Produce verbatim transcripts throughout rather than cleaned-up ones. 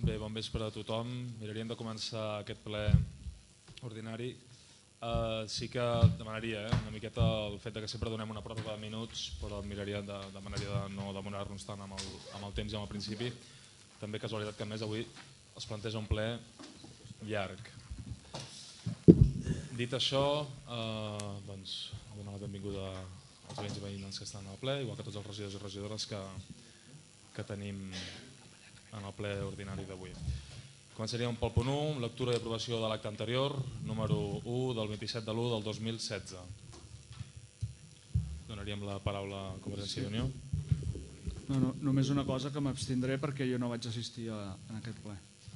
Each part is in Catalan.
Bé, bon vespre a tothom. Miraríem de començar aquest ple ordinari. Uh, sí que demanaria eh, una miqueta el fet de que sempre donem una pròrroga de minuts, però miraria de, demanaria de no demorar-nos tant amb el, amb el temps i amb el principi. També casualitat que a més avui es planteja un ple llarg. Dit això, uh, doncs, donar la benvinguda als veïns i veïnes que estan al ple, igual que tots els regidors i regidores que, que tenim en el ple ordinari d'avui. Començaríem pel punt u, lectura i aprovació de l'acte anterior, número u del vint-i-set de l'u del dos mil setze. Donaríem la paraula a Convergència i Unió. No, no, només una cosa, que m'abstindré perquè jo no vaig assistir a, en aquest ple.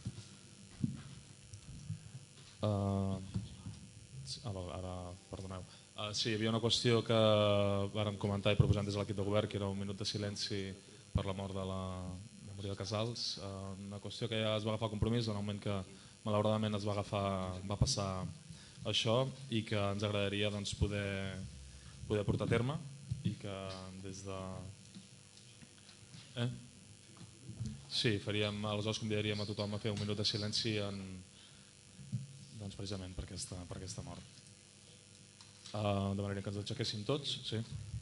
Uh, ara, perdoneu. Uh, sí, hi havia una qüestió que vàrem comentar i proposant des de l'equip de govern, que era un minut de silenci per la mort de la Maria Casals, una qüestió que ja es va agafar compromís en el moment que malauradament es va agafar, va passar això, i que ens agradaria doncs, poder, poder portar a terme i que des de... Eh? Sí, faríem, aleshores convidaríem a tothom a fer un minut de silenci en, doncs, precisament per aquesta, per aquesta mort. Uh, demanaria que ens aixequéssim tots, sí.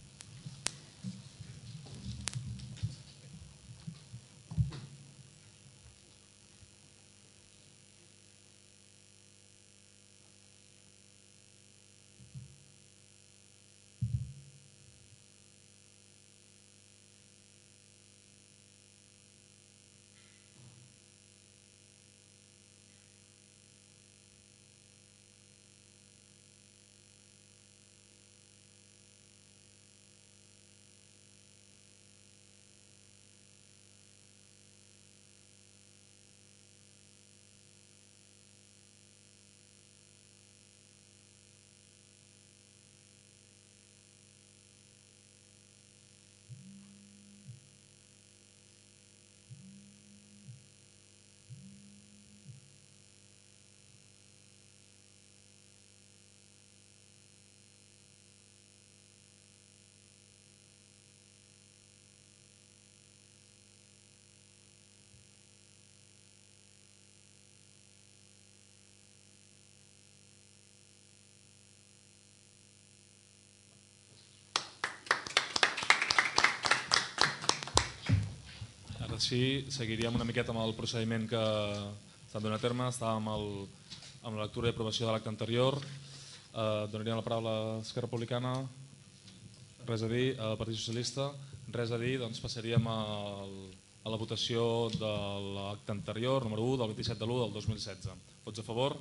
Sí, seguiríem una miqueta amb el procediment que s'ha donat a terme. Estàvem el, amb la lectura i aprovació de l'acte anterior. Eh, donaríem la paraula a Esquerra Republicana. Res a dir. Al Partit Socialista. Res a dir. Doncs passaríem al, a la votació de l'acte anterior, número u, del vint-i-set de l'u del dos mil setze. Vots a favor?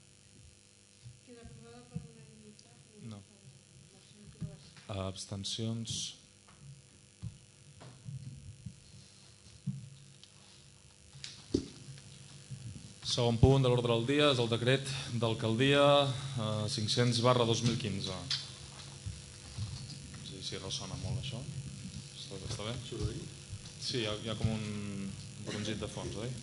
No. Abstencions? Segon punt de l'ordre del dia és el decret d'alcaldia eh, cinc-cents barra dos mil quinze. No sé si ressona molt això. Està, està bé? Sí, hi ha, hi ha com un brunzit de fons, oi?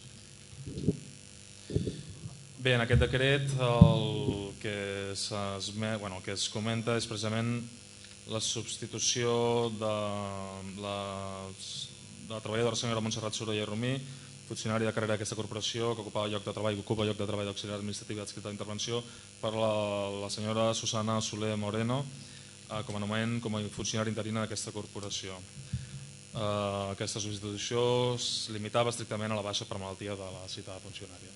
Bé, en aquest decret el que, bueno, el que es comenta és precisament la substitució de la, de la treballadora senyora Montserrat Sorolla i Romí, funcionari de carrera d'aquesta corporació que ocupava lloc de treball, que ocupa lloc de treball d'auxiliar administratiu i adscrita d'intervenció, per la, la senyora Susana Soler Moreno eh, com a nomenament com a funcionari interina d'aquesta corporació. Eh, aquesta substitució es limitava estrictament a la baixa per malaltia de la citada funcionària.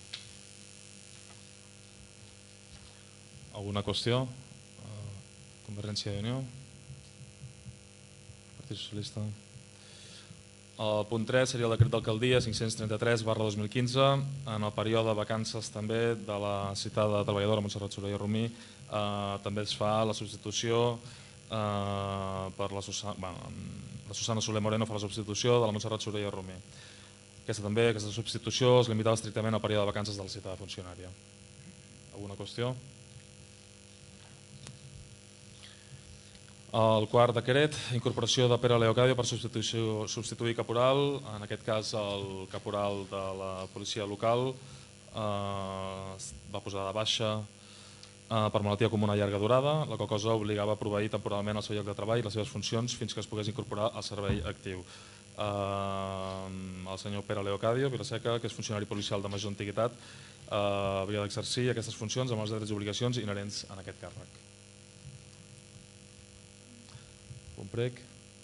Alguna qüestió? Eh, Convergència i Unió? Partit Socialista? El punt tres seria el decret d'alcaldia cinc-cents trenta-tres barra dos mil quinze. En el període de vacances també de la citada treballadora Montserrat Sorolla i Romí eh, també es fa la substitució eh, per la Susana, bueno, la Susana Soler Moreno fa la substitució de la Montserrat Sorolla i Romí. Aquesta també, aquesta substitució es limitava estrictament al període de vacances de la citada funcionària. Alguna qüestió? El quart decret, incorporació de Pere Leocadio per substituir caporal, en aquest cas el caporal de la policia local eh, va posar de baixa eh, per malaltia comuna llarga durada, la qual cosa obligava a proveir temporalment el seu lloc de treball i les seves funcions fins que es pogués incorporar al servei actiu. Eh, el senyor Pere Leocadio Vilaseca, que és funcionari policial de major antiguitat, eh, havia d'exercir aquestes funcions amb els drets i obligacions inherents en aquest càrrec. Punt prec.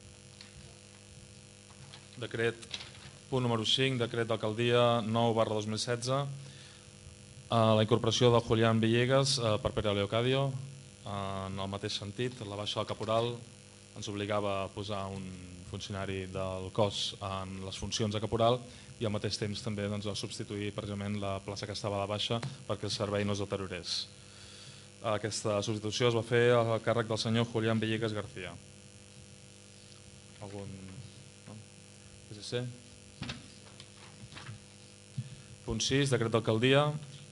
Decret, punt número cinc, decret d'alcaldia nou barra dos mil setze, la incorporació de Julián Villegas per Pere Leocadio. En el mateix sentit, la baixa del caporal ens obligava a posar un funcionari del cos en les funcions de caporal i al mateix temps també doncs, a substituir precisament la plaça que estava de baixa perquè el servei no es deteriorés. Aquesta substitució es va fer a càrrec del senyor Julián Villegas García. Algun... No? P S C? Punt sis, decret d'alcaldia.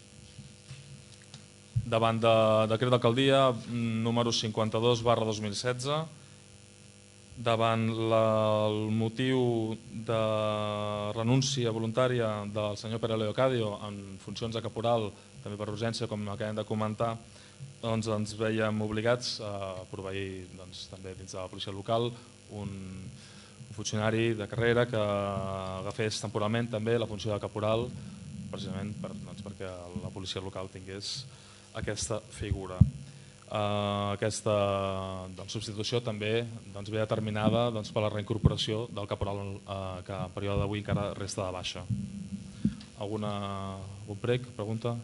Davant de decret d'alcaldia número cinquanta-dos barra dos mil setze, davant la, el motiu de renúncia voluntària del senyor Pere Leocadio en funcions de caporal, també per urgència, com acabem de comentar, doncs ens veiem obligats a proveir doncs, també dins de la policia local un, un funcionari de carrera que agafés temporalment també la funció de caporal, precisament per, doncs, perquè la policia local tingués aquesta figura. Uh, aquesta doncs, substitució també doncs, ve determinada doncs, per la reincorporació del caporal uh, que en període d'avui encara resta de baixa. Alguna algun prec, pregunta?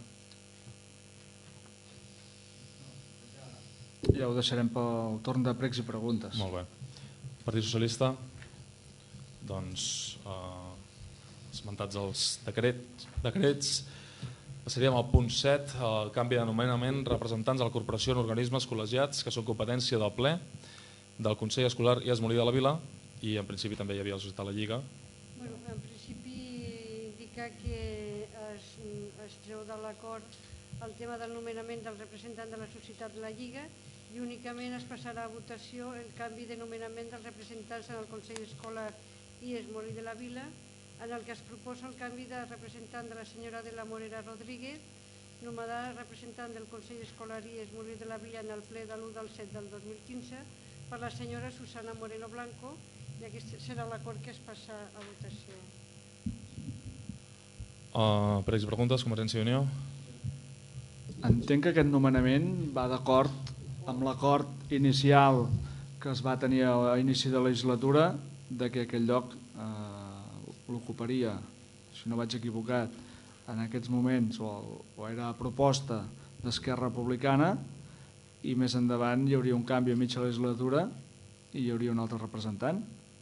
Ja ho deixarem pel torn de precs i preguntes. Molt bé. Partit Socialista, doncs uh, esmentats els decrets, decrets passaríem al punt set, el canvi d'anomenament representants de la corporació en organismes col·legiats que són competència del ple, del Consell Escolar i Esmolí de la Vila, i en principi també hi havia la Societat La Lliga. Bueno, en principi indicar que es, es treu de l'acord el tema del nomenament del representant de la Societat La Lliga i únicament es passarà a votació el canvi de nomenament dels representants en el Consell Escolar i Esmolí de la Vila, en el que es proposa el canvi de representant de la senyora de la Morera Rodríguez, nomenada representant del Consell Escolar i Esmolí de la Vila en el ple de l'u del set del dos mil quinze, per la senyora Susana Moreno Blanco, i aquest serà l'acord que es passa a votació. Uh, per preguntes, Convergència i Unió? Entenc que aquest nomenament va d'acord amb l'acord inicial que es va tenir a l'inici de la legislatura de que aquell lloc eh, l'ocuparia, si no vaig equivocat, en aquests moments o, o era a proposta d'Esquerra Republicana i més endavant hi hauria un canvi a mitja legislatura i hi hauria un altre representant.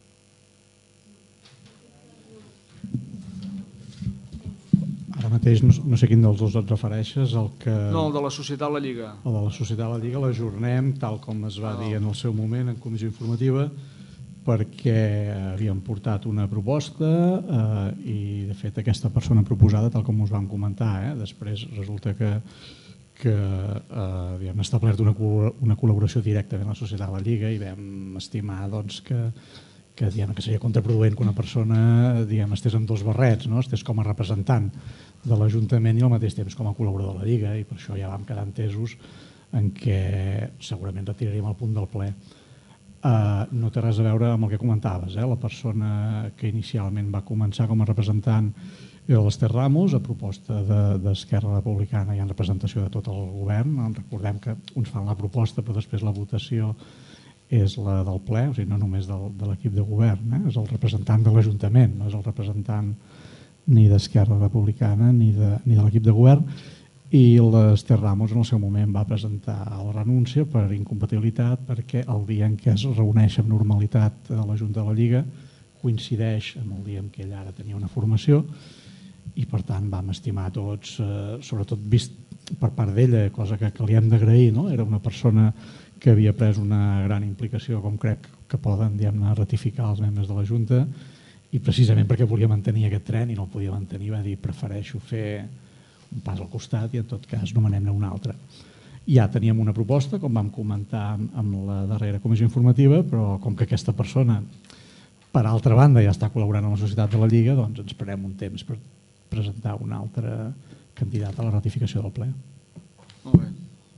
Ara mateix no, no sé quin dels dos et refereixes, el que... No, el de la Societat La Lliga. El de la Societat La Lliga l'ajornem tal com es va ah. dir en el seu moment en comissió informativa, perquè havíem portat una proposta eh, i de fet aquesta persona proposada, tal com us vam comentar, eh, després resulta que, que eh, havíem establert una, una col·laboració directa amb la Societat La Lliga i vam estimar doncs, que, que, diguem, que seria contraproduent que una persona diguem, estés amb dos barrets, no? Estés com a representant de l'Ajuntament i al mateix temps com a col·laborador de la Lliga, i per això ja vam quedar entesos en què segurament retiraríem el punt del ple. Uh, no té res a veure amb el que comentaves, eh? La persona que inicialment va començar com a representant era l'Ester Ramos, a proposta d'Esquerra Republicana i en representació de tot el govern. Recordem que uns fan la proposta però després la votació és la del ple, o sigui, no només del, de l'equip de govern, eh? És el representant de l'Ajuntament, no és el representant ni d'Esquerra Republicana ni de, ni de l'equip de govern. I l'Ester Ramos en el seu moment va presentar la renúncia per incompatibilitat perquè el dia en què es reuneix amb normalitat a la Junta de la Lliga coincideix amb el dia en què ell ara tenia una formació i per tant vam estimar tots, eh, sobretot vist per part d'ella, cosa que, que li hem d'agrair, no? Era una persona que havia pres una gran implicació, com crec que poden diguem-ne ratificar els membres de la Junta, i precisament perquè volia mantenir aquest tren i no el podia mantenir va dir prefereixo fer un pas al costat i en tot cas nomenem-ne un altre. Ja teníem una proposta, com vam comentar amb la darrera comissió informativa, però com que aquesta persona, per altra banda, ja està col·laborant amb la Societat de la Lliga, doncs ens esperem un temps per presentar un altre candidat a la ratificació del ple. Molt bé.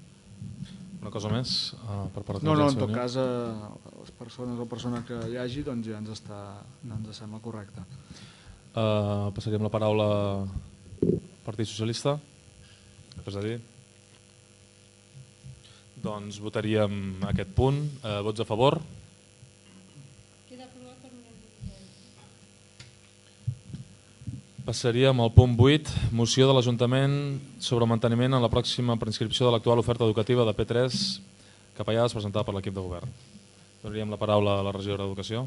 Una cosa més? Uh, per part de no, no, en tot cas, uh, les persones o persona que hi hagi doncs ja ens, està, ens sembla correcte. Passaríem la paraula al Partit Socialista. Res a dir? Doncs votaríem aquest punt. Vots a favor? Queda aprovat per unanimitat. Passaríem al punt vuit, moció de l'Ajuntament sobre manteniment en la pròxima preinscripció de l'actual oferta educativa de P tres Capellades presentada per l'equip de govern. Donaríem la paraula a la regidora d'Educació.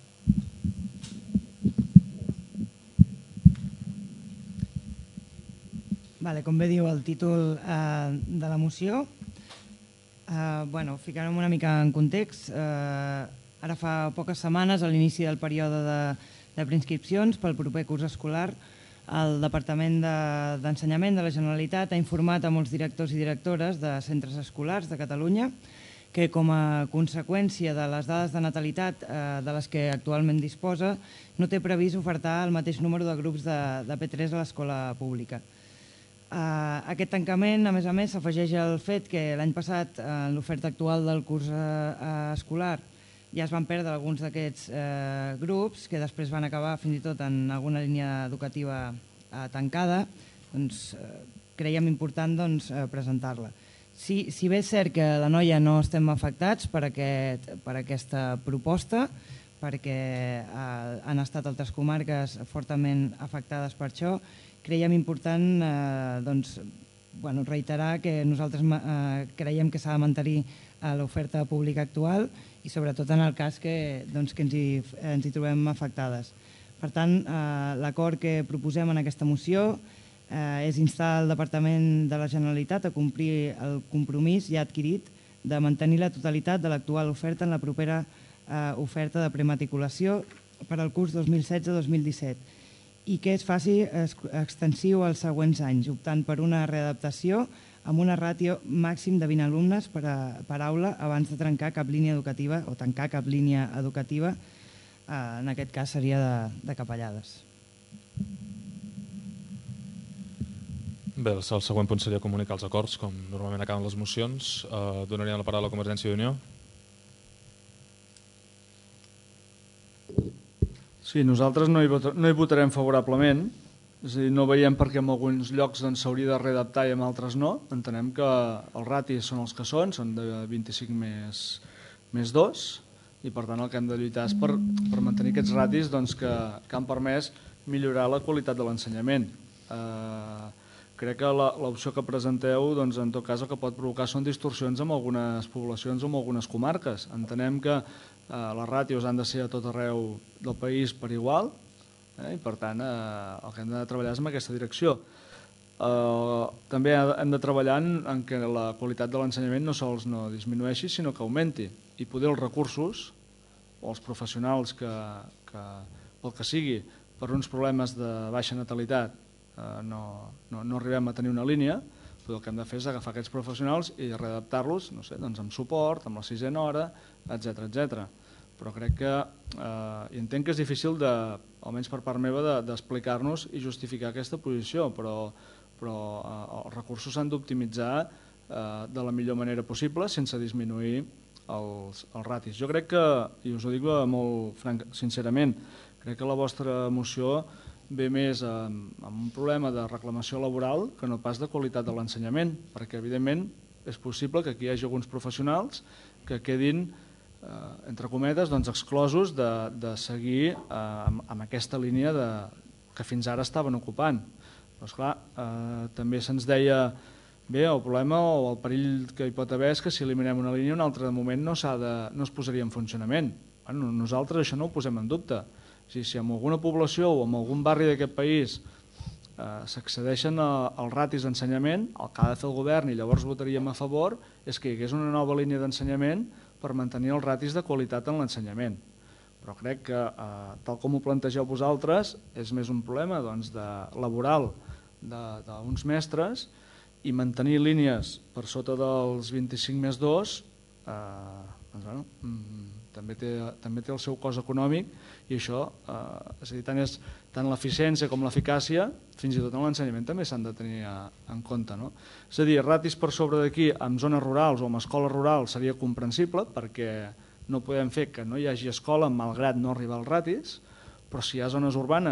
Vale, com bé diu el títol eh, de la moció, eh, bueno, ficarem una mica en context. Eh, ara fa poques setmanes, a l'inici del període de, de preinscripcions pel proper curs escolar, el Departament d'Ensenyament de, de la Generalitat ha informat a molts directors i directores de centres escolars de Catalunya que, com a conseqüència de les dades de natalitat eh, de les que actualment disposa, no té previst ofertar el mateix número de grups de, de P tres a l'escola pública. Uh, aquest tancament, a més a més, s'afegeix al fet que l'any passat, en l'oferta actual del curs uh, escolar, ja es van perdre alguns d'aquests uh, grups que després van acabar fins i tot en alguna línia educativa uh, tancada. Doncs, uh, creiem important doncs, uh, presentar-la. Si, si bé és cert que la Noia no estem afectats per, aquest, per aquesta proposta, perquè uh, han estat altres comarques fortament afectades per això, creiem important eh, doncs, bueno, reiterar que nosaltres eh, creiem que s'ha de mantenir eh, l'oferta pública actual i sobretot en el cas que, doncs, que ens, hi, ens hi trobem afectades. Per tant, eh, l'acord que proposem en aquesta moció eh, és instar el Departament de la Generalitat a complir el compromís ja adquirit de mantenir la totalitat de l'actual oferta en la propera eh, oferta de prematriculació per al curs dos mil setze dos mil disset i que es faci extensiu als següents anys, optant per una readaptació amb una ràtio màxim de vint alumnes per, a, per aula abans de trencar cap línia educativa o tancar cap línia educativa, eh, en aquest cas seria de, de Capellades. Bé, el següent punt seria comunicar els acords, com normalment acaben les mocions. Eh, donaríem la paraula a Convergència i Unió. Sí, nosaltres no hi, votar, no hi votarem favorablement, és a dir, no veiem per què en alguns llocs s'hauria de readaptar i en altres no. Entenem que els ratis són els que són, són de vint-i-cinc més, més dos, i per tant el que hem de lluitar és per, per mantenir aquests ratis doncs, que, que han permès millorar la qualitat de l'ensenyament. Eh, crec que l'opció que presenteu, doncs, en tot cas, el que pot provocar són distorsions en algunes poblacions o en algunes comarques. Entenem que Uh, les ràtios han de ser a tot arreu del país per igual, eh, i per tant uh, el que hem de treballar és en aquesta direcció. Uh, també hem de treballar en, en que la qualitat de l'ensenyament no sols no disminueixi, sinó que augmenti, i poder els recursos o els professionals que, que pel que sigui, per uns problemes de baixa natalitat uh, no, no, no arribem a tenir una línia, però el que hem de fer és agafar aquests professionals i readaptar-los, no sé, doncs amb suport, amb la sisena hora, etcètera, etcètera. Però crec que, eh, entenc que és difícil, de, almenys per part meva, d'explicar-nos i justificar aquesta posició, però, però eh, els recursos s'han d'optimitzar eh, de la millor manera possible sense disminuir els, els ratis. Jo crec que, i us ho dic molt franc, sincerament, crec que la vostra moció ve més amb, amb un problema de reclamació laboral que no pas de qualitat de l'ensenyament, perquè evidentment és possible que aquí hi hagi alguns professionals que quedin, eh, entre cometes, doncs, exclosos de, de seguir eh, amb, amb aquesta línia de, que fins ara estaven ocupant. Però esclar, eh, també se'ns deia, bé, el problema o el perill que hi pot haver és que si eliminem una línia, un altre moment no, de, no es posaria en funcionament. Bueno, nosaltres això no ho posem en dubte. Si, si en alguna població o en algun barri d'aquest país eh, s'accedeixen als ratis d'ensenyament, el que ha de fer el govern, i llavors votaríem a favor, és que hi hagués una nova línia d'ensenyament per mantenir els ratis de qualitat en l'ensenyament. Però crec que, eh, tal com ho plantegeu vosaltres, és més un problema doncs, de, laboral d'uns mestres, i mantenir línies per sota dels vint-i-cinc més dos, eh, doncs, bueno, també té, també té el seu cost econòmic, i això, eh, és a dir, tant, és, tant l'eficiència com l'eficàcia, fins i tot en l'ensenyament també s'han de tenir a, en compte. No? És a dir, ratis per sobre d'aquí en zones rurals o en escoles rurals seria comprensible, perquè no podem fer que no hi hagi escola malgrat no arribar als ratis, però si hi ha zones urbanes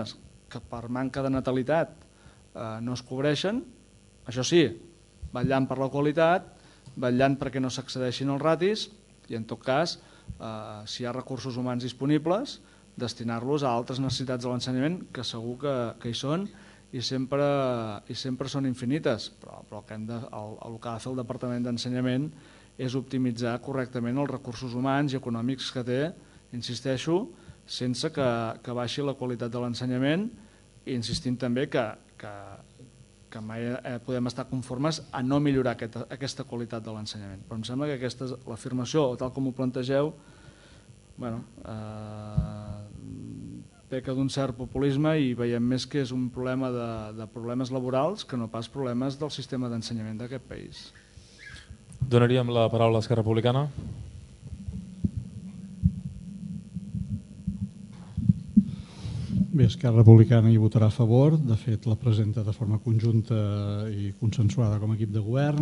que per manca de natalitat eh, no es cobreixen, això sí, vetllant per la qualitat, vetllant perquè no s'accedeixin als ratis i en tot cas, eh, si hi ha recursos humans disponibles, destinar-los a altres necessitats de l'ensenyament que segur que, que hi són i sempre, i sempre són infinites, però, però el, que hem de, el, el que ha de fer el Departament d'Ensenyament és optimitzar correctament els recursos humans i econòmics que té, insisteixo, sense que, que baixi la qualitat de l'ensenyament i insistint també que, que, que mai podem estar conformes a no millorar aquesta, aquesta qualitat de l'ensenyament. Però em sembla que aquesta és l'afirmació, tal com ho plantegeu, bueno, eh, peca d'un cert populisme i veiem més que és un problema de, de problemes laborals que no pas problemes del sistema d'ensenyament d'aquest país. Donaríem la paraula a Esquerra Republicana. Bé, Esquerra Republicana hi votarà a favor, de fet la presenta de forma conjunta i consensuada com a equip de govern,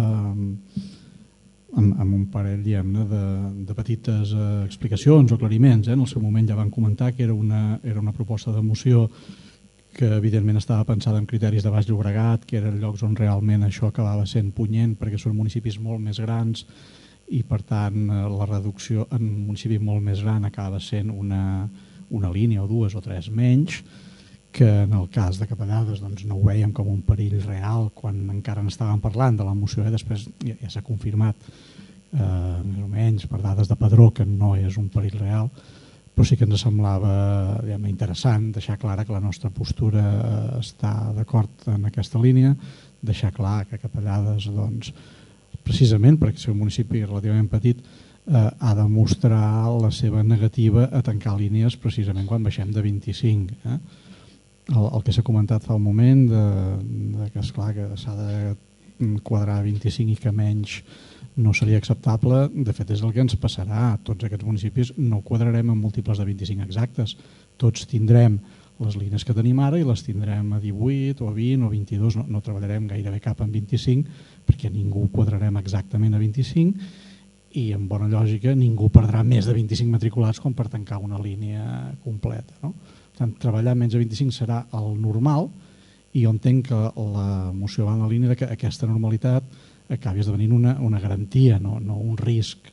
eh, amb, amb un parell diguem-ne de, de petites eh, explicacions o aclariments. Eh? En el seu moment ja van comentar que era una, era una proposta de moció que evidentment estava pensada en criteris de Baix Llobregat, que eren llocs on realment això acabava sent punyent perquè són municipis molt més grans i per tant la reducció en un municipi molt més gran acaba sent una, una línia o dues o tres menys, que en el cas de Capellades doncs, no ho veiem com un perill real quan encara n'estàvem parlant de la moció, eh? Després ja, ja s'ha confirmat eh, més o menys per dades de padró que no és un perill real, però sí que ens semblava diguem, interessant deixar clara que la nostra postura està d'acord en aquesta línia, deixar clar que Capellades doncs, precisament perquè és un municipi relativament petit eh, ha de mostrar la seva negativa a tancar línies precisament quan baixem de vint-i-cinc. Eh? El, el que s'ha comentat fa un moment de, de que esclar que s'ha de quadrar vint-i-cinc i que menys no seria acceptable, de fet és el que ens passarà. Tots aquests municipis no quadrarem en múltiples de vint-i-cinc exactes, tots tindrem les línies que tenim ara i les tindrem a divuit o a vint o vint-i-dos, no, no treballarem gairebé cap en vint-i-cinc perquè ningú quadrarem exactament a vint-i-cinc i en bona lògica ningú perdrà més de vint-i-cinc matriculats com per tancar una línia completa, no? Tant, treballar menys de vint-i-cinc serà el normal i jo entenc que la moció va en la línia de que aquesta normalitat acabi esdevenint una, una garantia, no, no un risc.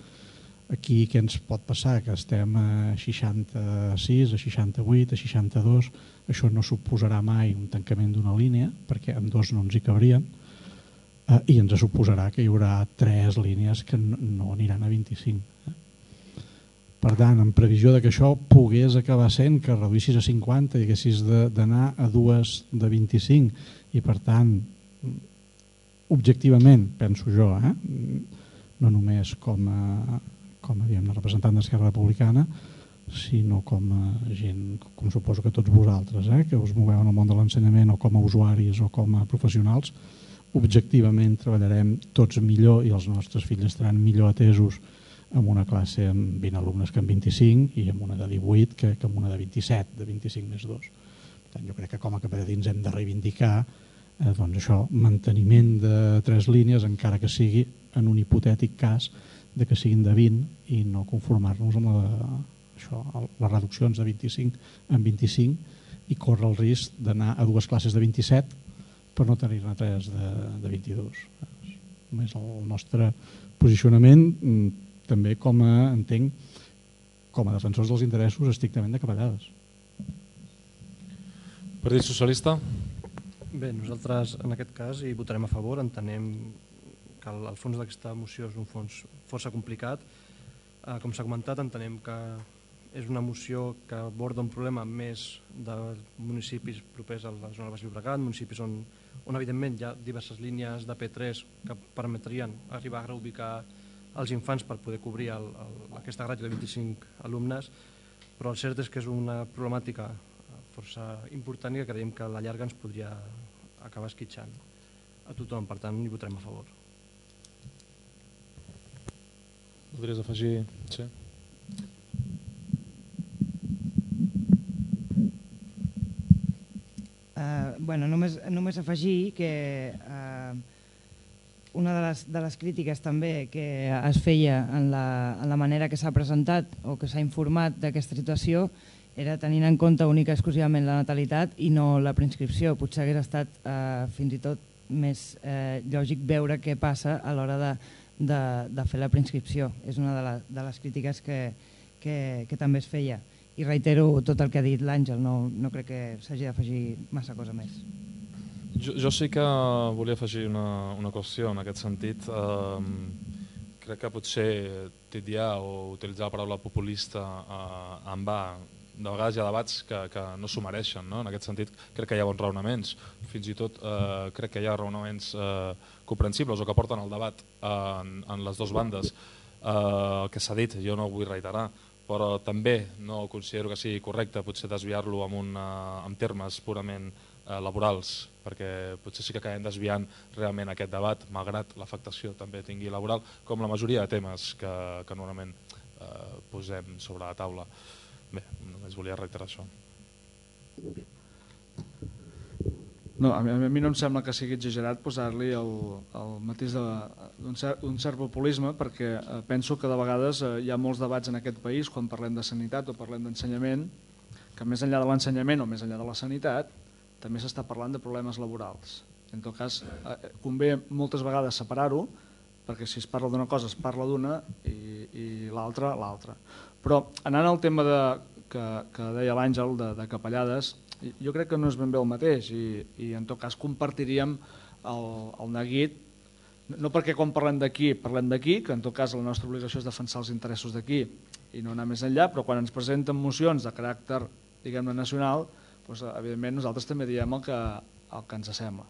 Aquí què ens pot passar? Que estem a seixanta-sis, a seixanta-vuit, a seixanta-dos, això no suposarà mai un tancament d'una línia perquè amb dos no ens hi cabrien eh, i ens suposarà que hi haurà tres línies que no, no aniran a vint-i-cinc. Eh? Per tant, en previsió de que això pogués acabar sent que reduïssis a cinquanta i haguessis d'anar a dues de vint-i-cinc i per tant, objectivament, penso jo, eh? no només com a, com a diguem, representant d'Esquerra Republicana, sinó com a gent, com suposo que tots vosaltres, eh? que us moveu en el món de l'ensenyament o com a usuaris o com a professionals, objectivament treballarem tots millor i els nostres fills estaran millor atesos amb una classe amb vint alumnes que amb vint-i-cinc i amb una de divuit que, que amb una de vint-i-set, de vint-i-cinc més dos. Per tant, jo crec que com a capellans hem de reivindicar eh, doncs això, manteniment de tres línies, encara que sigui en un hipotètic cas de que siguin de vint i no conformar-nos amb la, això, les reduccions de vint-i-cinc en vint-i-cinc i córrer el risc d'anar a dues classes de vint-i-set per no tenir-ne tres de, de vint-i-dos. És el nostre posicionament també com a, entenc, com a defensors dels interessos estrictament de Capellades. Partit Socialista? Bé, nosaltres en aquest cas hi votarem a favor, entenem que el, el fons d'aquesta moció és un fons força complicat. Eh, com s'ha comentat, entenem que és una moció que aborda un problema més de municipis propers a la zona de Baix Llobregat, municipis on, on evidentment hi ha diverses línies de P tres que permetrien arribar a reubicar els infants per poder cobrir el, el, aquesta ràtio de vint-i-cinc alumnes, però el cert és que és una problemàtica força important i que creiem que a la llarga ens podria acabar esquitxant a tothom, per tant hi votarem a favor. Voldries afegir? Sí. Uh, bueno, només, només afegir que uh, una de les, de les crítiques també que es feia en la, en la manera que s'ha presentat o que s'ha informat d'aquesta situació era tenint en compte única i exclusivament la natalitat i no la preinscripció. Potser hagués estat eh, fins i tot més eh, lògic veure què passa a l'hora de, de, de fer la preinscripció. És una de, la, de les crítiques que, que, que també es feia. I reitero tot el que ha dit l'Àngel, no, no crec que s'hagi d'afegir massa cosa més. Jo, jo sí que volia afegir una, una qüestió en aquest sentit. Eh, crec que potser titllar o utilitzar la paraula populista eh, en va. De vegades hi ha debats que, que no s'ho mereixen, no? En aquest sentit crec que hi ha bons raonaments, fins i tot eh, crec que hi ha raonaments eh, comprensibles o que porten el debat eh, en, en les dues bandes. Eh, el que s'ha dit jo no ho vull reiterar, però també no considero que sigui correcte potser desviar-lo amb, una, amb termes purament eh, laborals, perquè potser sí que acabem desviant realment aquest debat, malgrat l'afectació també tingui laboral, com la majoria de temes que, que normalment eh, posem sobre la taula. Bé, només volia reiterar això. No, a mi, a mi no em sembla que sigui exagerat posar-li el, el matís d'un cert, cert populisme, perquè eh, penso que de vegades eh, hi ha molts debats en aquest país quan parlem de sanitat o parlem d'ensenyament, que més enllà de l'ensenyament o més enllà de la sanitat també s'està parlant de problemes laborals. En tot cas, eh, convé moltes vegades separar-ho, perquè si es parla d'una cosa es parla d'una i, i l'altra l'altra. Però anant al tema de, que, que deia l'Àngel de, de capellades, jo crec que no és ben bé el mateix i, i en tot cas compartiríem el, el neguit, no perquè quan parlem d'aquí parlem d'aquí, que en tot cas la nostra obligació és defensar els interessos d'aquí i no anar més enllà, però quan ens presenten mocions de caràcter, diguem-ne, nacional, doncs, evidentment nosaltres també diem el que, el que ens sembla.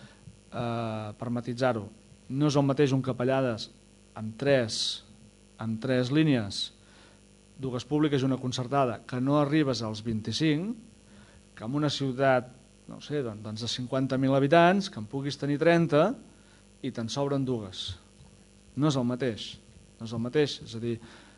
Eh, per matitzar-ho, no és el mateix un capellades amb tres, amb tres línies, dues públiques i una concertada, que no arribes als vint-i-cinc, que en una ciutat no sé, doncs de cinquanta mil habitants, que en puguis tenir trenta i te'n sobren dues. No és el mateix. No és el mateix. És a dir,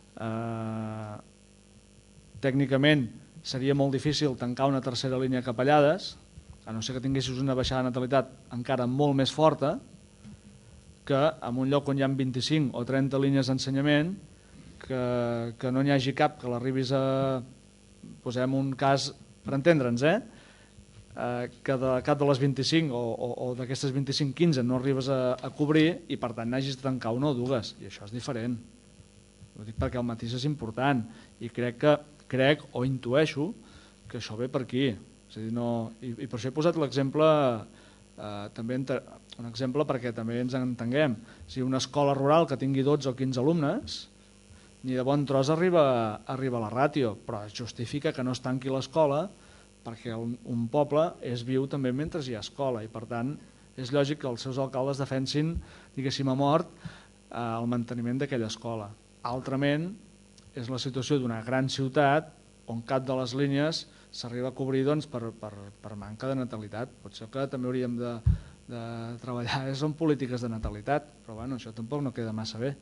eh, tècnicament seria molt difícil tancar una tercera línia de capellades, a no ser que tinguessis una baixada de natalitat encara molt més forta, que en un lloc on hi ha vint-i-cinc o trenta línies d'ensenyament, que, que no n'hi hagi cap que l'arribis a... Posem un cas per entendre'ns, eh? Eh, que de cap de les vint-i-cinc o, o, o d'aquestes vint-i-cinc, quinze no arribes a, a cobrir i per tant n'hagis de tancar una o dues, i això és diferent. Ho dic perquè el matís és important i crec que crec o intueixo que això ve per aquí. És a dir, no, i, i per això he posat l'exemple eh, també un exemple perquè també ens entenguem. Si una escola rural que tingui dotze o quinze alumnes, ni de bon tros arriba, arriba a la ràtio, però es justifica que no es tanqui l'escola perquè un, un poble és viu també mentre hi ha escola i per tant és lògic que els seus alcaldes defensin, diguéssim a mort, eh, el manteniment d'aquella escola. Altrament, és la situació d'una gran ciutat on cap de les línies s'arriba a cobrir doncs, per, per, per manca de natalitat. Potser que també hauríem de, de treballar és en polítiques de natalitat, però bueno, això tampoc no queda massa bé.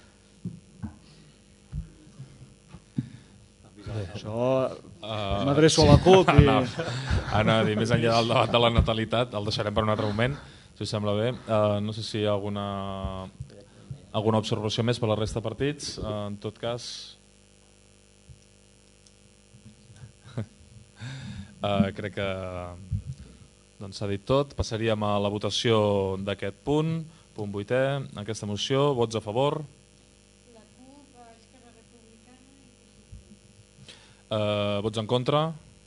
Bé, això uh, m'adreço a la CUP i... Anna, dir, més enllà del debat de la natalitat, el deixarem per un altre moment, si us sembla bé. Uh, no sé si hi ha alguna, alguna observació més per la resta de partits. Uh, en tot cas... Uh, crec que doncs, s'ha dit tot. Passaríem a la votació d'aquest punt, punt vuitè, aquesta moció. Vots a favor? Uh, vots en contra?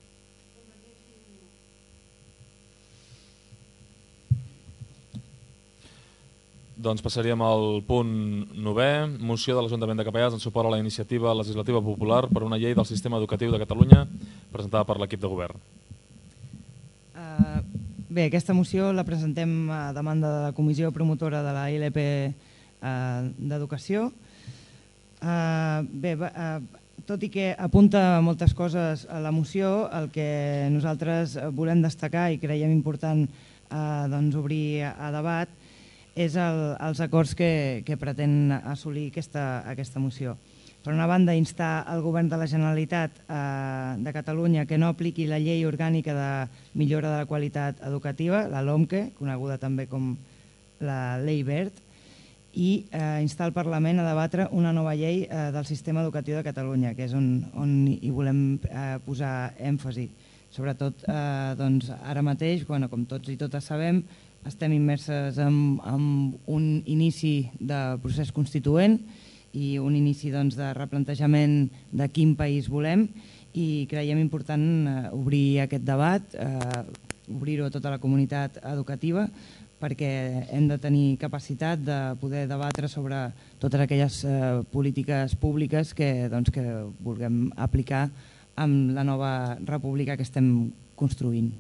Doncs passaríem al punt novè, moció de l'Ajuntament de Capellades en suport a la iniciativa legislativa popular per una llei del sistema educatiu de Catalunya presentada per l'equip de govern. Uh, bé, aquesta moció la presentem a demanda de la comissió promotora de la I L P uh, d'Educació. Uh, bé, uh, tot i que apunta moltes coses a la moció, el que nosaltres volem destacar i creiem important uh, doncs, obrir a debat és el, els acords que, que pretén assolir aquesta, aquesta moció. Per una banda, instar el govern de la Generalitat eh, de Catalunya que no apliqui la llei orgànica de millora de la qualitat educativa, la LOMQE, coneguda també com la Llei Wert, i eh, instar el Parlament a debatre una nova llei eh, del sistema educatiu de Catalunya, que és on, on hi volem eh, posar èmfasi. Sobretot, eh, doncs, ara mateix, bueno, com tots i totes sabem, estem immerses en, en un inici de procés constituent i un inici doncs, de replantejament de quin país volem, i creiem important eh, obrir aquest debat, eh, obrir-ho a tota la comunitat educativa, perquè hem de tenir capacitat de poder debatre sobre totes aquelles eh, polítiques públiques que, doncs, que vulguem aplicar amb la nova república que estem construint.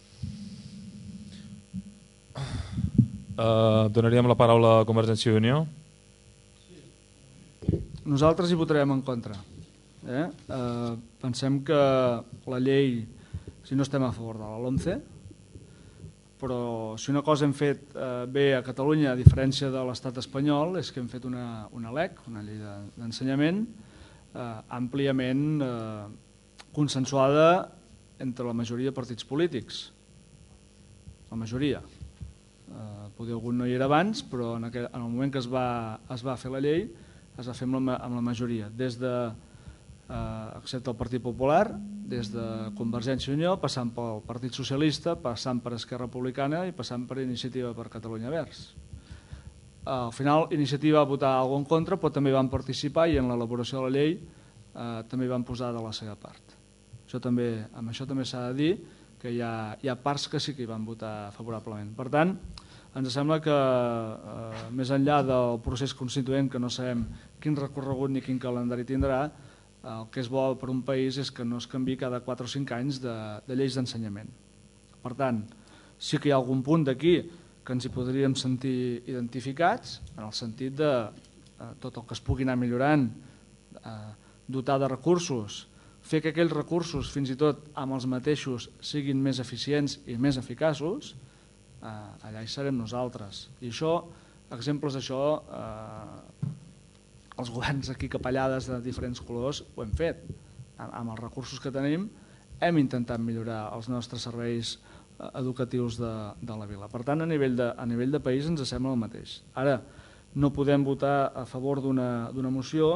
Uh, donaríem la paraula a Convergència i Unió. Nosaltres hi votarem en contra. Eh? Eh, pensem que la llei, si no estem a favor de la LOMCE, però si una cosa hem fet eh, bé a Catalunya, a diferència de l'estat espanyol, és que hem fet una, una LEC, una llei d'ensenyament, eh, àmpliament eh, consensuada entre la majoria de partits polítics. La majoria. Eh, potser algun no hi era abans, però en, aquel, en el moment que es va, es va fer la llei, es va fer amb la, amb la majoria. Des de, eh, excepte el Partit Popular, des de Convergència i Unió, passant pel Partit Socialista, passant per Esquerra Republicana i passant per Iniciativa per Catalunya Verds. Al final, Iniciativa va votar alguna cosa en contra, però també van participar i en l'elaboració de la llei eh, també van posar de la seva part. Això també, amb això també s'ha de dir que hi ha, hi ha parts que sí que hi van votar favorablement. Per tant, ens sembla que eh, més enllà del procés constituent, que no sabem quin recorregut ni quin calendari tindrà, el que és bo per un país és que no es canvi cada quatre o cinc anys de, de lleis d'ensenyament. Per tant, sí que hi ha algun punt d'aquí que ens hi podríem sentir identificats, en el sentit de eh, tot el que es pugui anar millorant, eh, dotar de recursos, fer que aquells recursos, fins i tot amb els mateixos, siguin més eficients i més eficaços, eh, allà hi serem nosaltres. I això, exemples d'això, eh, els governs aquí capellades de diferents colors ho hem fet. Amb els recursos que tenim hem intentat millorar els nostres serveis educatius de, de la vila. Per tant, a nivell de, a nivell de país ens sembla el mateix. Ara, no podem votar a favor d'una d'una moció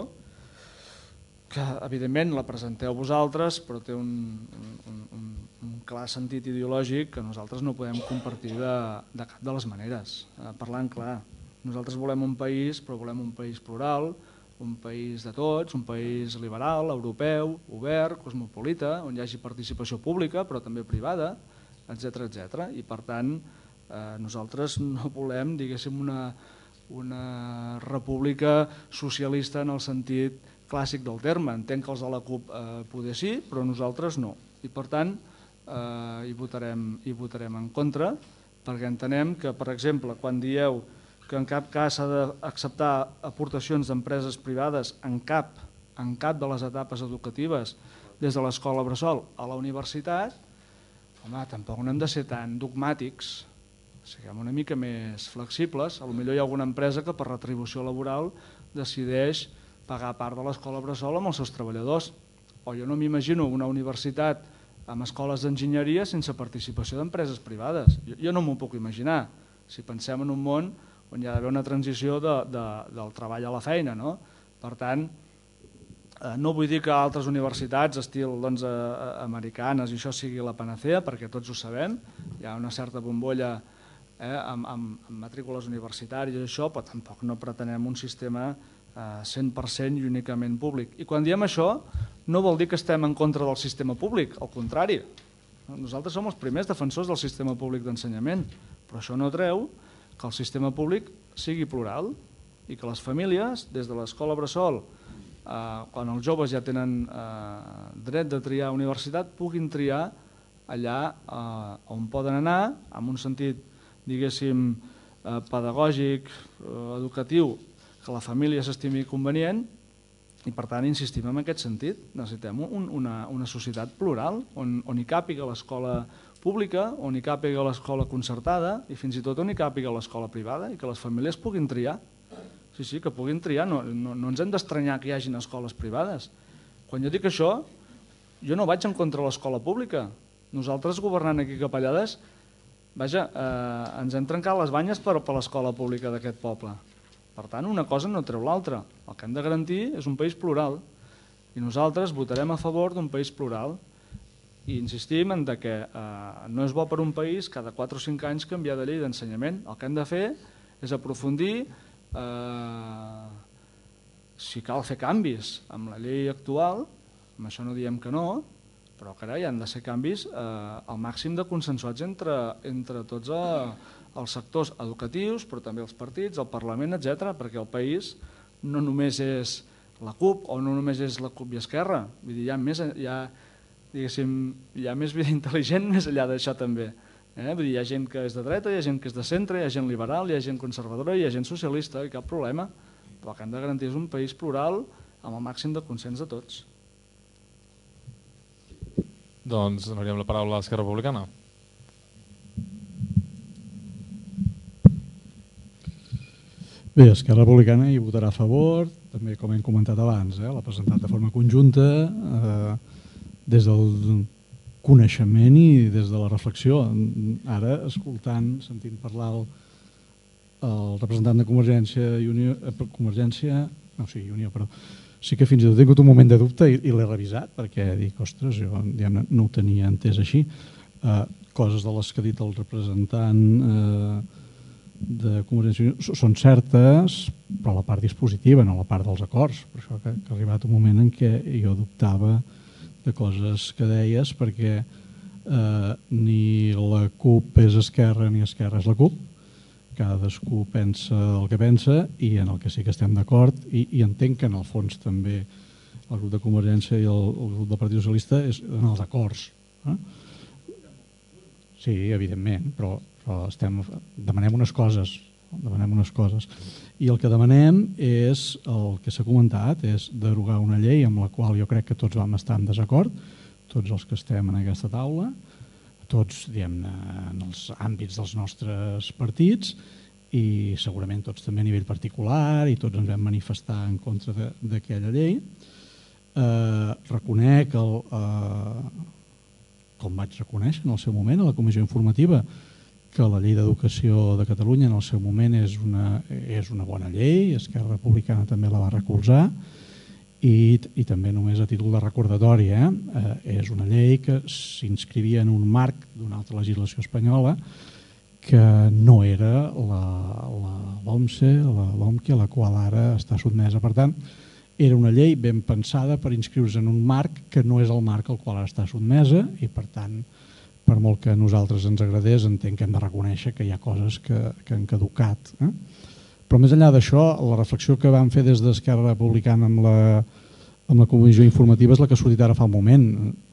que, evidentment, la presenteu vosaltres, però té un, un, un, un clar sentit ideològic que nosaltres no podem compartir de, de cap de les maneres. Parlant clar, nosaltres volem un país, però volem un país plural, un país de tots, un país liberal, europeu, obert, cosmopolita, on hi hagi participació pública, però també privada, etcètera, etcètera. I per tant, eh, nosaltres no volem, diguéssim, una, una república socialista en el sentit clàssic del terme. Entenc que els de la CUP eh, poder sí, però nosaltres no. I per tant, eh, hi votarem, hi votarem en contra, perquè entenem que, per exemple, quan dieu que en cap cas s'ha d'acceptar aportacions d'empreses privades en cap, en cap de les etapes educatives, des de l'escola bressol a la universitat, home, tampoc no hem de ser tan dogmàtics, siguem una mica més flexibles. Potser hi ha alguna empresa que per retribució laboral decideix pagar part de l'escola bressol amb els seus treballadors. O jo no m'imagino una universitat amb escoles d'enginyeria sense participació d'empreses privades. Jo, jo no m'ho puc imaginar. Si pensem en un món on hi ha d'haver una transició de, de, del treball a la feina, no? Per tant, eh, no vull dir que altres universitats, estil doncs, eh, americanes, i això sigui la panacea, perquè tots ho sabem, hi ha una certa bombolla eh, amb, amb, amb matrícules universitàries i això, però tampoc no pretenem un sistema eh, cent per cent i únicament públic. I quan diem això, no vol dir que estem en contra del sistema públic, al contrari. Nosaltres som els primers defensors del sistema públic d'ensenyament, però això no treu que el sistema públic sigui plural i que les famílies, des de l'escola bressol, eh, quan els joves ja tenen eh, dret de triar universitat, puguin triar allà eh, on poden anar, amb un sentit, diguéssim, eh, pedagògic, eh, educatiu, que la família s'estimi convenient, i per tant insistim en aquest sentit. Necessitem un, una, una societat plural, on, on hi càpiga l'escola pública, on hi càpiga l'escola concertada i fins i tot on hi càpiga l'escola privada i que les famílies puguin triar. Sí, sí, que puguin triar. No, no, no ens hem d'estranyar que hi hagin escoles privades. Quan jo dic això, jo no vaig en contra de l'escola pública. Nosaltres, governant aquí a Capellades, vaja, eh, ens hem trencat les banyes per, per l'escola pública d'aquest poble. Per tant, una cosa no treu l'altra. El que hem de garantir és un país plural i nosaltres votarem a favor d'un país plural i insistim en que eh, no és bo per un país cada quatre o cinc anys canviar de llei d'ensenyament. El que hem de fer és aprofundir eh, si cal fer canvis amb la llei actual, amb això no diem que no, però carai, han de ser canvis eh, al màxim de consensuats entre, entre tots eh, els sectors educatius, però també els partits, el Parlament, etcètera, perquè el país no només és la CUP o no només és la CUP i Esquerra, vull dir, hi ha més, hi ha, diguéssim, hi ha més vida intel·ligent més enllà d'això també. Eh? Vull dir, hi ha gent que és de dreta, hi ha gent que és de centre, hi ha gent liberal, hi ha gent conservadora, hi ha gent socialista, i cap problema, però el que hem de garantir és un país plural amb el màxim de consens de tots. Doncs donaríem la paraula a Esquerra Republicana. Bé, Esquerra Republicana hi votarà a favor, també com hem comentat abans, eh, l'ha presentat de forma conjunta, eh, des del coneixement i des de la reflexió. Ara, escoltant, sentint parlar el, el representant de Convergència i Unió, eh, Convergència, no, sí, Unió, però sí que fins i tot he tingut un moment de dubte i, i l'he revisat perquè dic, ostres, jo diguem, no ho tenia entès així. Eh, coses de les que ha dit el representant eh, de Convergència i Unió són certes, però la part dispositiva, no la part dels acords. Per això que, que ha arribat un moment en què jo dubtava de coses que deies, perquè eh, ni la CUP és Esquerra ni Esquerra és la CUP. Cadascú pensa el que pensa i en el que sí que estem d'acord, i, i entenc que en el fons també el grup de Convergència i el, el grup del Partit Socialista és en els acords. Eh? Sí, evidentment, però, però estem, demanem unes coses, demanem unes coses. I el que demanem és, el que s'ha comentat, és derogar una llei amb la qual jo crec que tots vam estar en desacord, tots els que estem en aquesta taula, tots, diguem-ne, en els àmbits dels nostres partits i segurament tots també a nivell particular, i tots ens vam manifestar en contra d'aquella llei. Eh, reconec, el, eh, com vaig reconèixer en el seu moment a la comissió informativa, que la llei d'educació de Catalunya en el seu moment és una, és una bona llei, Esquerra Republicana també la va recolzar, I, i també només a títol de recordatori, eh? Eh, és una llei que s'inscrivia en un marc d'una altra legislació espanyola que no era la, la l'OMSE, la l'OMQUE, a la qual ara està sotmesa. Per tant, era una llei ben pensada per inscriure-se en un marc que no és el marc al qual ara està sotmesa, i per tant, per molt que a nosaltres ens agradés, entenc que hem de reconèixer que hi ha coses que, que han caducat. Eh? Però més enllà d'això, la reflexió que vam fer des d'Esquerra Republicana amb la, amb la comissió informativa és la que ha sortit ara fa un moment.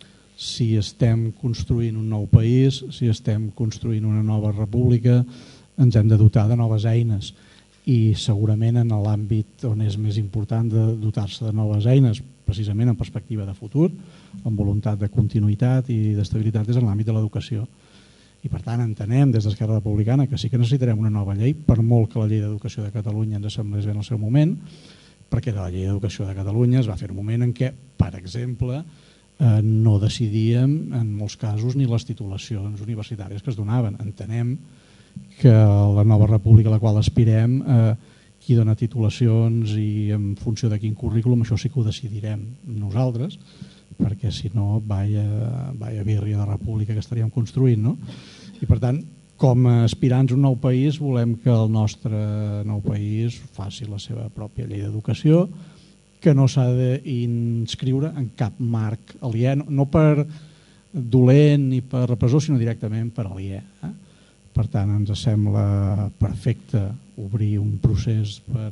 Si estem construint un nou país, si estem construint una nova república, ens hem de dotar de noves eines. I segurament en l'àmbit on és més important de dotar-se de noves eines, precisament en perspectiva de futur, amb voluntat de continuïtat i d'estabilitat, és en l'àmbit de l'educació. I per tant entenem des d'Esquerra Republicana que sí que necessitarem una nova llei, per molt que la llei d'educació de Catalunya ens semblés bé en el seu moment, perquè la llei d'educació de Catalunya es va fer en un moment en què, per exemple, eh, no decidíem en molts casos ni les titulacions universitàries que es donaven. Entenem que la nova república a la qual aspirem, eh, qui dona titulacions i en funció de quin currículum, això sí que ho decidirem nosaltres, perquè si no, vaya, vaya birria de república que estaríem construint, no? I per tant, com a aspirants a un nou país, volem que el nostre nou país faci la seva pròpia llei d'educació, que no s'ha d'inscriure en cap marc aliè, no per dolent ni per repressor, sinó directament per aliè. Eh? Per tant, ens sembla perfecte obrir un procés per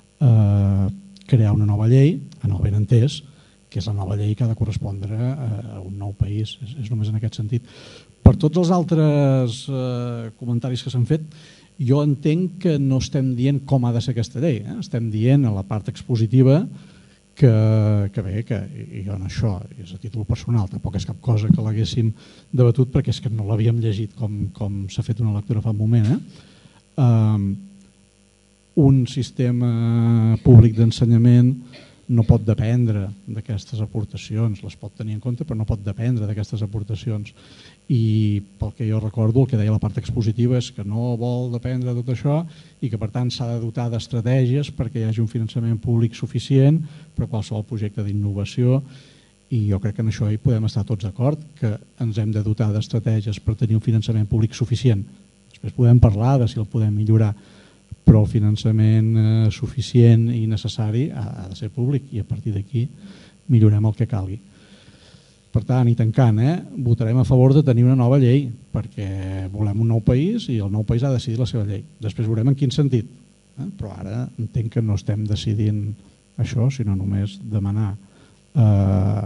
eh, crear una nova llei, en el benentès, que és la nova llei que ha de correspondre a un nou país, és, és només en aquest sentit. Per tots els altres eh, comentaris que s'han fet, jo entenc que no estem dient com ha de ser aquesta llei, eh? Estem dient a la part expositiva que, que bé, que i jo en això és a títol personal, tampoc és cap cosa que l'haguéssim debatut perquè és que no l'havíem llegit com, com s'ha fet una lectura fa un moment. Eh? Um, un sistema públic d'ensenyament no pot dependre d'aquestes aportacions, les pot tenir en compte però no pot dependre d'aquestes aportacions, i pel que jo recordo el que deia la part expositiva és que no vol dependre de tot això i que per tant s'ha de dotar d'estratègies perquè hi hagi un finançament públic suficient per a qualsevol projecte d'innovació, i jo crec que en això hi podem estar tots d'acord, que ens hem de dotar d'estratègies per tenir un finançament públic suficient. Després podem parlar de si el podem millorar, però el finançament eh, suficient i necessari ha, ha de ser públic i a partir d'aquí millorem el que calgui. Per tant, i tancant, eh, votarem a favor de tenir una nova llei perquè volem un nou país i el nou país ha decidit la seva llei. Després veurem en quin sentit, eh? Però ara entenc que no estem decidint això, sinó només demanar eh,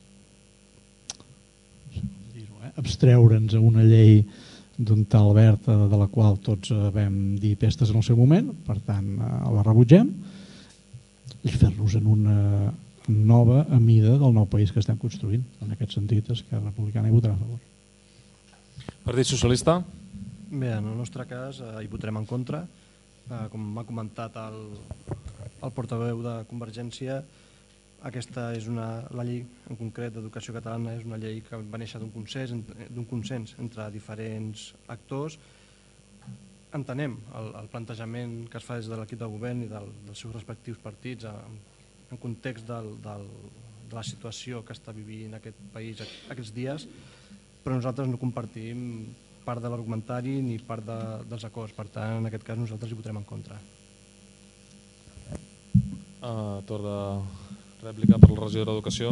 eh, abstreure'ns a una llei d'un tal Berta de la qual tots vam dir pestes en el seu moment, per tant la rebutgem i fer-nos en una nova a mida del nou país que estem construint. En aquest sentit, Esquerra Republicana hi votarà a favor. Partit Socialista? Bé, en el nostre cas eh, hi votarem en contra. Eh, com m'ha comentat el, el portaveu de Convergència, aquesta és una, la llei en concret d'educació catalana és una llei que va néixer d'un consens, d'un consens entre diferents actors. Entenem el, el plantejament que es fa des de l'equip de govern i del, dels seus respectius partits en, en context del, del, de la situació que està vivint aquest país aquests dies, però nosaltres no compartim part de l'argumentari ni part de, dels acords. Per tant, en aquest cas nosaltres hi votarem en contra. Uh, torn de rèplica per la regidora d'Educació.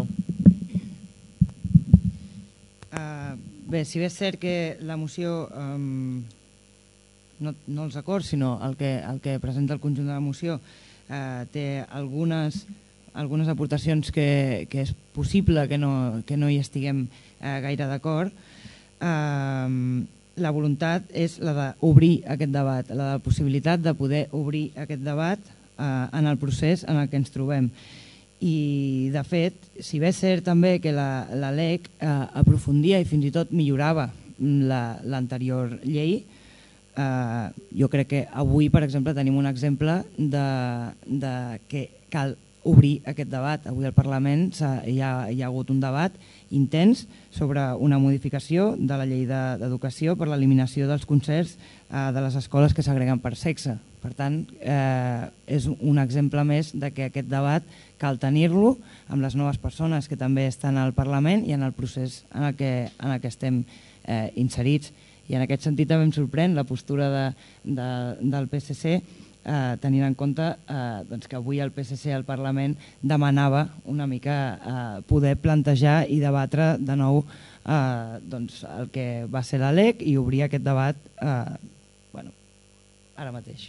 Uh, bé, si bé és cert que la moció, um, no, no els acords, sinó el que, el que presenta el conjunt de la moció, uh, té algunes, algunes aportacions que, que és possible que no, que no hi estiguem uh, gaire d'acord, uh, la voluntat és la d'obrir aquest debat, la de la possibilitat de poder obrir aquest debat uh, en el procés en el que ens trobem. I, de fet, si bé és cert també que la, la LEC eh, aprofundia i fins i tot millorava l'anterior la, llei, eh, jo crec que avui, per exemple, tenim un exemple de, de que cal obrir aquest debat. Avui al Parlament hi ha, hi ha hagut un debat intens sobre una modificació de la llei d'educació per l'eliminació dels concerts eh, de les escoles que s'agreguen per sexe. Per tant, eh, és un exemple més de que aquest debat cal tenir-lo amb les noves persones que també estan al Parlament i en el procés en el que, en el que estem eh, inserits. I en aquest sentit també em sorprèn la postura de, de, del P S C, eh, tenint en compte eh, doncs que avui el P S C al Parlament demanava una mica eh, poder plantejar i debatre de nou eh, doncs el que va ser la LEC i obrir aquest debat eh, bueno, ara mateix.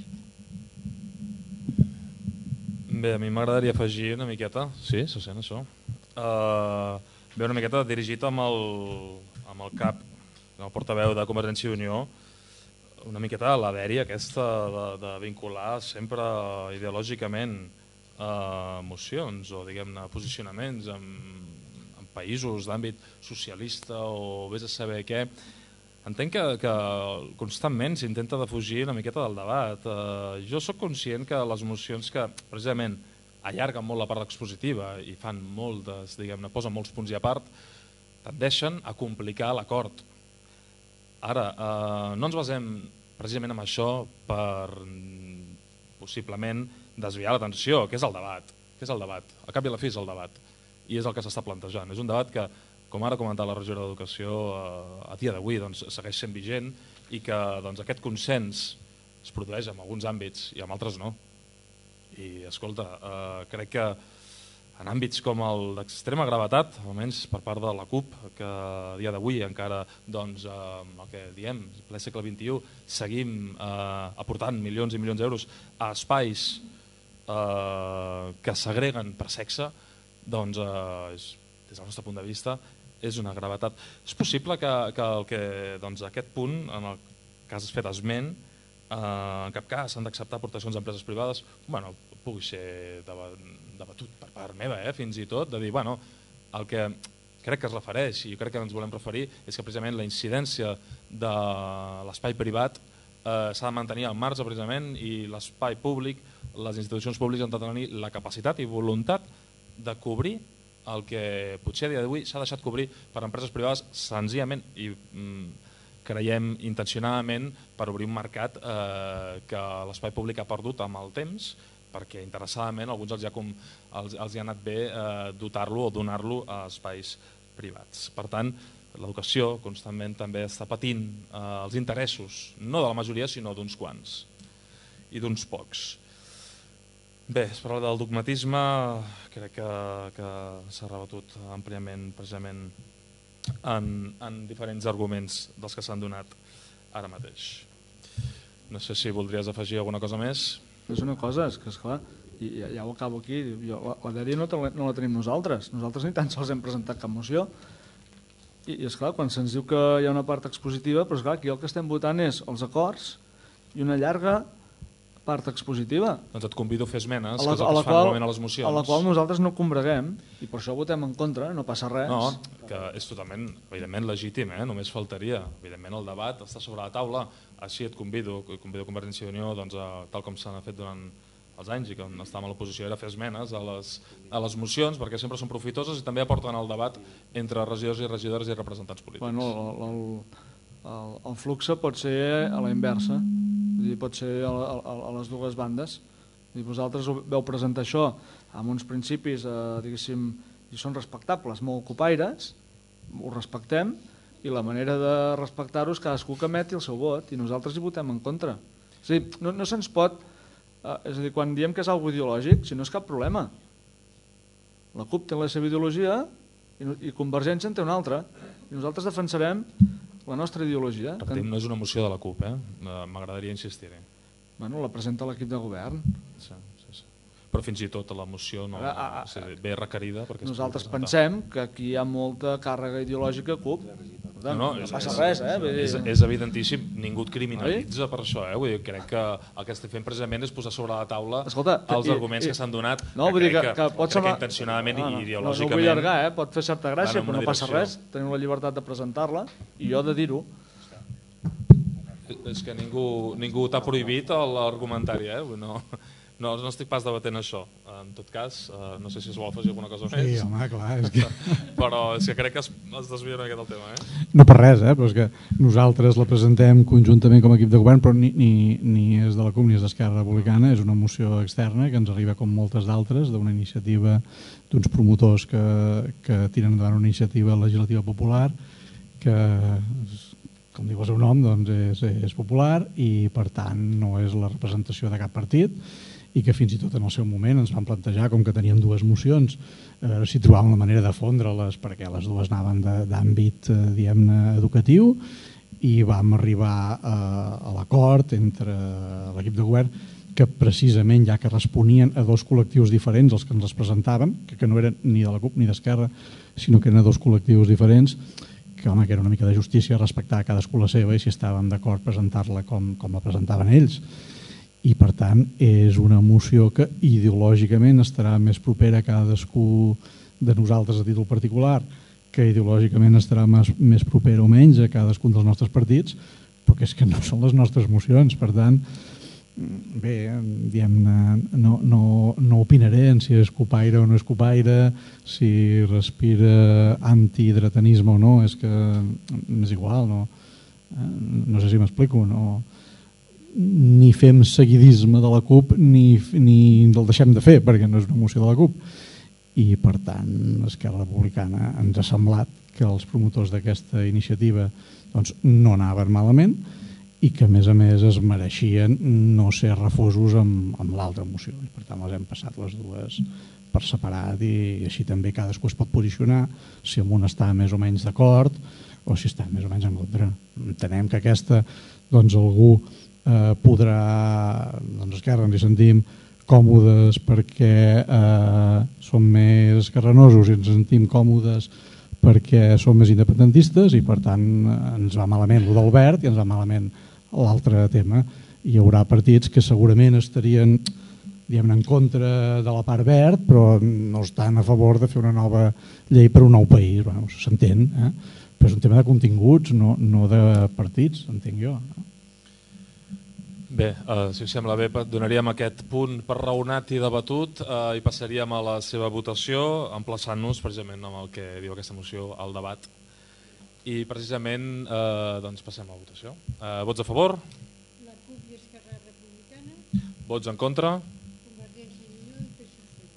Bé, a mi m'agradaria afegir una miqueta, sí, se sent això, uh, bé, una miqueta dirigit amb el, amb el cap, el portaveu de Convergència i Unió, una miqueta a la dèria aquesta de, de vincular sempre ideològicament uh, mocions o diguem-ne posicionaments en, en països d'àmbit socialista o vés a saber què. Entenc que, que constantment s'intenta defugir una miqueta del debat. Uh, jo sóc conscient que les mocions que precisament allarguen molt la part expositiva i fan moltes, diguem-ne, posen molts punts i a part, tendeixen a complicar l'acord. Ara, uh, no ens basem precisament en això per possiblement desviar l'atenció, que és el debat. Que és el debat. Al cap i a la fi és el debat. I és el que s'està plantejant. És un debat que, com ara ha comentat la regidora d'Educació, a dia d'avui doncs, segueix sent vigent i que doncs, aquest consens es produeix en alguns àmbits i en altres no. I escolta, eh, crec que en àmbits com el d'extrema gravetat, almenys per part de la CUP, que a dia d'avui encara doncs, eh, el que diem, ple segle vint-i-u, seguim eh, aportant milions i milions d'euros a espais eh, que s'agreguen per sexe, doncs eh, és, des del nostre punt de vista és una gravetat. És possible que, que, el que doncs, aquest punt, en el cas es fet esment, eh, en cap cas s'han d'acceptar aportacions d'empreses privades, bueno, pugui ser debatut per part meva, eh, fins i tot, de dir, bueno, el que crec que es refereix, i jo crec que ens volem referir, és que precisament la incidència de l'espai privat eh, s'ha de mantenir al marge precisament i l'espai públic, les institucions públiques han de tenir la capacitat i voluntat de cobrir el que potser a dia d'avui s'ha deixat cobrir per empreses privades senzillament i mm, creiem intencionadament per obrir un mercat eh, que l'espai públic ha perdut amb el temps, perquè interessadament alguns els hi ha, com, els, els hi ha anat bé eh, dotar-lo o donar-lo a espais privats. Per tant, l'educació constantment també està patint eh, els interessos, no de la majoria sinó d'uns quants i d'uns pocs. Bé, es parla del dogmatisme, crec que, que s'ha rebatut àmpliament precisament en, en diferents arguments dels que s'han donat ara mateix. No sé si voldries afegir alguna cosa més. És una cosa, és que esclar, i ja, ja ho acabo aquí, jo, la, la dèria no, no la tenim nosaltres, nosaltres ni tan sols hem presentat cap moció, i, i esclar, quan se'ns diu que hi ha una part expositiva, però esclar, aquí el que estem votant és els acords i una llarga part expositiva. Doncs et convido a fer esmenes, a la, que és el que es fa normalment a les mocions. A la qual nosaltres no combreguem, i per això votem en contra, no passa res. No, que és totalment, evidentment, legítim, eh? Només faltaria. Evidentment, el debat està sobre la taula, així et convido, convido a Convergència i Unió, doncs, a, tal com s'ha fet durant els anys i que estàvem a l'oposició, era fer esmenes a les, a les mocions, perquè sempre són profitoses i també aporten el debat entre regidors i regidores i representants polítics. Bueno, el, el, el, el flux pot ser a la inversa, pot ser a, a, a les dues bandes. I vosaltres veu presentar això amb uns principis, eh, diguéssim, i són respectables, molt copaires, ho respectem, i la manera de respectar-ho és cadascú que emeti el seu vot, i nosaltres hi votem en contra. És a dir, no, no se'ns pot... Eh, és a dir, quan diem que és algo ideològic, si no és cap problema. La CUP té la seva ideologia i, i Convergència en té una altra. I nosaltres defensarem la nostra ideologia. Repetim, no és una moció de la CUP, eh? M'agradaria insistir-hi. Bueno, la presenta l'equip de govern. Sí, sí, sí. Però fins i tot la moció no, ah, ah, o sigui, ve requerida. Perquè nosaltres pensem que aquí hi ha molta càrrega ideològica CUP. No, no, no passa és, res, eh? És, és evidentíssim, ningú et criminalitza per això, eh? Vull dir, crec que el que estem fent precisament és posar sobre la taula Escolta, els i, arguments i, que s'han donat, no, que crec que, que, que, crec que intencionadament no, no, i ideològicament... No, no vull allargar, eh? Pot fer certa gràcia, però no passa res, tenim la llibertat de presentar-la i jo de dir-ho. És que ningú, ningú t'ha prohibit l'argumentari, eh? No... No, no estic pas debatent això. En tot cas, uh, no sé si es vol afegir alguna cosa més. Sí, home, clar. És que... Però és que crec que es, es desvia una miqueta el tema. Eh? No per res, eh? Però és que nosaltres la presentem conjuntament com a equip de govern, però ni, ni, ni és de la CUP ni és d'Esquerra Republicana, és una moció externa que ens arriba com moltes d'altres, d'una iniciativa d'uns promotors que, que tiren endavant una iniciativa legislativa popular que, com diu el seu nom, doncs és, és popular i per tant no és la representació de cap partit, i que fins i tot en el seu moment ens van plantejar, com que teníem dues mocions, a veure si trobàvem la manera de fondre-les, perquè les dues anaven d'àmbit, diguem-ne, educatiu, i vam arribar a, a l'acord entre l'equip de govern que precisament, ja que responien a dos col·lectius diferents els que ens les presentaven, que, que no eren ni de la CUP ni d'Esquerra, sinó que eren a dos col·lectius diferents, que, home, que era una mica de justícia respectar cadascú la seva i si estàvem d'acord presentar-la com, com la presentaven ells. I per tant és una moció que ideològicament estarà més propera a cadascú de nosaltres a títol particular, que ideològicament estarà més, més propera o menys a cadascun dels nostres partits, però que és que no són les nostres mocions. Per tant, bé, diguem-ne, no, no, no opinaré en si és copaire o no és copaire, si respira antidretanisme o no, és que m'és igual, no, no sé si m'explico, no... ni fem seguidisme de la CUP ni, ni el deixem de fer perquè no és una moció de la CUP i per tant Esquerra Republicana ens ha semblat que els promotors d'aquesta iniciativa doncs, no anaven malament i que a més a més es mereixien no ser refosos amb, amb l'altra moció i per tant les hem passat les dues per separat i així també cadascú es pot posicionar si amb una està més o menys d'acord o si està més o menys en contra. Entenem que aquesta doncs algú Eh, podrà, doncs Esquerra ens hi sentim còmodes perquè eh, som més esquerranosos i ens sentim còmodes perquè som més independentistes i per tant ens va malament el del verd i ens va malament l'altre tema. Hi haurà partits que segurament estarien diguem-ne en contra de la part verd però no estan a favor de fer una nova llei per un nou país, bueno, s'entén, eh? Però és un tema de continguts, no, no de partits, entenc jo. Bé, eh, si us sembla bé, donaríem aquest punt per raonat i debatut eh, i passaríem a la seva votació, emplaçant-nos precisament amb el que diu aquesta moció al debat. I precisament eh, doncs passem a la votació. Eh, vots a favor? La CUP i Esquerra Republicana. Vots en contra? Convergència i Unió i P S C.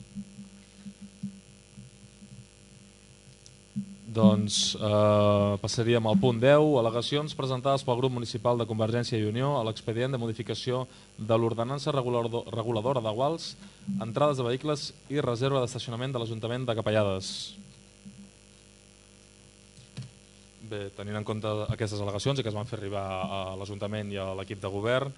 Doncs eh, passaríem al punt deu, al·legacions presentades pel grup municipal de Convergència i Unió a l'expedient de modificació de l'ordenança reguladora de guals, entrades de vehicles i reserva d'estacionament de l'Ajuntament de Capellades. Bé, tenint en compte aquestes al·legacions i que es van fer arribar a l'Ajuntament i a l'equip de govern,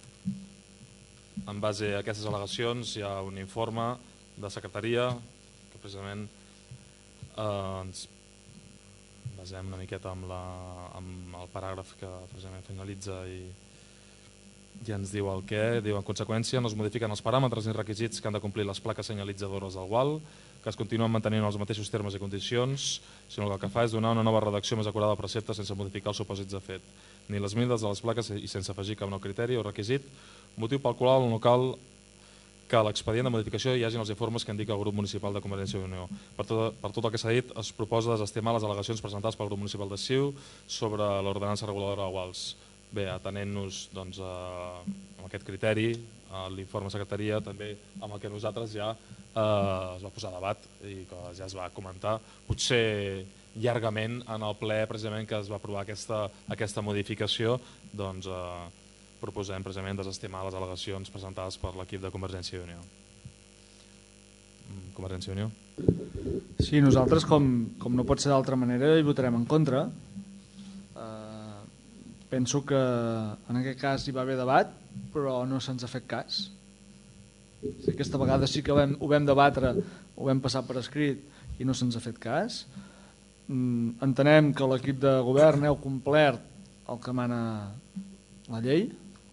en base a aquestes al·legacions hi ha un informe de secretaria que precisament eh, ens basem una miqueta amb, la, amb el paràgraf que precisament finalitza i, i ens diu el què. Diu, en conseqüència, no es modifiquen els paràmetres ni requisits que han de complir les plaques senyalitzadores del gual, que es continuen mantenint els mateixos termes i condicions, sinó que el que fa és donar una nova redacció més acurada al precepte sense modificar els supòsits de fet, ni les mides de les plaques i sense afegir cap nou criteri o requisit, motiu pel qual no cal que a l'expedient de modificació hi hagin els informes que indica el grup municipal de Convergència i Unió. Per tot, per tot el que s'ha dit, es proposa desestimar les al·legacions presentades pel grup municipal de C I U sobre l'ordenança reguladora de guals. Bé, atenent-nos doncs, a, a aquest criteri, a l'informe de secretaria, també amb el que nosaltres ja eh, es va posar a debat i que ja es va comentar, potser llargament en el ple precisament que es va aprovar aquesta, aquesta modificació, doncs eh, proposem precisament desestimar les al·legacions presentades per l'equip de Convergència i Unió. Convergència i Unió? Sí, nosaltres, com, com no pot ser d'altra manera, hi votarem en contra. Eh, penso que en aquest cas hi va haver debat, però no se'ns ha fet cas. Aquesta vegada sí que vam, ho vam debatre, ho vam passar per escrit i no se'ns ha fet cas. Entenem que l'equip de govern heu complert el que mana la llei,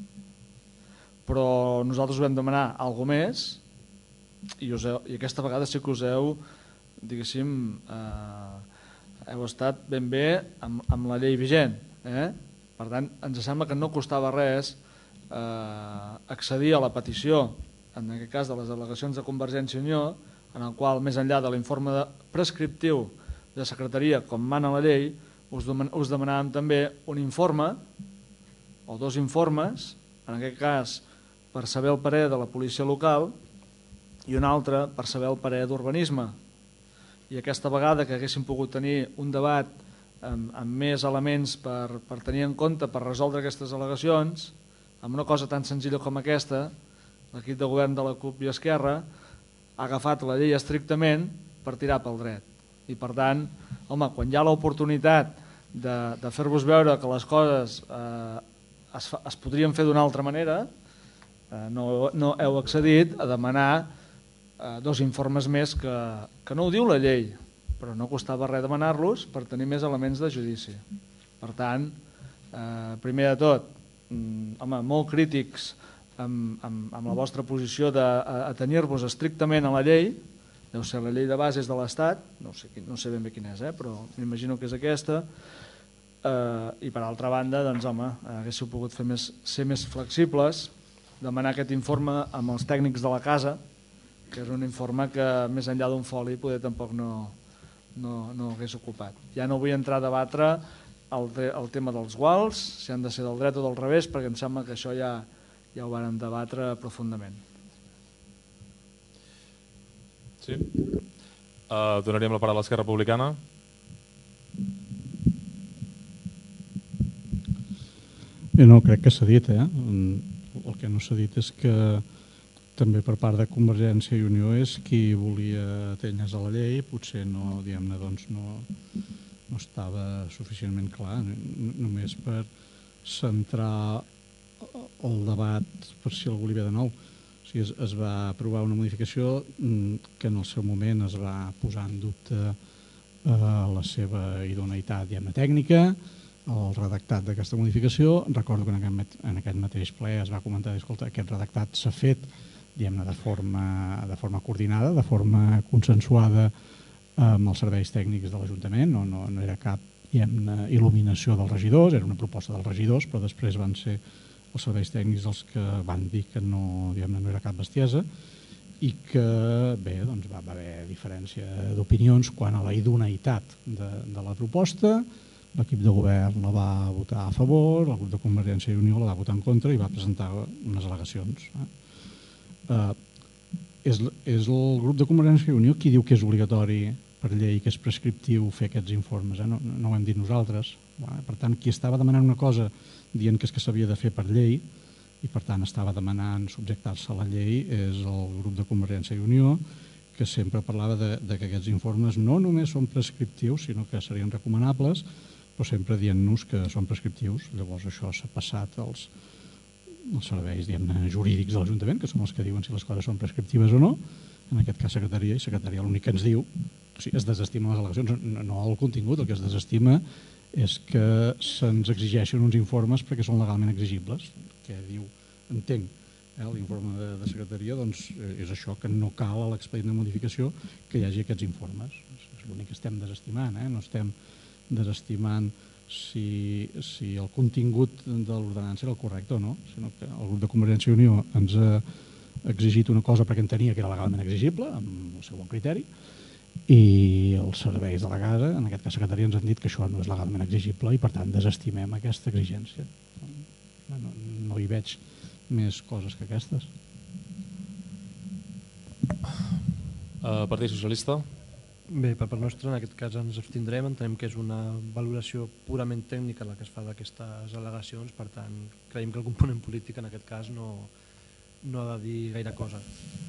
però nosaltres ho vam demanar alguna més i, us heu, i aquesta vegada sí que us heu, diguéssim, eh, heu estat ben bé amb, amb la llei vigent. Eh? Per tant, ens sembla que no costava res eh, accedir a la petició, en aquest cas de les al·legacions de Convergència i Unió, en el qual, més enllà de l'informe de prescriptiu de secretaria, com mana la llei, us, deman us demanàvem també un informe o dos informes, en aquest cas per saber el parer de la policia local i un altre per saber el parer d'urbanisme. I aquesta vegada que haguéssim pogut tenir un debat amb, amb més elements per, per tenir en compte, per resoldre aquestes al·legacions, amb una cosa tan senzilla com aquesta, l'equip de govern de la CUP i Esquerra ha agafat la llei estrictament per tirar pel dret. I per tant, home, quan hi ha l'oportunitat de, de fer-vos veure que les coses eh, es, fa, es podrien fer d'una altra manera, eh, no, no heu accedit a demanar eh, dos informes més que, que no ho diu la llei, però no costava res demanar-los per tenir més elements de judici. Per tant, eh, primer de tot, mm, home, molt crítics amb, amb, amb la vostra posició d'atenir-vos estrictament a la llei. Deu ser la llei de bases de l'Estat, no sé, no sé ben bé quina és, eh, però m'imagino que és aquesta, eh, i per altra banda, doncs, home, haguéssiu pogut fer més, ser més flexibles, demanar aquest informe amb els tècnics de la casa, que és un informe que més enllà d'un foli poder tampoc no, no, no hagués ocupat. Ja no vull entrar a debatre el, el tema dels guals, si han de ser del dret o del revés, perquè em sembla que això ja, ja ho vam debatre profundament. Sí. Uh, donaríem la paraula a l'Esquerra Republicana. Bé, no, crec que s'ha dit, eh? El que no s'ha dit és que també per part de Convergència i Unió és qui volia atènyer a la llei, potser no, diguem-ne, doncs no, no estava suficientment clar, només per centrar el debat per si algú li ve de nou. O sigui, es, es va aprovar una modificació que en el seu moment es va posar en dubte eh, la seva idoneïtat diguem-ne tècnica, el redactat d'aquesta modificació. Recordo que en aquest, en aquest mateix ple es va comentar que aquest redactat s'ha fet diguem-ne de forma, de forma coordinada, de forma consensuada amb els serveis tècnics de l'Ajuntament, no, no, no era cap diguem-ne il·luminació dels regidors, era una proposta dels regidors, però després van ser els serveis tècnics els que van dir que no, diguem-ne, no era cap bestiesa, i que bé, doncs va haver diferència d'opinions quant a la idoneïtat de, de la proposta. L'equip de govern la va votar a favor, el grup de Convergència i Unió la va votar en contra i va presentar unes al·legacions. Eh? Eh, és, és el grup de Convergència i Unió qui diu que és obligatori per llei, que és prescriptiu fer aquests informes, eh? no, no ho hem dit nosaltres. Eh? Per tant, qui estava demanant una cosa dient que és que s'havia de fer per llei i per tant estava demanant subjectar-se a la llei és el grup de Convergència i Unió, que sempre parlava de, de que aquests informes no només són prescriptius, sinó que serien recomanables, però sempre dient-nos que són prescriptius. Llavors això s'ha passat als, als serveis, diguem-ne, jurídics de l'Ajuntament, que són els que diuen si les coses són prescriptives o no, en aquest cas secretaria, i secretaria l'únic que ens diu, o sigui, es desestimen les al·legacions, no el contingut, el que es desestima és que se'ns exigeixen uns informes perquè són legalment exigibles, que diu, entenc, eh, l'informe de, de secretaria, doncs és això, que no cal a l'expedient de modificació que hi hagi aquests informes. És l'únic que estem desestimant, eh? No estem desestimant si, si el contingut de l'ordenança era el correcte o no, sinó que el grup de Convergència i Unió ens ha exigit una cosa perquè entenia que era legalment exigible, amb el seu bon criteri, i els serveis de la casa, en aquest cas secretaria, ens han dit que això no és legalment exigible i per tant desestimem aquesta exigència. No, no hi veig més coses que aquestes. Uh, Partit Socialista? Bé, per part nostra, en aquest cas ens abstindrem, entenem que és una valoració purament tècnica la que es fa d'aquestes al·legacions, per tant, creiem que el component polític en aquest cas no, no ha de dir gaire cosa.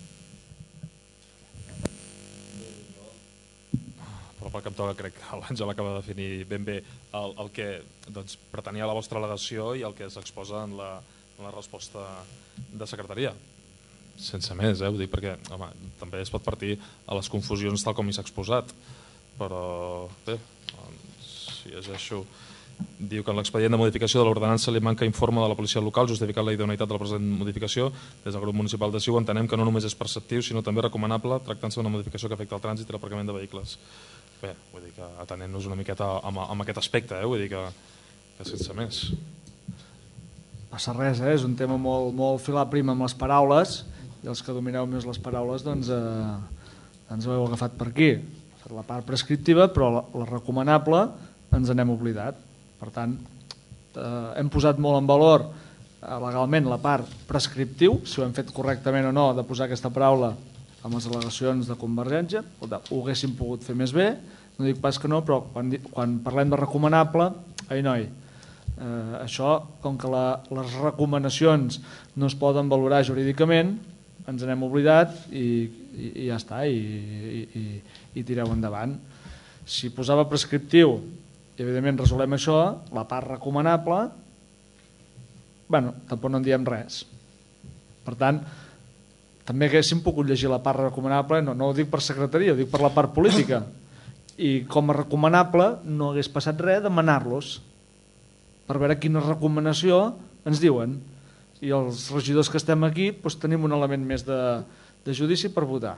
Però pel que em toca crec que l'Àngel acaba de definir ben bé el, el que doncs, pretenia la vostra al·legació i el que s'exposa en, la, en la resposta de secretaria. Sense més, eh, ho dic perquè home, també es pot partir a les confusions tal com hi s'ha exposat, però bé, si llegeixo, diu que en l'expedient de modificació de l'ordenança li manca informe de la policia local justificant la idoneïtat de la present modificació. Des del grup municipal de Siu entenem que no només és perceptiu sinó també recomanable tractant-se d'una modificació que afecta el trànsit i l'aparcament de vehicles. Bé, vull dir que atenent-nos una miqueta amb, amb aquest aspecte, eh? Vull dir que, que sense més. Passa res, eh? És un tema molt, molt filar prim amb les paraules i els que domineu més les paraules doncs, eh, ens ho heu agafat per aquí. La part prescriptiva, però la, la recomanable ens n'hem oblidat. Per tant, eh, hem posat molt en valor eh, legalment la part prescriptiu, si ho hem fet correctament o no, de posar aquesta paraula amb les al·legacions de Convergència, ho haguéssim pogut fer més bé, no dic pas que no, però quan, quan parlem de recomanable, ai noi, eh, això, com que la, les recomanacions no es poden valorar jurídicament, ens n'hem oblidat i, i, i ja està, i, i, i, i tireu endavant. Si posava prescriptiu, i evidentment resolem això, la part recomanable, bueno, tampoc no en diem res. Per tant, també haguéssim pogut llegir la part recomanable, no, no ho dic per secretaria, ho dic per la part política, i com a recomanable no hagués passat res demanar-los per veure quina recomanació ens diuen, i els regidors que estem aquí doncs tenim un element més de, de judici per votar.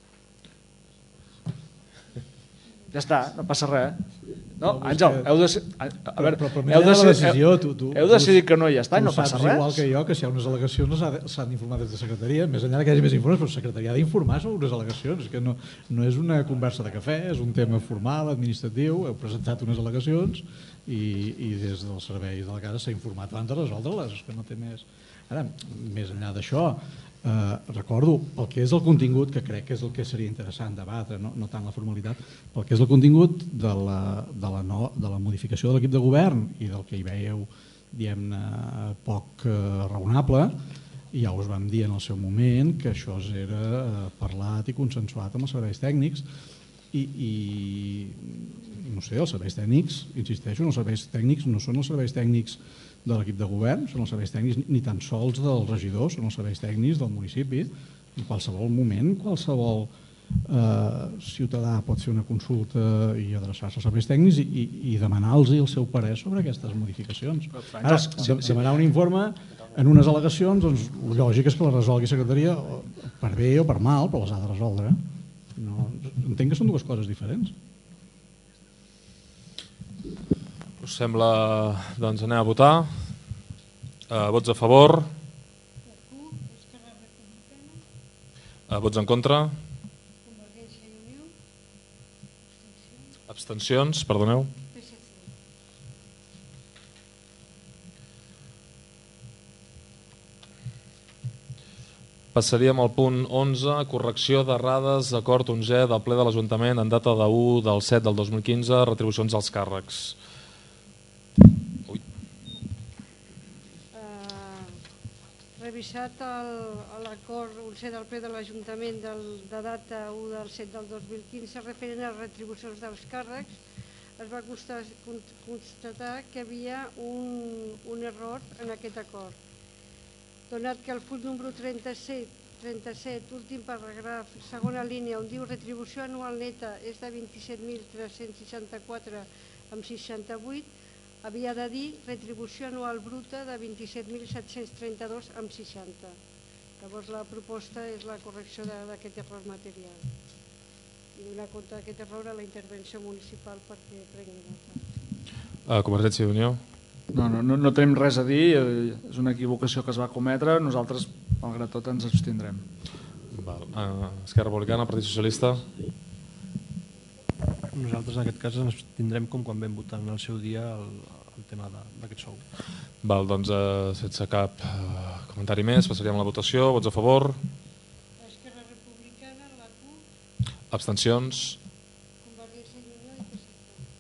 Ja està, no passa res. No, Àngel, heu decidit, a veure, heu decidit, heu decidit que no i ja està, no passa res. Igual que jo, que si hi ha unes al·legacions s'han d'informar des de secretaria, més enllà que hi hagi més informes, però la secretaria ha d'informar sobre unes al·legacions, que no, no és una conversa de cafè, és un tema formal, administratiu, heu presentat unes al·legacions i, i des dels serveis de la casa s'ha informat abans de resoldre-les, que no té més. Ara, més enllà d'això, eh, recordo el que és el contingut, que crec que és el que seria interessant debatre, no, no tant la formalitat, el que és el contingut de la, de la, no, de la modificació de l'equip de govern i del que hi veieu, diguem-ne, poc eh, raonable, i ja us vam dir en el seu moment que això era eh, parlat i consensuat amb els serveis tècnics i, i no sé, els serveis tècnics, insisteixo, els serveis tècnics no són els serveis tècnics de l'equip de govern, són els serveis tècnics ni tan sols dels regidors, són els serveis tècnics del municipi. En qualsevol moment, qualsevol eh, ciutadà pot fer una consulta i adreçar-se als serveis tècnics i, i, i demanar-los el seu parer sobre aquestes modificacions. Ara, de, demanar un informe en unes al·legacions, doncs, el lògic és que la resolgui secretaria per bé o per mal, però les ha de resoldre. No, entenc que són dues coses diferents. Us sembla, doncs anem a votar. Uh, vots a favor? La CUP, Esquerra Republicana, Uh, vots en contra? Convergència i Unió, abstencions, Abstencions, perdoneu. P S C. Passaríem al punt onze, correcció d'errades, acord onzè del ple de l'Ajuntament en data de u del set del dos mil quinze, retribucions als càrrecs. Ui. Uh, revisat l'acord onzè del ple de l'Ajuntament de data u del set del dos mil quinze referent a les retribucions dels càrrecs, es va constatar que hi havia un, un error en aquest acord. Donat que el punt número trenta-set, trenta-set, últim paràgraf, segona línia, on diu retribució anual neta és de vint-i-set mil tres-cents seixanta-quatre amb seixanta-vuit, havia de dir retribució anual bruta de vint-i-set mil set-cents trenta-dos amb seixanta. Llavors la proposta és la correcció d'aquest error material. I donar compte d'aquest error a la intervenció municipal perquè prengui nota. Uh, Convergència i Unió. No, no, no, no tenim res a dir, és una equivocació que es va cometre, nosaltres, malgrat tot, ens abstindrem. Val. Uh, Esquerra Republicana, Partit Socialista. Nosaltres en aquest cas ens tindrem com quan vam votar en el seu dia el, el tema d'aquest sou. Val, doncs uh, sense cap uh, comentari més, passaríem a la votació. Vots a favor? Esquerra Republicana, la CUP, Abstencions? Convergència i Unió i P S C.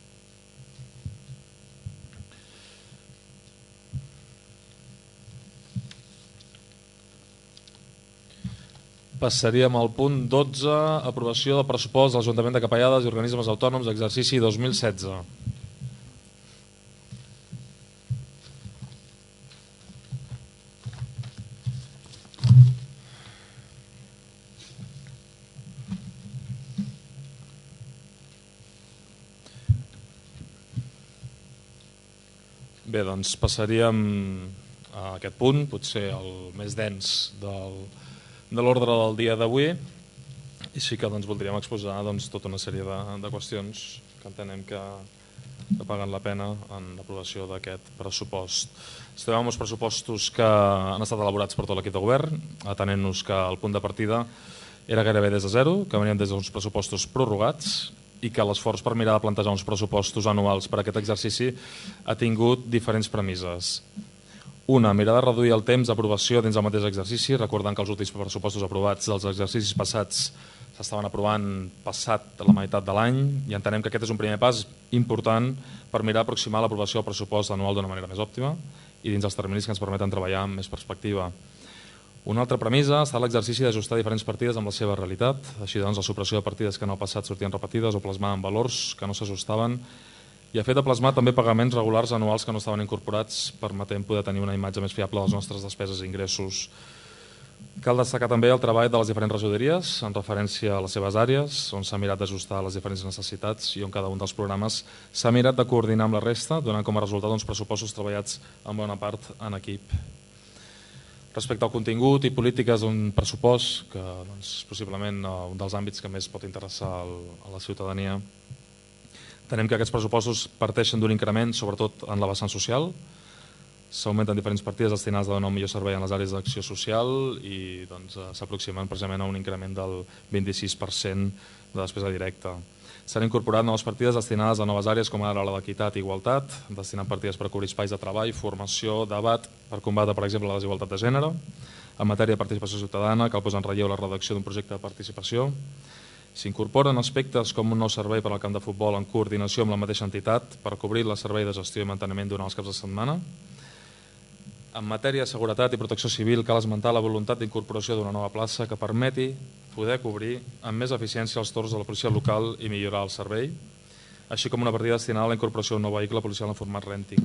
Passaríem al punt dotze, aprovació del pressupost de l'Ajuntament de Capellades i organismes autònoms exercici dos mil setze. Bé, doncs passaríem a aquest punt, potser el més dens del, de l'ordre del dia d'avui, i sí que doncs, voldríem exposar doncs, tota una sèrie de, de qüestions que entenem que, que paguen la pena en l'aprovació d'aquest pressupost. Estem amb uns pressupostos que han estat elaborats per tot l'equip de govern, atenent-nos que el punt de partida era gairebé des de zero, que venien des d'uns pressupostos prorrogats, i que l'esforç per mirar de plantejar uns pressupostos anuals per a aquest exercici ha tingut diferents premisses. Una, mirar de reduir el temps d'aprovació dins el mateix exercici, recordant que els últims pressupostos aprovats dels exercicis passats s'estaven aprovant passat la meitat de l'any, i entenem que aquest és un primer pas important per mirar aproximar l'aprovació del pressupost anual d'una manera més òptima i dins els terminis que ens permeten treballar amb més perspectiva. Una altra premissa està l'exercici d'ajustar diferents partides amb la seva realitat, així doncs la supressió de partides que en el passat sortien repetides o plasmaven valors que no s'ajustaven, i a fet de plasmar també pagaments regulars anuals que no estaven incorporats, permetent poder tenir una imatge més fiable de les nostres despeses i ingressos. Cal destacar també el treball de les diferents regidories en referència a les seves àrees, on s'ha mirat d'ajustar les diferents necessitats i on cada un dels programes s'ha mirat de coordinar amb la resta, donant com a resultat uns pressupostos treballats en bona part en equip. Respecte al contingut i polítiques d'un pressupost, que doncs, possiblement un dels àmbits que més pot interessar a la ciutadania, tenem que aquests pressupostos parteixen d'un increment, sobretot en la vessant social. S'augmenten diferents partides destinades a donar un millor servei en les àrees d'acció social i doncs, s'aproximen precisament a un increment del vint-i-sis per cent de despesa directa. S'han incorporat noves partides destinades a noves àrees com ara la d'equitat i igualtat, destinant partides per cobrir espais de treball, formació, debat, per combatre, per exemple, la desigualtat de gènere. En matèria de participació ciutadana, cal posar en relleu la redacció d'un projecte de participació. S'incorporen aspectes com un nou servei per al camp de futbol en coordinació amb la mateixa entitat per cobrir el servei de gestió i manteniment durant els caps de setmana. En matèria de seguretat i protecció civil cal esmentar la voluntat d'incorporació d'una nova plaça que permeti poder cobrir amb més eficiència els torns de la policia local i millorar el servei, així com una partida destinada a la incorporació d'un nou vehicle policial en format renting.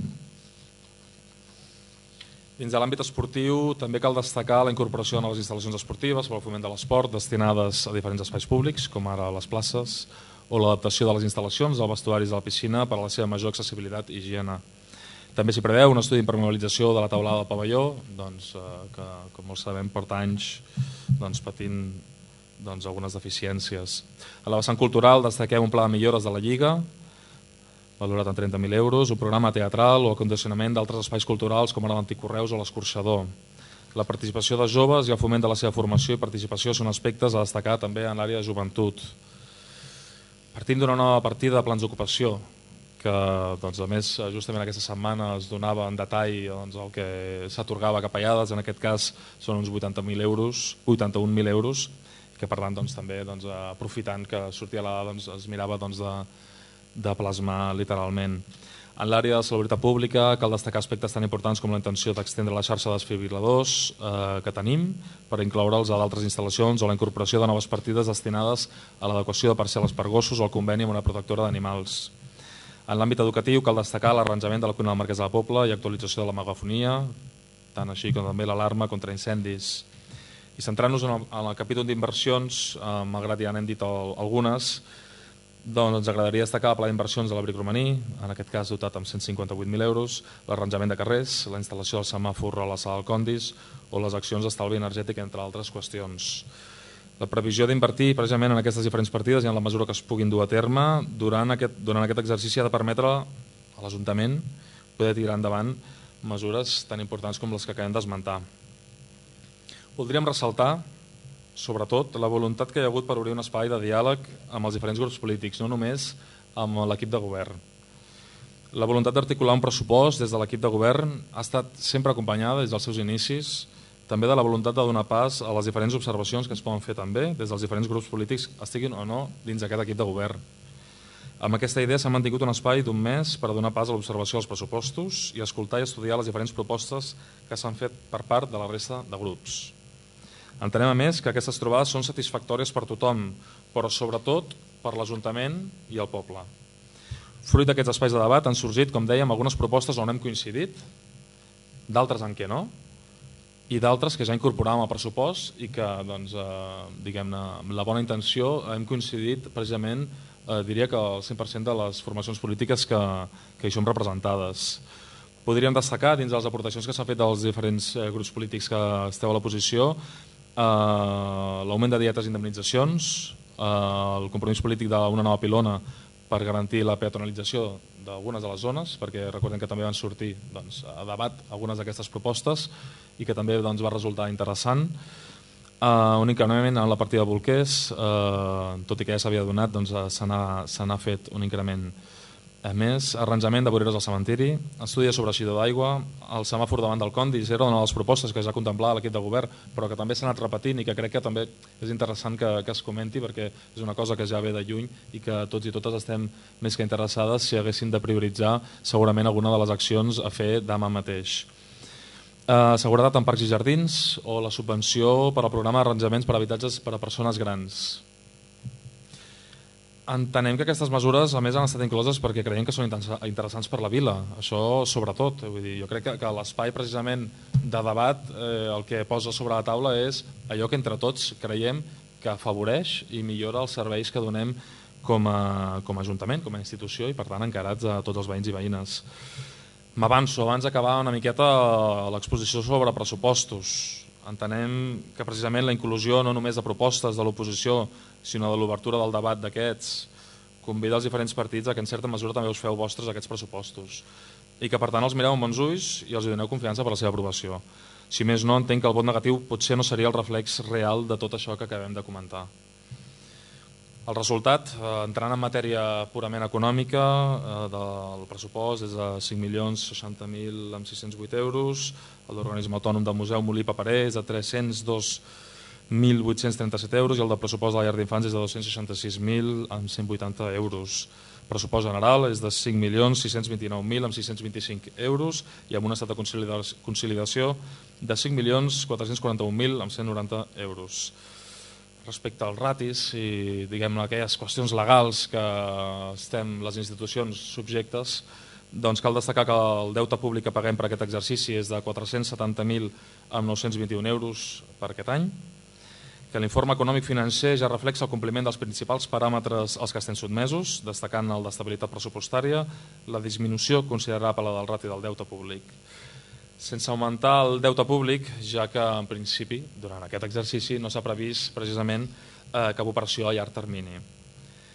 Dins de l'àmbit esportiu també cal destacar la incorporació de noves instal·lacions esportives per al foment de l'esport destinades a diferents espais públics, com ara les places, o l'adaptació de les instal·lacions dels vestuaris de la piscina per a la seva major accessibilitat i higiene. També s'hi preveu un estudi d'impermeabilització de la teulada del pavelló, doncs, eh, que, com molts sabem, porta anys doncs, patint doncs, algunes deficiències. A la vessant cultural destaquem un pla de millores de la Lliga valorat en trenta mil euros, un programa teatral o acondicionament d'altres espais culturals com ara l'Antic Correus o l'Escorxador. La participació de joves i el foment de la seva formació i participació són aspectes a destacar també en l'àrea de joventut. Partim d'una nova partida de plans d'ocupació, que doncs, a més justament aquesta setmana es donava en detall doncs, el que s'atorgava a Capellades, en aquest cas són uns vuitanta mil euros, vuitanta-un mil euros, que per tant doncs, també doncs, aprofitant que sortia la dada doncs, es mirava doncs, de, de plasmar literalment. En l'àrea de salubritat pública cal destacar aspectes tan importants com la intenció d'extendre la xarxa de desfibril·ladors eh, que tenim per incloure'ls a d'altres instal·lacions o la incorporació de noves partides destinades a l'adequació de parcel·les per gossos o el conveni amb una protectora d'animals. En l'àmbit educatiu cal destacar l'arranjament de la cuina del Marquès de la Pobla i actualització de la megafonia, tant així com també l'alarma contra incendis. I centrant-nos en, en el capítol d'inversions, eh, malgrat ja n'hem dit el, algunes, doncs ens agradaria destacar el pla d'inversions de l'Abric Romaní, en aquest cas dotat amb cent cinquanta-vuit mil euros, l'arranjament de carrers, la instal·lació del semàfor a la sala del Condis o les accions d'estalvi energètic, entre altres qüestions. La previsió d'invertir precisament en aquestes diferents partides i en la mesura que es puguin dur a terme durant aquest, durant aquest exercici ha de permetre a l'Ajuntament poder tirar endavant mesures tan importants com les que acabem d'esmentar. Voldríem ressaltar sobretot la voluntat que hi ha hagut per obrir un espai de diàleg amb els diferents grups polítics, no només amb l'equip de govern. La voluntat d'articular un pressupost des de l'equip de govern ha estat sempre acompanyada des dels seus inicis, també de la voluntat de donar pas a les diferents observacions que es poden fer també des dels diferents grups polítics, estiguin o no dins d'aquest equip de govern. Amb aquesta idea s'ha mantingut un espai d'un mes per a donar pas a l'observació dels pressupostos i escoltar i estudiar les diferents propostes que s'han fet per part de la resta de grups. Entenem a més que aquestes trobades són satisfactòries per tothom, però sobretot per l'Ajuntament i el poble. Fruit d'aquests espais de debat han sorgit, com dèiem, algunes propostes on hem coincidit, d'altres en què no, i d'altres que ja incorporàvem al pressupost i que, doncs, eh, diguem-ne, amb la bona intenció hem coincidit precisament, eh, diria que el cent per cent de les formacions polítiques que, que hi som representades. Podríem destacar, dins de les aportacions que s'han fet dels diferents eh, grups polítics que esteu a l'oposició, Uh, l'augment de dietes i indemnitzacions, uh, el compromís polític d'una nova pilona per garantir la peatonalització d'algunes de les zones, perquè recordem que també van sortir doncs, a debat algunes d'aquestes propostes i que també doncs, va resultar interessant. Uh, un increment en la partida de bolquers, uh, tot i que ja s'havia donat, doncs, se n'ha fet un increment a més, arranjament de voreres al cementiri, estudi de sobreeixidor d'aigua, el semàfor davant del Condis era una de les propostes que ja contemplava l'equip de govern, però que també s'ha anat repetint i que crec que també és interessant que, que es comenti perquè és una cosa que ja ve de lluny i que tots i totes estem més que interessades si haguéssim de prioritzar segurament alguna de les accions a fer demà mateix. Uh, seguretat en parcs i jardins o la subvenció per al programa d'arranjaments per a habitatges per a persones grans. Entenem que aquestes mesures a més han estat incloses perquè creiem que són interessants per la vila, això sobretot. Vull dir, jo crec que, que l'espai precisament de debat eh, el que posa sobre la taula és allò que entre tots creiem que afavoreix i millora els serveis que donem com a, com a Ajuntament, com a institució i per tant encarats a tots els veïns i veïnes. M'avanço, abans d'acabar una miqueta l'exposició sobre pressupostos. Entenem que precisament la inclusió no només de propostes de l'oposició sinó de l'obertura del debat d'aquests convida els diferents partits a que en certa mesura també us feu vostres aquests pressupostos i que per tant els mireu amb bons ulls i els doneu confiança per a la seva aprovació. Si més no, entenc que el vot negatiu potser no seria el reflex real de tot això que acabem de comentar. El resultat, entrant en matèria purament econòmica, del pressupost és de cinc milions seixanta mil amb sis-cents vuit euros, el d'organisme autònom del Museu Molí Paperer és de tres-cents dos mil vuit-cents trenta-set euros i el de pressupost de la llar d'infants és de dos-cents seixanta-sis mil amb cent vuitanta euros. El pressupost general és de cinc milions sis-cents vint-i-nou mil amb sis-cents vint-i-cinc euros i amb un estat de consolidació de cinc milions quatre-cents quaranta-un mil amb cent noranta euros. Respecte als ratis i diguem-ne aquelles qüestions legals que estem les institucions subjectes, doncs cal destacar que el deute públic que paguem per aquest exercici és de quatre-cents setanta mil amb nou-cents vint-i-un euros per aquest any, que l'informe econòmic financer ja reflexa el compliment dels principals paràmetres als que estem sotmesos, destacant el d'estabilitat pressupostària, la disminució considerable del rati del deute públic. Sense augmentar el deute públic, ja que en principi, durant aquest exercici, no s'ha previst precisament eh, cap operació a llarg termini.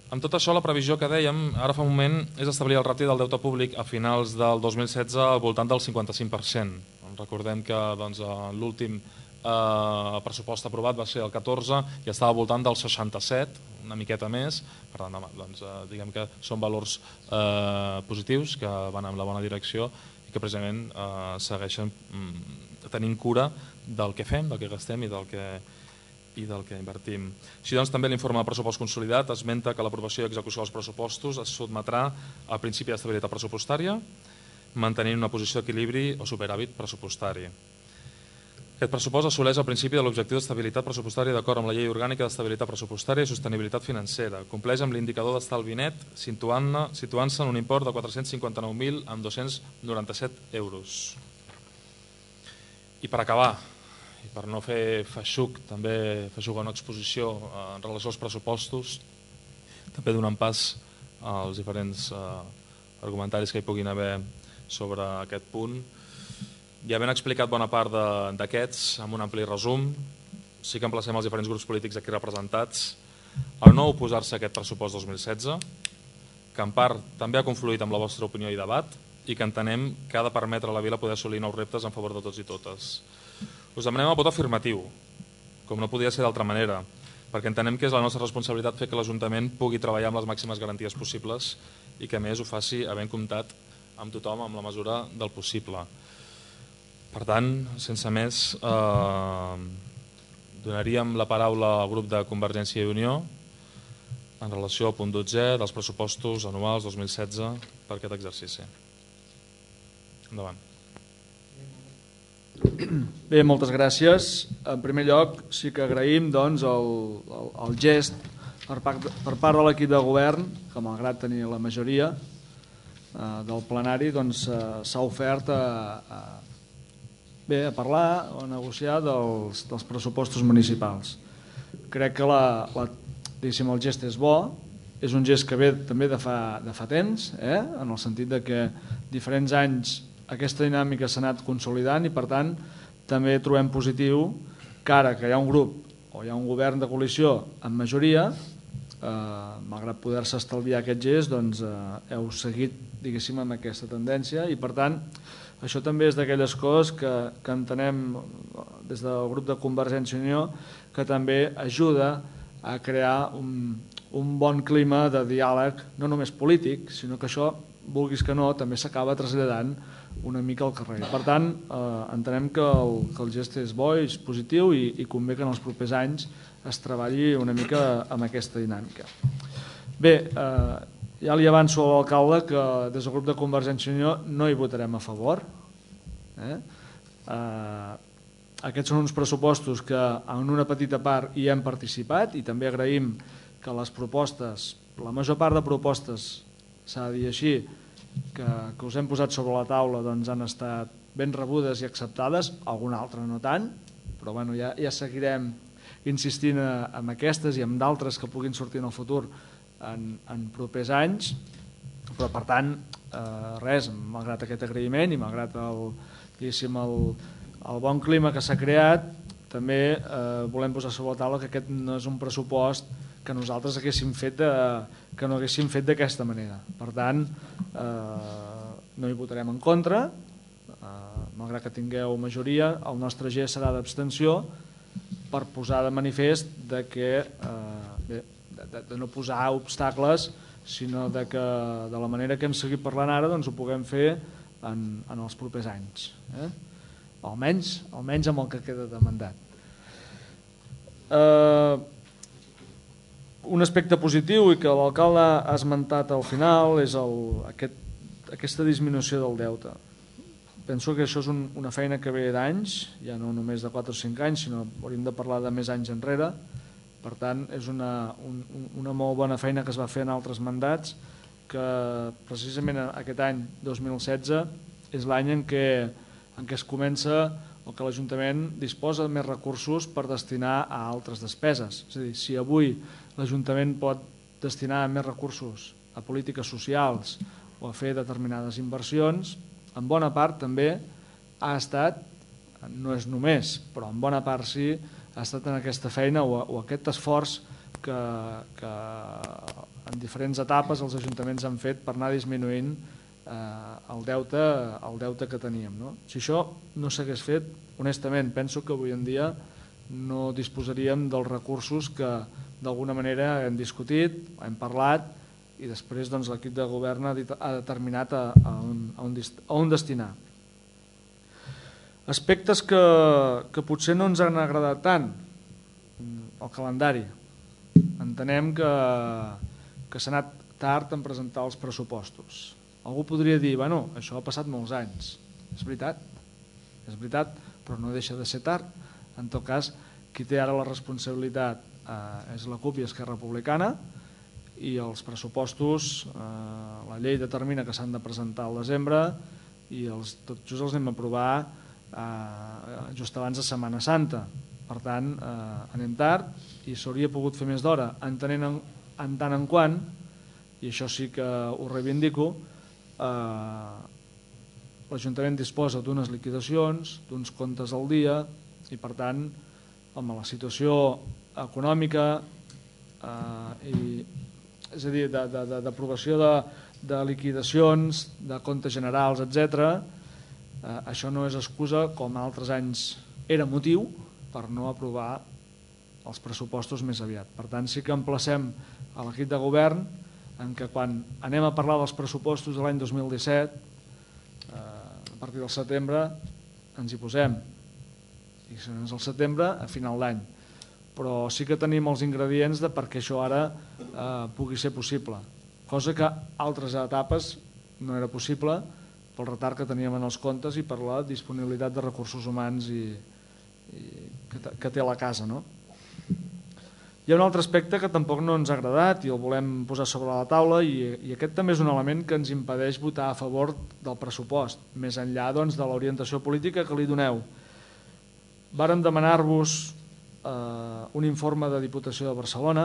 Amb tot això, la previsió que dèiem ara fa un moment és establir el ràtio del deute públic a finals del dos mil setze al voltant del cinquanta cinc per cent. Recordem que doncs, l'últim eh, pressupost aprovat va ser el catorze i estava al voltant del seixanta-set, una miqueta més. Per tant, doncs, eh, diguem que són valors eh, positius que van en la bona direcció i que precisament eh, segueixen mm, tenint cura del que fem, del que gastem i del que, i del que invertim. Així doncs, també l'informe de pressupost consolidat esmenta que l'aprovació i execució dels pressupostos es sotmetrà al principi d'estabilitat pressupostària, mantenint una posició d'equilibri o superàvit pressupostari. Aquest pressupost assoleix el principi de l'objectiu d'estabilitat pressupostària d'acord amb la Llei Orgànica d'Estabilitat Pressupostària i Sostenibilitat Financera. Compleix amb l'indicador d'estalvi net, situant-se en un import de quatre-cents cinquanta-nou mil dos-cents noranta-set euros. I per acabar, i per no fer feixuc, també feixuga una exposició en relació als pressupostos, també donant pas als diferents eh, argumentaris que hi puguin haver sobre aquest punt. Ja ben explicat bona part d'aquests amb un ampli resum. Sí que emplacem els diferents grups polítics aquí representats a no oposar-se a aquest pressupost dos mil setze, que en part també ha confluït amb la vostra opinió i debat i que entenem que ha de permetre a la vila poder assolir nous reptes en favor de tots i totes. Us demanem el vot afirmatiu, com no podia ser d'altra manera, perquè entenem que és la nostra responsabilitat fer que l'Ajuntament pugui treballar amb les màximes garanties possibles i que a més ho faci havent comptat amb tothom amb la mesura del possible. Per tant, sense més, eh, donaríem la paraula al grup de Convergència i Unió en relació al punt dotzè dels pressupostos anuals dos mil setze per aquest exercici. Endavant. Bé, moltes gràcies. En primer lloc, sí que agraïm doncs, el, el, el gest per part, per part de l'equip de govern, que malgrat tenir la majoria eh, del plenari, doncs, eh, s'ha ofert a, a, bé, a parlar o a negociar dels, dels pressupostos municipals. Crec que la, la, diguéssim, el gest és bo, és un gest que ve també de fa, de fa temps, eh? En el sentit de que diferents anys aquesta dinàmica s'ha anat consolidant i per tant també trobem positiu que ara que hi ha un grup o hi ha un govern de coalició amb majoria, eh, malgrat poder-se estalviar aquest gest, doncs eh, heu seguit, diguéssim, amb aquesta tendència i per tant això també és d'aquelles coses que, que entenem des del grup de Convergència i Unió que també ajuda a crear un, un bon clima de diàleg, no només polític, sinó que això, vulguis que no, també s'acaba traslladant una mica al carrer. Per tant, eh, entenem que el, que el gest és bo i és positiu i, i convé que en els propers anys es treballi una mica amb aquesta dinàmica. Bé, eh, ja li avanço a l'alcalde que des del grup de Convergència i Unió no hi votarem a favor. Eh? Eh, aquests són uns pressupostos que en una petita part hi hem participat i també agraïm que les propostes, la major part de propostes, s'ha de dir així, que, que us hem posat sobre la taula doncs han estat ben rebudes i acceptades, alguna altra no tant, però bueno, ja, ja seguirem insistint en aquestes i en d'altres que puguin sortir en el futur en, en propers anys, però per tant, eh, res, malgrat aquest agraïment i malgrat el, diguéssim, el, el bon clima que s'ha creat, també eh, volem posar sobre la taula que aquest no és un pressupost que nosaltres haguéssim fet de, que no haguéssim fet d'aquesta manera. Per tant, eh, no hi votarem en contra, eh, malgrat que tingueu majoria, el nostre gest serà d'abstenció per posar de manifest de que eh, bé, de, de no posar obstacles, sinó de que de la manera que hem seguit parlant ara doncs ho puguem fer en, en els propers anys. Eh? Almenys, almenys amb el que queda de mandat. Eh, Un aspecte positiu i que l'alcalde ha esmentat al final és el, aquest, aquesta disminució del deute. Penso que això és un, una feina que ve d'anys, ja no només de quatre o cinc anys, sinó hauríem de parlar de més anys enrere. Per tant, és una, un, una molt bona feina que es va fer en altres mandats, que precisament aquest any dos mil setze és l'any en què, en què es comença o que l'Ajuntament disposa de més recursos per destinar a altres despeses. És a dir, si avui l'Ajuntament pot destinar més recursos a polítiques socials o a fer determinades inversions, en bona part també ha estat, no és només, però en bona part sí, ha estat en aquesta feina o, o aquest esforç que, que en diferents etapes els ajuntaments han fet per anar disminuint el deute, el deute que teníem. No? Si això no s'hagués fet, honestament, penso que avui en dia no disposaríem dels recursos que d'alguna manera hem discutit, hem parlat i després doncs, l'equip de govern ha determinat a, a, on, a, on, a on destinar. Aspectes que, que potser no ens han agradat tant, el calendari. Entenem que, que s'ha anat tard en presentar els pressupostos. Algú podria dir, bueno, això ha passat molts anys. És veritat, és veritat, però no deixa de ser tard. En tot cas, qui té ara la responsabilitat eh, és la CUP i Esquerra Republicana i els pressupostos, eh, la llei determina que s'han de presentar al desembre i els, tot just els anem a aprovar eh, just abans de Setmana Santa. Per tant, eh, anem tard i s'hauria pogut fer més d'hora, entenent en, en tant en quant, i això sí que ho reivindico, eh, l'Ajuntament disposa d'unes liquidacions, d'uns comptes al dia i per tant, home, la situació econòmica eh, i, és a dir, d'aprovació de, de, de liquidacions, de comptes generals, etcètera, eh, això no és excusa, com altres anys era motiu, per no aprovar els pressupostos més aviat. Per tant, sí que emplacem a l'equip de govern en què quan anem a parlar dels pressupostos de l'any dos mil disset, eh, a partir del setembre, ens hi posem. I si no és el setembre, a final d'any. Però sí que tenim els ingredients de perquè això ara eh, pugui ser possible. Cosa que altres etapes no era possible pel retard que teníem en els comptes i per la disponibilitat de recursos humans i, i que, que té la casa, no? Hi ha un altre aspecte que tampoc no ens ha agradat i el volem posar sobre la taula i, i aquest també és un element que ens impedeix votar a favor del pressupost, més enllà doncs, de l'orientació política que li doneu. Vàrem demanar-vos eh, un informe de Diputació de Barcelona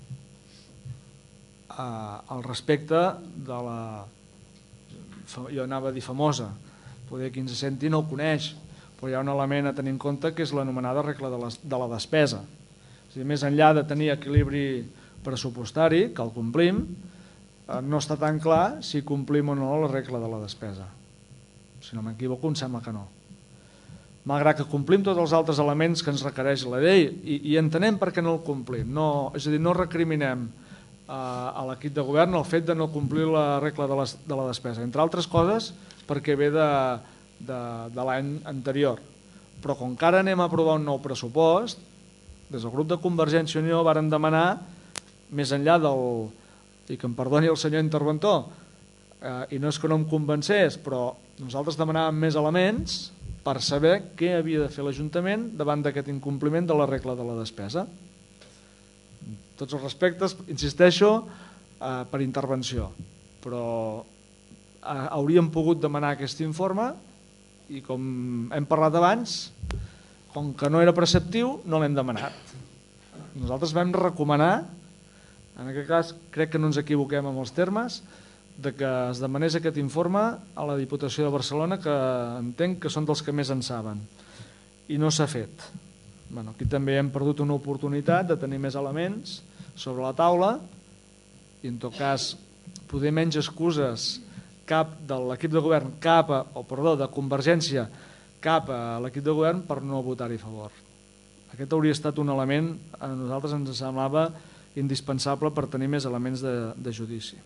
eh, al respecte de la, jo anava a dir famosa, poder qui ens senti no ho coneix, però hi ha un element a tenir en compte que és l'anomenada regla de la, de la despesa. És a dir, més enllà de tenir equilibri pressupostari, que el complim, no està tan clar si complim o no la regla de la despesa. Si no m'equivoco, em sembla que no. Malgrat que complim tots els altres elements que ens requereix la llei i, i entenem per què no el complim. No, és a dir, no recriminem a, a l'equip de govern el fet de no complir la regla de la, de la despesa, entre altres coses perquè ve de, de, de l'any anterior. Però com que ara anem a aprovar un nou pressupost, des del grup de Convergència i Unió vàrem demanar, més enllà del, i que em perdoni el senyor interventor, eh, i no és que no em convencés, però nosaltres demanàvem més elements per saber què havia de fer l'Ajuntament davant d'aquest incompliment de la regla de la despesa. Tots els respectes, insisteixo, eh, per intervenció, però eh, hauríem pogut demanar aquest informe i com hem parlat abans, com que no era preceptiu, no l'hem demanat. Nosaltres vam recomanar, en aquest cas crec que no ens equivoquem amb els termes, de que es demanés aquest informe a la Diputació de Barcelona, que entenc que són dels que més en saben. I no s'ha fet. Bueno, aquí també hem perdut una oportunitat de tenir més elements sobre la taula i en tot cas poder menys excuses cap de l'equip de govern cap a, o perdó, de Convergència cap a l'equip de govern per no votar-hi a favor. Aquest hauria estat un element, a nosaltres ens semblava indispensable per tenir més elements de, de judici.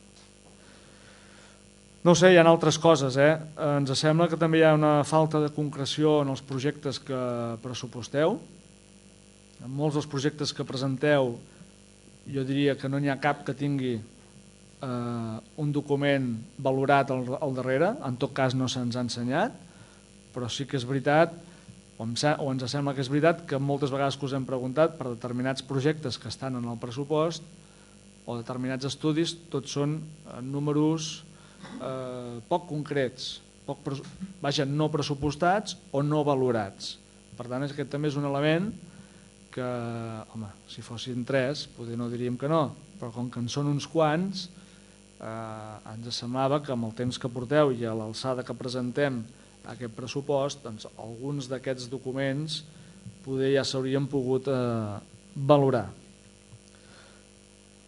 No sé, hi ha altres coses. Eh? Ens sembla que també hi ha una falta de concreció en els projectes que pressuposteu. En molts dels projectes que presenteu jo diria que no n'hi ha cap que tingui eh, un document valorat al, al darrere, en tot cas no se'ns ha ensenyat, però sí que és veritat, o ens sembla que és veritat, que moltes vegades que us hem preguntat per determinats projectes que estan en el pressupost o determinats estudis, tots són números eh, poc concrets, poc, vaja, no pressupostats o no valorats. Per tant, aquest també és un element que, home, si fossin tres, potser no diríem que no, però com que en són uns quants, eh, ens semblava que amb el temps que porteu i a l'alçada que presentem aquest pressupost, doncs, alguns d'aquests documents poder ja s'haurien pogut eh, valorar.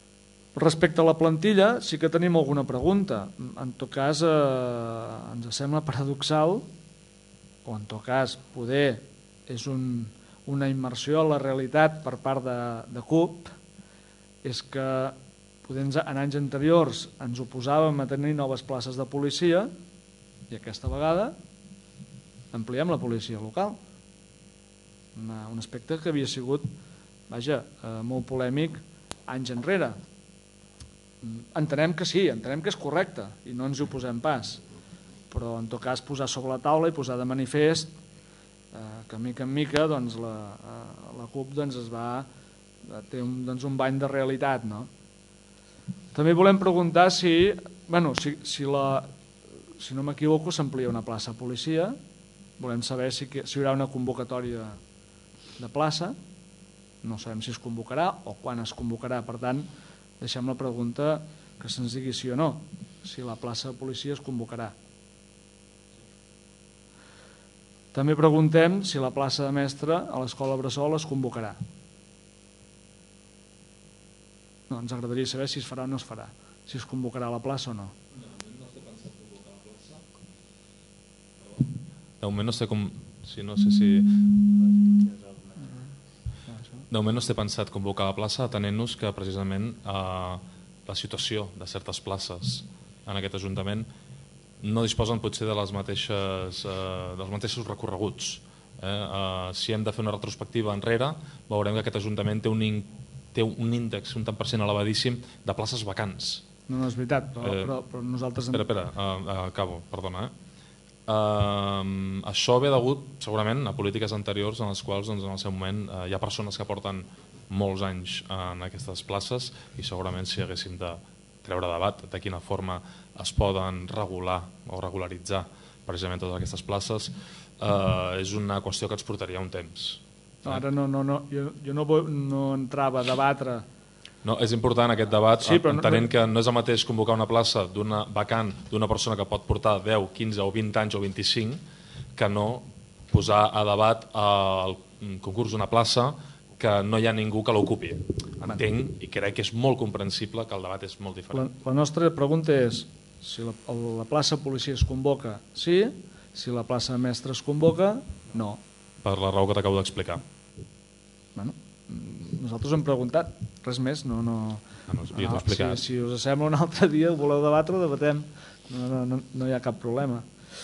Respecte a la plantilla, sí que tenim alguna pregunta. En tot cas, eh, ens sembla paradoxal, o en tot cas, poder és un, una immersió a la realitat per part de, de C U P, és que podem, en anys anteriors ens oposàvem a tenir noves places de policia i aquesta vegada ampliem la policia local. Una, un aspecte que havia sigut, vaja, eh, molt polèmic anys enrere. Entenem que sí, entenem que és correcte i no ens hi oposem pas, però en tot cas posar sobre la taula i posar de manifest eh, que mica en mica doncs, la, eh, la C U P doncs, es va, té un, doncs, un bany de realitat, no? També volem preguntar si, bueno, si, si, la, si no m'equivoco s'amplia una plaça a policia, volem saber si, si hi haurà una convocatòria de plaça, no sabem si es convocarà o quan es convocarà, per tant deixem la pregunta que se'ns digui sí o no, si la plaça de policia es convocarà. També preguntem si la plaça de mestre a l'escola Bressol es convocarà. No, ens agradaria saber si es farà o no es farà, si es convocarà la plaça o no. De moment no sé com... Si no sé si... De moment no té pensat convocar la plaça, atenent-nos que precisament eh, la situació de certes places en aquest Ajuntament no disposen potser de les mateixes, eh, dels mateixos recorreguts. Eh? Eh, si hem de fer una retrospectiva enrere, veurem que aquest Ajuntament té un, in, té un índex un tant per cent elevadíssim de places vacants. No, no és veritat, però, Eh, però, però nosaltres... Espera, espera, uh, acabo, perdona. Eh? Uh, això ve degut segurament a polítiques anteriors en les quals doncs, en el seu moment uh, hi ha persones que porten molts anys en aquestes places i segurament si haguéssim de treure debat de quina forma es poden regular o regularitzar precisament totes aquestes places uh, és una qüestió que ens portaria un temps. No, ara no, no, no, jo, jo no, no entrava a debatre. No, és important aquest debat, sí, però entenent no... que no és el mateix convocar una plaça d'una vacant d'una persona que pot portar deu, quinze o vint anys o vint-i-cinc que no posar a debat el concurs d'una plaça que no hi ha ningú que l'ocupi. Entenc i crec que és molt comprensible que el debat és molt diferent. La, la nostra pregunta és si la, la plaça policia es convoca, sí, si la plaça mestre es convoca, no. Per la raó que t'acabo d'explicar. Bueno, nosaltres hem preguntat, res més, no... no, ah, no, no si, si us sembla un altre dia, ho voleu debatre, ho debatem, no, no, no, no hi ha cap problema.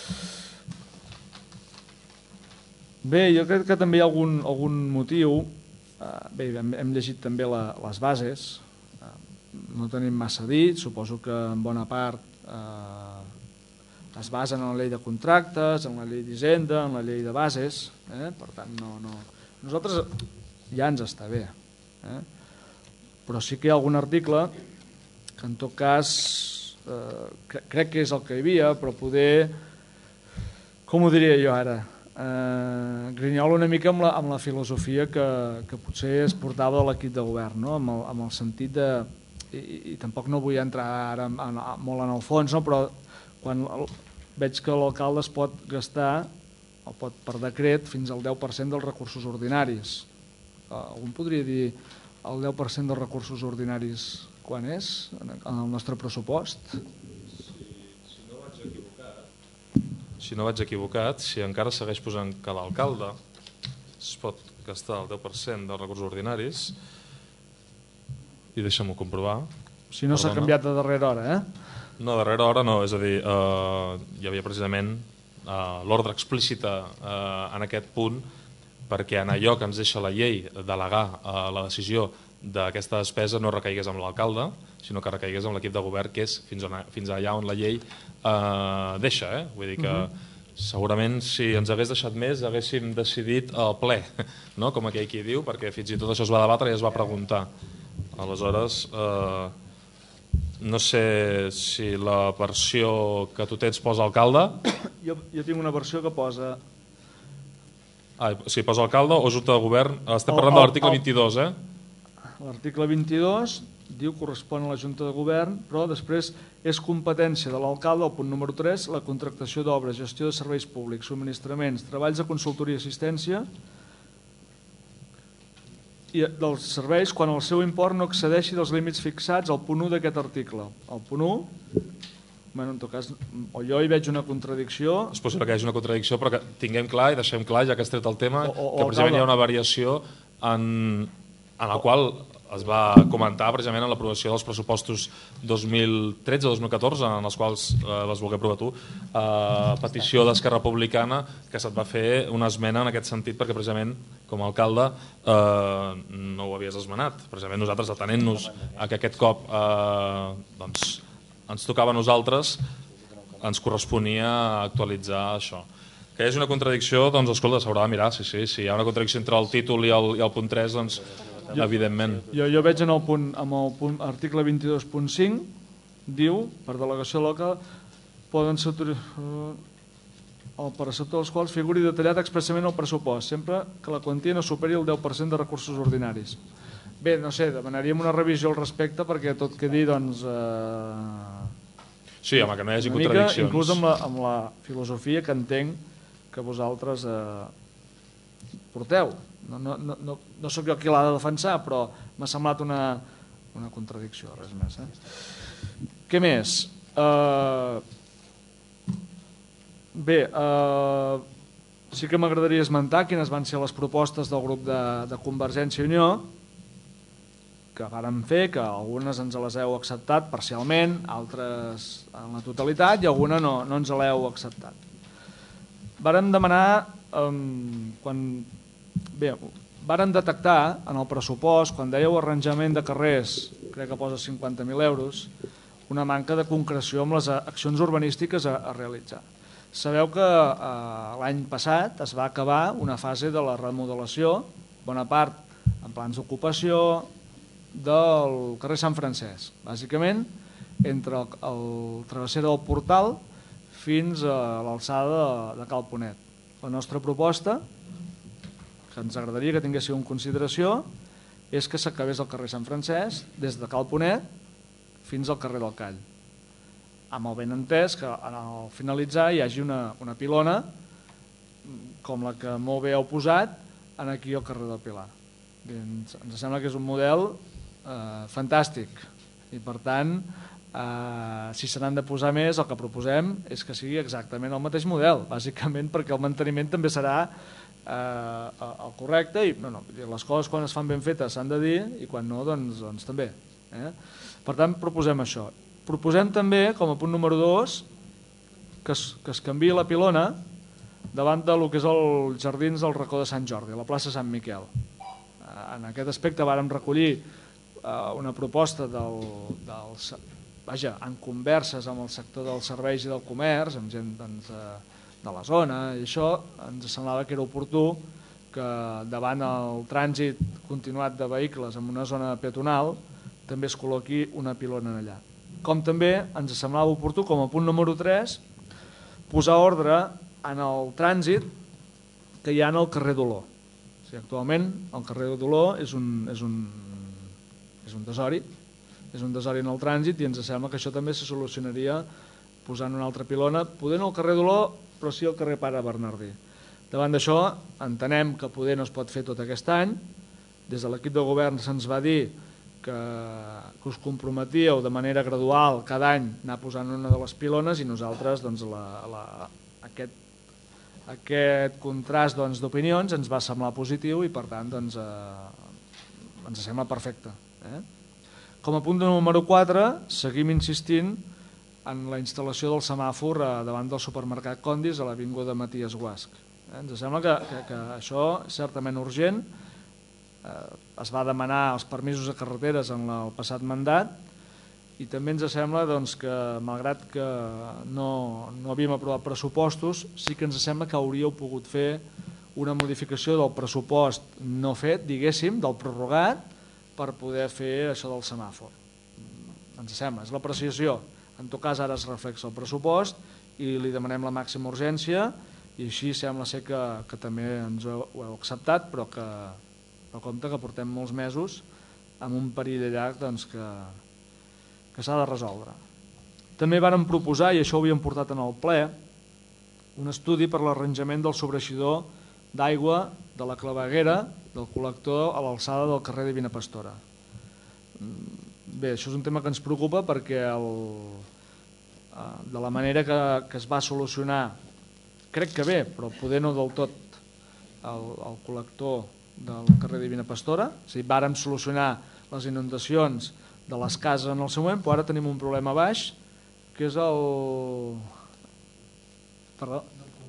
Bé, jo crec que també hi ha algun, algun motiu, uh, bé, hem, hem llegit també la, les bases, uh, no tenim massa dit, suposo que en bona part uh, es basen en la llei de contractes, en la llei d'Hisenda, en la llei de bases, eh? Per tant, no, no... nosaltres ja ens està bé, eh? Però sí que hi ha algun article que en tot cas eh, crec que és el que hi havia, però poder, com ho diria jo ara, eh, grinyola una mica amb la, amb la filosofia que, que potser es portava de l'equip de govern, no? amb, el, amb el sentit de, i, i tampoc no vull entrar ara en, en, molt en el fons, no? Però quan el, veig que l'alcalde es pot gastar, o pot per decret, fins al deu per cent dels recursos ordinaris. Algú podria dir el deu per cent dels recursos ordinaris quan és en el nostre pressupost? Si, si no vaig equivocat, si no vaig equivocat, si encara segueix posant que l'alcalde es pot gastar el deu per cent dels recursos ordinaris, i deixa'm-ho comprovar. Si no s'ha canviat de darrera hora, eh? No, darrera hora no, és a dir, eh, hi havia precisament eh, l'ordre explícita eh, en aquest punt perquè en allò que ens deixa la llei delegar eh, la decisió d'aquesta despesa no recaigués amb l'alcalde, sinó que recaigués amb l'equip de govern, que és fins, on, fins allà on la llei eh, deixa. Eh? Vull dir que uh-huh. segurament si ens hagués deixat més haguéssim decidit el ple, no? Com aquell qui diu, perquè fins i tot això es va debatre i es va preguntar. Aleshores, eh, no sé si la versió que tu tens posa alcalde. Jo, jo tinc una versió que posa... Ah, si posa alcalde o junta de govern, estem parlant de l'article vint-i-dos, eh? L'article vint-i-dos diu que correspon a la Junta de Govern, però després és competència de l'alcalde, el punt número tres, la contractació d'obres, gestió de serveis públics, subministraments, treballs de consultoria i assistència dels serveis quan el seu import no excedeixi dels límits fixats al punt u d'aquest article. El punt u, bueno, en tot cas, o jo hi veig una contradicció... És possible que hi hagi una contradicció, però que tinguem clar i deixem clar, ja que has tret el tema, o, o, que precisament hi ha una variació en, en la qual es va comentar precisament en l'aprovació dels pressupostos dos mil tretze dos mil catorze, en els quals eh, vas voler aprovar tu, a eh, petició d'Esquerra Republicana, que se't va fer una esmena en aquest sentit, perquè precisament, com a alcalde, eh, no ho havies esmenat. Precisament nosaltres, atenent-nos a que aquest cop eh, doncs, ens tocava a nosaltres, ens corresponia actualitzar això. Que hi hagi una contradicció, doncs, escolta, s'haurà de mirar, sí, sí, si hi ha una contradicció entre el títol i el, i el punt tres, doncs, jo, evidentment. Jo, jo veig en el punt, en el punt, article vint-i-dos punt cinc, diu, per delegació local, poden ser el perceptor dels quals figuri detallat expressament el pressupost, sempre que la quantia no superi el deu per cent de recursos ordinaris. Bé, no sé, demanaríem una revisió al respecte perquè tot quedi, doncs... Eh, sí, home, que no hi hagi una mica, contradiccions. inclús amb la, amb la filosofia que entenc que vosaltres eh, porteu. No, no, no, no, no sóc jo qui l'ha de defensar, però m'ha semblat una, una contradicció, res més. Eh? Què més? Uh, bé, uh, sí que m'agradaria esmentar quines van ser les propostes del grup de, de Convergència i Unió, que vàrem fer, que algunes ens les heu acceptat parcialment, altres en la totalitat, i alguna no, no ens l'heu acceptat. Vàrem demanar, um, quan... Bé, varen detectar en el pressupost, quan dèieu arranjament de carrers, crec que posa cinquanta mil euros, una manca de concreció amb les accions urbanístiques a, a realitzar. Sabeu que eh, l'any passat es va acabar una fase de la remodelació, bona part en plans d'ocupació, del carrer Sant Francesc. Bàsicament, entre el, el travessera del Portal fins a l'alçada de, de Cal Ponet. La nostra proposta, que ens agradaria que tinguéssiu en consideració, és que s'acabés el carrer Sant Francesc des de Cal Ponet fins al carrer del Call, amb el ben entès que al finalitzar hi hagi una, una pilona com la que molt bé heu posat en aquí al carrer del Pilar. Ens, ens sembla que és un model eh, fantàstic i per tant eh, si se n'han de posar més, el que proposem és que sigui exactament el mateix model, bàsicament perquè el manteniment també serà Eh, el correcte i no, no, les coses quan es fan ben fetes s'han de dir i quan no doncs, doncs també eh? Per tant proposem això, proposem també com a punt número dos que es, que es canviï la pilona davant del que és el jardins del racó de Sant Jordi, a la plaça Sant Miquel. Eh, en aquest aspecte vàrem recollir eh, una proposta del, del, vaja, en converses amb el sector dels serveis i del comerç, amb gent doncs, eh, de la zona, i això ens semblava que era oportú que davant el trànsit continuat de vehicles en una zona peatonal també es col·loqui una pilona allà. Com també ens semblava oportú, com a punt número tres, posar ordre en el trànsit que hi ha en el carrer d'Olor. O sigui, actualment el carrer d'Olor és un, és un, és un desori, és un desori en el trànsit i ens sembla que això també se solucionaria posant una altra pilona, poder no al carrer d'Olor, però sí al carrer Pare Bernardí. Davant d'això entenem que poder no es pot fer tot aquest any. Des de l'equip de govern se'ns va dir que, que us comprometíeu de manera gradual cada any anar posant una de les pilones i nosaltres doncs, la, la, aquest, aquest contrast doncs, d'opinions ens va semblar positiu i per tant doncs, eh, ens sembla perfecte. Eh? Com a punt número quatre seguim insistint en la instal·lació del semàfor davant del supermercat Condis a l'avinguda Matías Guasch. Eh? Ens sembla que, que, que això és certament urgent. Eh, es va demanar els permisos a carreteres en el passat mandat i també ens sembla doncs, que, malgrat que no, no havíem aprovat pressupostos, sí que ens sembla que hauríeu pogut fer una modificació del pressupost no fet, diguéssim, del prorrogat, per poder fer això del semàfor. Ens sembla, és l'apreciació. En tot cas, ara es reflexa el pressupost i li demanem la màxima urgència i així sembla ser que, que també ens ho, ho heu acceptat, però que però compte que portem molts mesos amb un perill llarg doncs, que, que s'ha de resoldre. També vàrem proposar, i això ho havíem portat en el ple, un estudi per l'arranjament del sobreixidor d'aigua de la claveguera del col·lector a l'alçada del carrer Divina Pastora. Bé, això és un tema que ens preocupa perquè el, de la manera que, que es va solucionar, crec que bé, però poder no del tot, el, el col·lector del carrer Divina Pastora. O sigui, vàrem solucionar les inundacions de les cases en el seu moment, però ara tenim un problema baix, que és el... Perdó?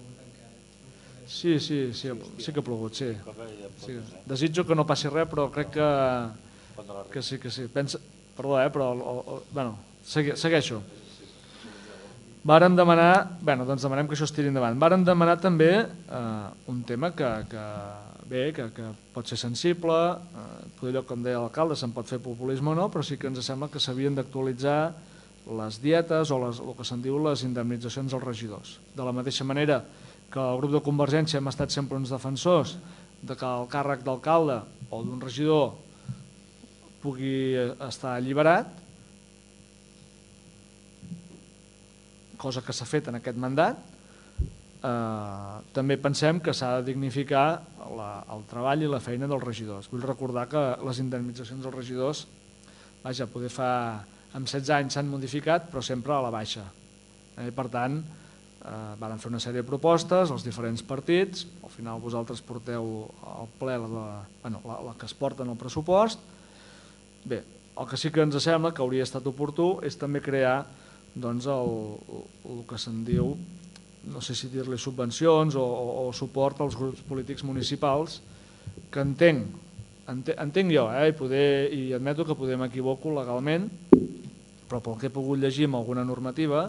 Sí, sí, sí, sí que ha plogut, sí. sí. Desitjo que no passi res, però crec que, que sí, que sí. Pensa... Perdó, eh, però... El, el, bueno, segui, segueixo. Vàrem demanar... Bé, doncs demanem que això es tiri endavant. Vàrem demanar també eh, un tema que, que, bé, que, que pot ser sensible, eh, poder allò, com deia l'alcalde, se'n pot fer populisme o no, però sí que ens sembla que s'havien d'actualitzar les dietes o les, el que se'n diu les indemnitzacions als regidors. De la mateixa manera que el grup de Convergència hem estat sempre uns defensors de que el càrrec d'alcalde o d'un regidor pugui estar alliberat, cosa que s'ha fet en aquest mandat, eh, també pensem que s'ha de dignificar la, el treball i la feina dels regidors. Vull recordar que les indemnitzacions dels regidors, vaja, poder fa... amb setze anys s'han modificat, però sempre a la baixa. Eh, per tant, eh, van fer una sèrie de propostes, els diferents partits, al final vosaltres porteu al ple la, bueno, la, la que es porta en el pressupost. Bé, el que sí que ens sembla que hauria estat oportú és també crear doncs, el, el que se'n diu, no sé si dir-li subvencions o, o, o suport als grups polítics municipals, que entenc, entenc, entenc jo, eh, i, poder, i admeto que poder m'equivoco legalment, però pel que he pogut llegir amb alguna normativa,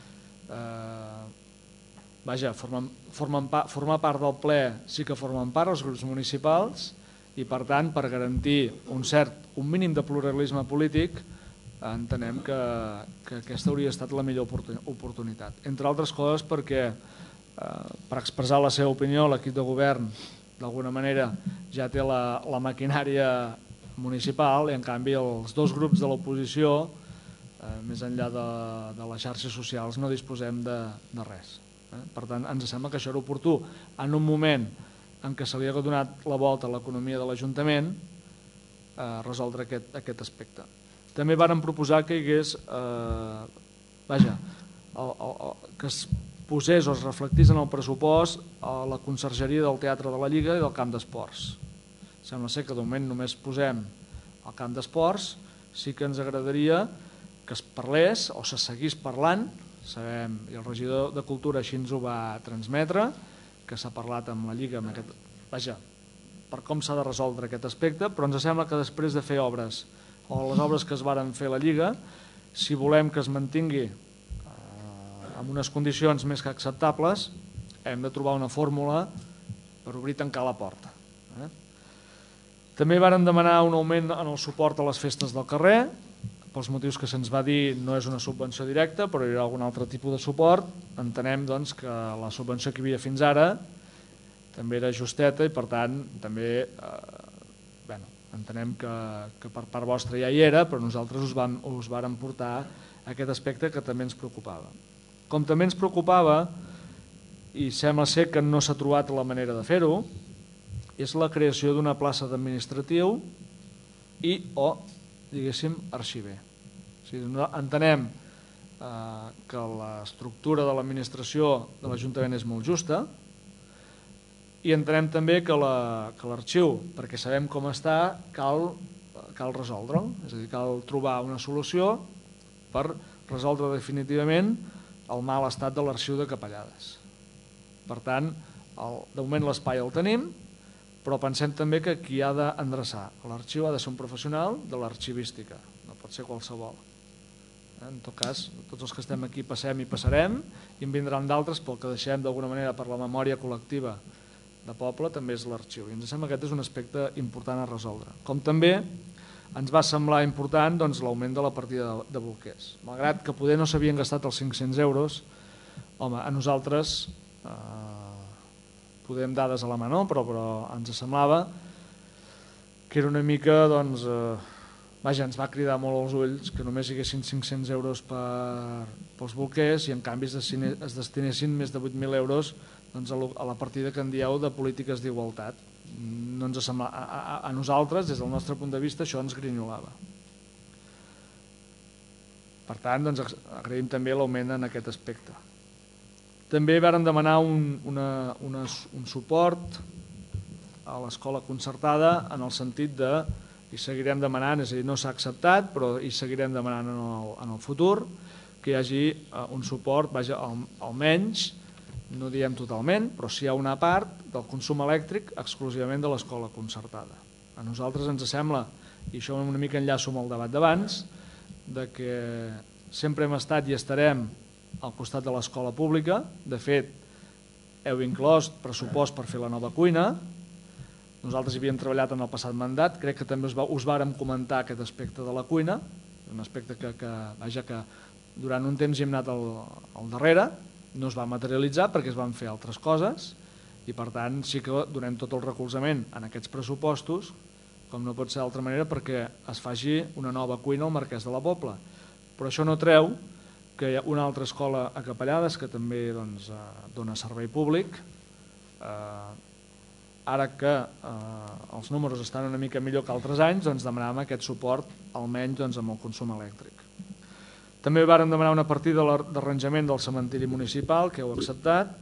eh, vaja, formen, formen pa, formar part del ple sí que formen part els grups municipals i per tant per garantir un cert, un mínim de pluralisme polític entenem que, que aquesta hauria estat la millor oportunitat. Entre altres coses perquè eh, per expressar la seva opinió l'equip de govern d'alguna manera ja té la, la maquinària municipal i en canvi els dos grups de l'oposició Eh, més enllà de, de les xarxes socials no disposem de, de res. Eh? Per tant, ens sembla que això era oportú en un moment en què se li ha donat la volta a l'economia de l'Ajuntament eh, resoldre aquest, aquest aspecte. També vàrem proposar que hi hagués eh, vaja, el, el, el, que es posés o es reflectís en el pressupost a la consergeria del Teatre de la Lliga i del Camp d'Esports. Sembla ser que de moment només posem el Camp d'Esports, sí que ens agradaria que es parlés o se seguís parlant, sabem, i el regidor de Cultura així ens ho va transmetre, que s'ha parlat amb la Lliga, amb aquest, vaja, per com s'ha de resoldre aquest aspecte, però ens sembla que després de fer obres, o les obres que es varen fer a la Lliga, si volem que es mantingui eh, en unes condicions més que acceptables, hem de trobar una fórmula per obrir i tancar la porta. Eh? També varen demanar un augment en el suport a les festes del carrer, pels motius que se'ns va dir no és una subvenció directa, però hi ha algun altre tipus de suport. Entenem doncs, que la subvenció que hi havia fins ara també era justeta i per tant també eh, bueno, entenem que, que per part vostra ja hi era, però nosaltres us, vam, us vàrem portar aquest aspecte que també ens preocupava. Com també ens preocupava, i sembla ser que no s'ha trobat la manera de fer-ho, és la creació d'una plaça d'administratiu i o diguéssim, arxiver. O sigui, entenem eh, que l'estructura de l'administració de l'Ajuntament és molt justa i entenem també que l'arxiu, la, perquè sabem com està, cal, cal resoldre'l. És a dir, cal trobar una solució per resoldre definitivament el mal estat de l'arxiu de Capellades. Per tant, el, de moment l'espai el tenim, però pensem també que qui ha d'endreçar l'arxiu ha de ser un professional de l'arxivística, no pot ser qualsevol. En tot cas, tots els que estem aquí passem i passarem i en vindran d'altres, pel que deixem d'alguna manera per la memòria col·lectiva de poble, també és l'arxiu. I ens sembla que aquest és un aspecte important a resoldre. Com també ens va semblar important doncs, l'augment de la partida de, de bolquers. Malgrat que poder no s'havien gastat els cinc-cents euros, home, a nosaltres... Eh, podem dades a la mà, no? però, però ens semblava que era una mica, doncs, eh, vaja, ens va cridar molt als ulls que només hi haguessin cinc-cents euros per, pels bolquers i en canvi es, es destinessin més de vuit mil euros doncs, a, a la partida que en dieu de polítiques d'igualtat. no ens sembla, a, a, a nosaltres, des del nostre punt de vista, això ens grinyolava. Per tant, doncs, agraïm també l'augment en aquest aspecte. També vàrem demanar un, una, una, un suport a l'escola concertada en el sentit de, i seguirem demanant, és a dir, no s'ha acceptat, però hi seguirem demanant en el, en el futur, que hi hagi un suport, vaja, al, almenys, no diem totalment, però sí hi ha una part del consum elèctric exclusivament de l'escola concertada. A nosaltres ens sembla, i això una mica enllaço amb el debat d'abans, de que sempre hem estat i estarem al costat de l'escola pública. De fet, heu inclòs pressupost per fer la nova cuina. Nosaltres hi havíem treballat en el passat mandat, crec que també us, va, us vàrem comentar aquest aspecte de la cuina, un aspecte que, que, vaja, que durant un temps hi hem anat al, al darrere, no es va materialitzar perquè es van fer altres coses i per tant sí que donem tot el recolzament en aquests pressupostos, com no pot ser d'altra manera, perquè es faci una nova cuina al Marquès de la Pobla. Però això no treu que hi ha una altra escola a Capellades que també doncs, dona servei públic. Eh, ara que eh, els números estan una mica millor que altres anys, doncs demanàvem aquest suport almenys doncs, amb el consum elèctric. També vàrem demanar una partida d'arranjament del cementiri municipal, que heu acceptat.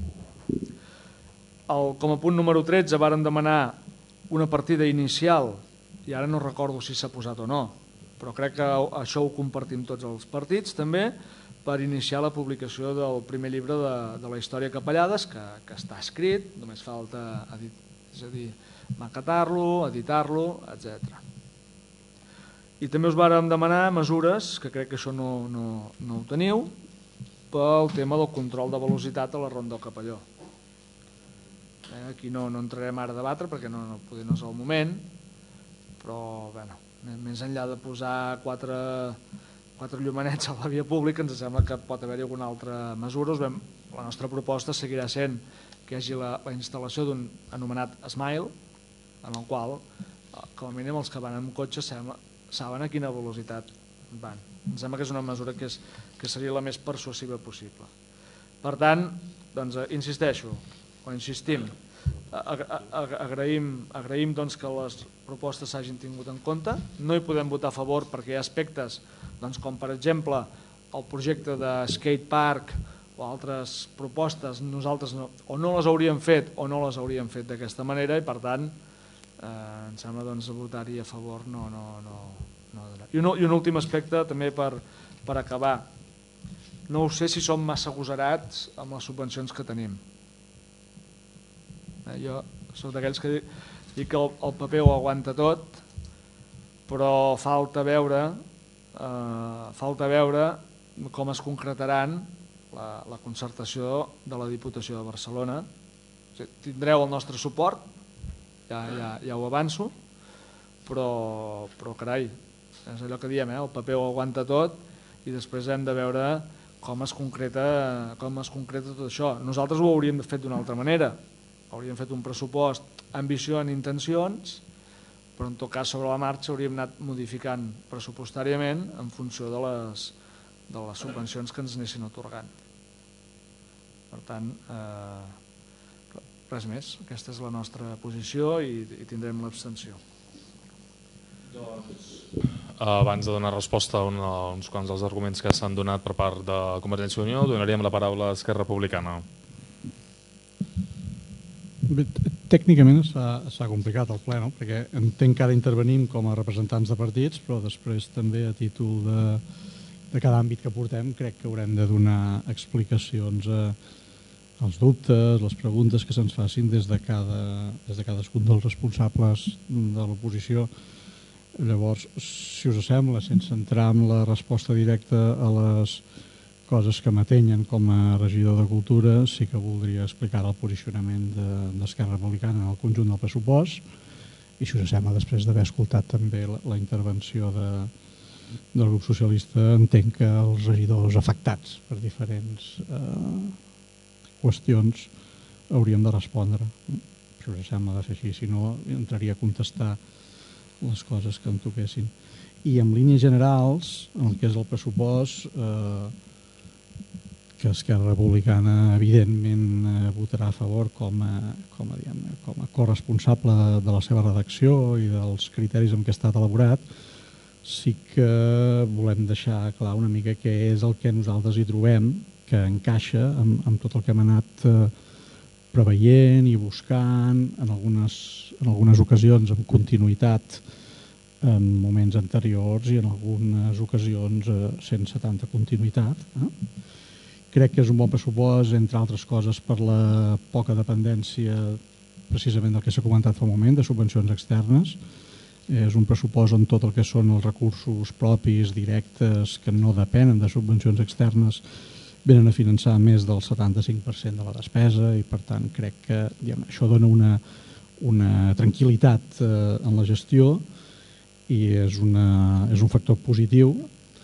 El, com a punt número tretze vàrem demanar una partida inicial, i ara no recordo si s'ha posat o no, però crec que això ho compartim tots els partits també, per iniciar la publicació del primer llibre de, de la història Capellades, que, que està escrit, només falta edit, és a dir, maquetar-lo, editar-lo, etcètera. I també us vàrem demanar mesures, que crec que això no, no, no ho teniu, pel tema del control de velocitat a la Ronda del Capelló. Eh, aquí no, no entrarem ara a debatre perquè no, no, poder no és el moment, però bueno, més enllà de posar quatre, quatre llumenets a la via pública ens sembla que pot haver-hi alguna altra mesura. Vam, la nostra proposta seguirà sent que hi hagi la, la instal·lació d'un anomenat Smile, en el qual com a mínim els que van amb cotxe sembla, saben a quina velocitat van. Em sembla que és una mesura que, és, que seria la més persuasiva possible. Per tant, doncs, insisteixo, o insistim, agraïm, agraïm doncs, que les propostes s'hagin tingut en compte. No hi podem votar a favor perquè hi ha aspectes, doncs, com per exemple el projecte de skatepark o altres propostes, nosaltres no, o no les hauríem fet o no les hauríem fet d'aquesta manera i per tant eh, em sembla doncs, votar-hi a favor no, no, no, no. I, un, i un últim aspecte també per, per acabar. No sé si som massa agosarats amb les subvencions que tenim. Eh, jo soc d'aquells que dic que el, el paper ho aguanta tot, però falta veure eh, falta veure com es concretaran la, la concertació de la Diputació de Barcelona. O sigui, tindreu el nostre suport, ja, ja, ja ho avanço, però, però carai, és allò que diem, eh? El paper ho aguanta tot i després hem de veure com es concreta, com es concreta tot això. Nosaltres ho hauríem fet d'una altra manera, hauríem fet un pressupost ambició en intencions, però en tot cas sobre la marxa hauríem anat modificant pressupostàriament en funció de les, de les subvencions que ens anessin atorgant. Per tant, eh, res més, aquesta és la nostra posició i, i tindrem l'abstenció. Doncs, abans de donar resposta a, un, a uns quants dels arguments que s'han donat per part de Convergència i Unió, donaríem la paraula a Esquerra Republicana. Bé, tècnicament s'ha complicat el ple, no? Perquè entenc que ara intervenim com a representants de partits, però després també a títol de, de cada àmbit que portem crec que haurem de donar explicacions a, als dubtes, les preguntes que se'ns facin des de, cada, des de cadascun dels responsables de l'oposició. Llavors, si us sembla, sense entrar en la resposta directa a les coses que m'atenyen com a regidor de Cultura, sí que voldria explicar el posicionament d'Esquerra Republicana en el conjunt del pressupost i si us sembla, després d'haver escoltat també la, la intervenció de, del grup socialista, entenc que els regidors afectats per diferents eh, qüestions hauríem de respondre. Si us sembla de fer així, si no entraria a contestar les coses que em toquessin. I en línies generals, en el que és el pressupost, eh, que Esquerra Republicana evidentment eh, votarà a favor com a, com a, diguem, com a corresponsable de la seva redacció i dels criteris amb què ha estat elaborat, sí que volem deixar clar una mica què és el que nosaltres hi trobem, que encaixa amb, amb tot el que hem anat eh, preveient i buscant en algunes, en algunes ocasions amb continuïtat en moments anteriors i en algunes ocasions eh, sense tanta continuïtat. Eh? Crec que és un bon pressupost, entre altres coses, per la poca dependència precisament del que s'ha comentat fa un moment, de subvencions externes. És un pressupost on tot el que són els recursos propis, directes, que no depenen de subvencions externes, venen a finançar més del setanta-cinc per cent de la despesa i, per tant, crec que diguem, això dona una, una tranquil·litat eh, en la gestió i és, una, és un factor positiu.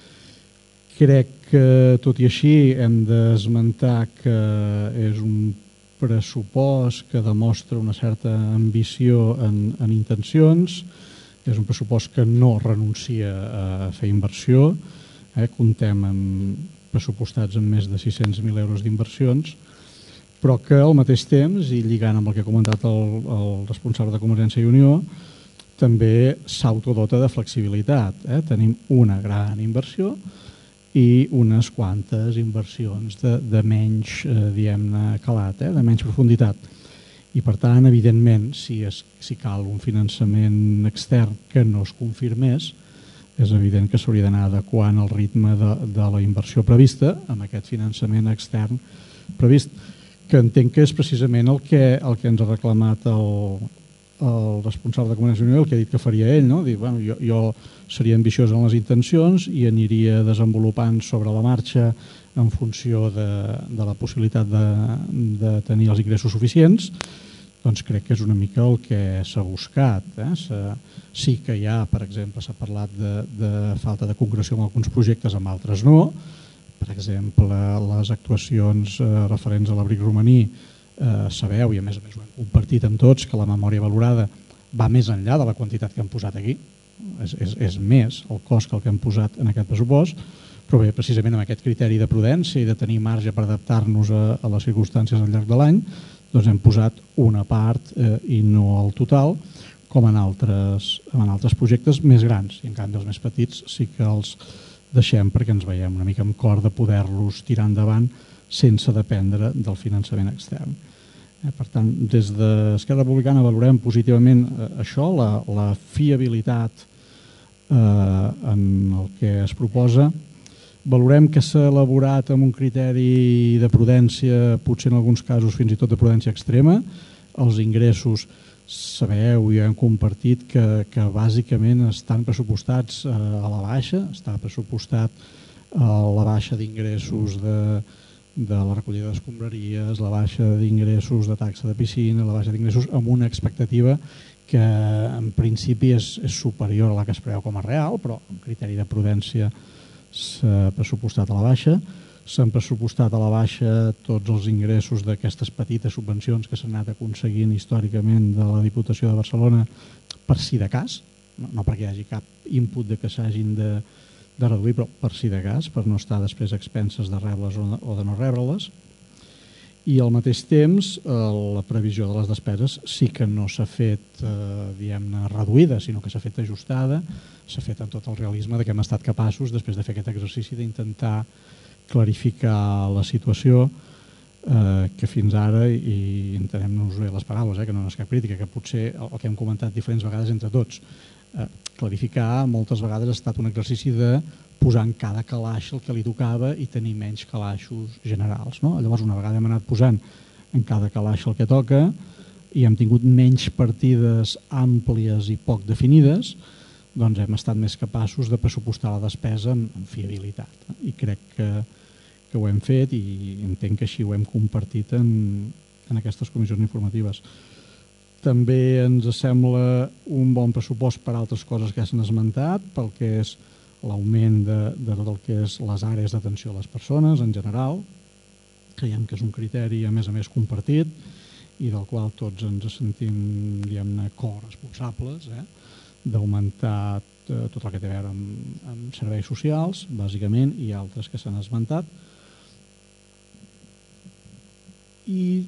Crec que, tot i així, hem d'esmentar que és un pressupost que demostra una certa ambició en, en intencions, és un pressupost que no renuncia a fer inversió, eh? Comptem amb pressupostats amb més de sis-cents mil euros d'inversions, però que al mateix temps, i lligant amb el que ha comentat el, el responsable de Convergència i Unió, també s'autodota de flexibilitat. Eh? Tenim una gran inversió i unes quantes inversions de, de menys eh, diguem-ne calat, eh? de menys profunditat. I per tant, evidentment, si, es, si cal un finançament extern que no es confirmés, és evident que s'hauria d'anar adequant el ritme de, de la inversió prevista amb aquest finançament extern previst, que entenc que és precisament el que, el que ens ha reclamat el, el responsable de Convergència i Unió, el que ha dit que faria ell, no? Dir, bueno, jo, jo seria ambiciós en les intencions i aniria desenvolupant sobre la marxa en funció de, de la possibilitat de, de tenir els ingressos suficients. Doncs crec que és una mica el que s'ha buscat. Eh? Sí que hi ha, per exemple, s'ha parlat de, de falta de concreció en alguns projectes, amb altres no. Per exemple, les actuacions eh, referents a l'abric romaní, eh, sabeu, i a més a més ho hem compartit amb tots, que la memòria valorada va més enllà de la quantitat que hem posat aquí. És, és, és més el cost que el que hem posat en aquest pressupost, però bé, precisament amb aquest criteri de prudència i de tenir marge per adaptar-nos a, a les circumstàncies al llarg de l'any, doncs hem posat una part eh, i no el total, com en altres, en altres projectes més grans. I en canvi els més petits sí que els deixem perquè ens veiem una mica amb cor de poder-los tirar endavant sense dependre del finançament extern. Eh, per tant, des d'Esquerra Republicana valorem positivament eh, això, la, la fiabilitat eh, en el que es proposa. Valorem que s'ha elaborat amb un criteri de prudència, potser en alguns casos fins i tot de prudència extrema. Els ingressos, sabeu i hem compartit que, que bàsicament estan pressupostats a la baixa, està pressupostat a la baixa d'ingressos de, de la recollida d'escombraries, la baixa d'ingressos de taxa de piscina, la baixa d'ingressos amb una expectativa que en principi és, és superior a la que es preveu com a real, però amb criteri de prudència s'ha pressupostat a la baixa. S'han pressupostat a la baixa tots els ingressos d'aquestes petites subvencions que s'han anat aconseguint històricament de la Diputació de Barcelona per si de cas, no, no perquè hi hagi cap input de que s'hagin de, de reduir, però per si de cas, per no estar després a expenses de rebre-les o, o de no rebre-les. I al mateix temps la previsió de les despeses sí que no s'ha fet eh, diguem-ne reduïda, sinó que s'ha fet ajustada, s'ha fet amb tot el realisme de que hem estat capaços, després de fer aquest exercici, d'intentar clarificar la situació eh, que fins ara, i entenem-nos bé les paraules, eh, que no és cap crítica, que potser el que hem comentat diferents vegades entre tots, eh, clarificar moltes vegades ha estat un exercici de posar en cada calaix el que li tocava i tenir menys calaixos generals. No? Llavors una vegada hem anat posant en cada calaix el que toca i hem tingut menys partides àmplies i poc definides, doncs hem estat més capaços de pressupostar la despesa amb, amb fiabilitat. I crec que, que ho hem fet i entenc que així ho hem compartit en, en aquestes comissions informatives. També ens sembla un bon pressupost per altres coses que s'han esmentat, pel que és l'augment de, de tot el que és les àrees d'atenció a les persones en general. Creiem que és un criteri a més a més compartit i del qual tots ens sentim diguem-ne corresponsables, eh? D'augmentar tot el que té a veure amb, amb serveis socials, bàsicament, i altres que s'han esmentat. I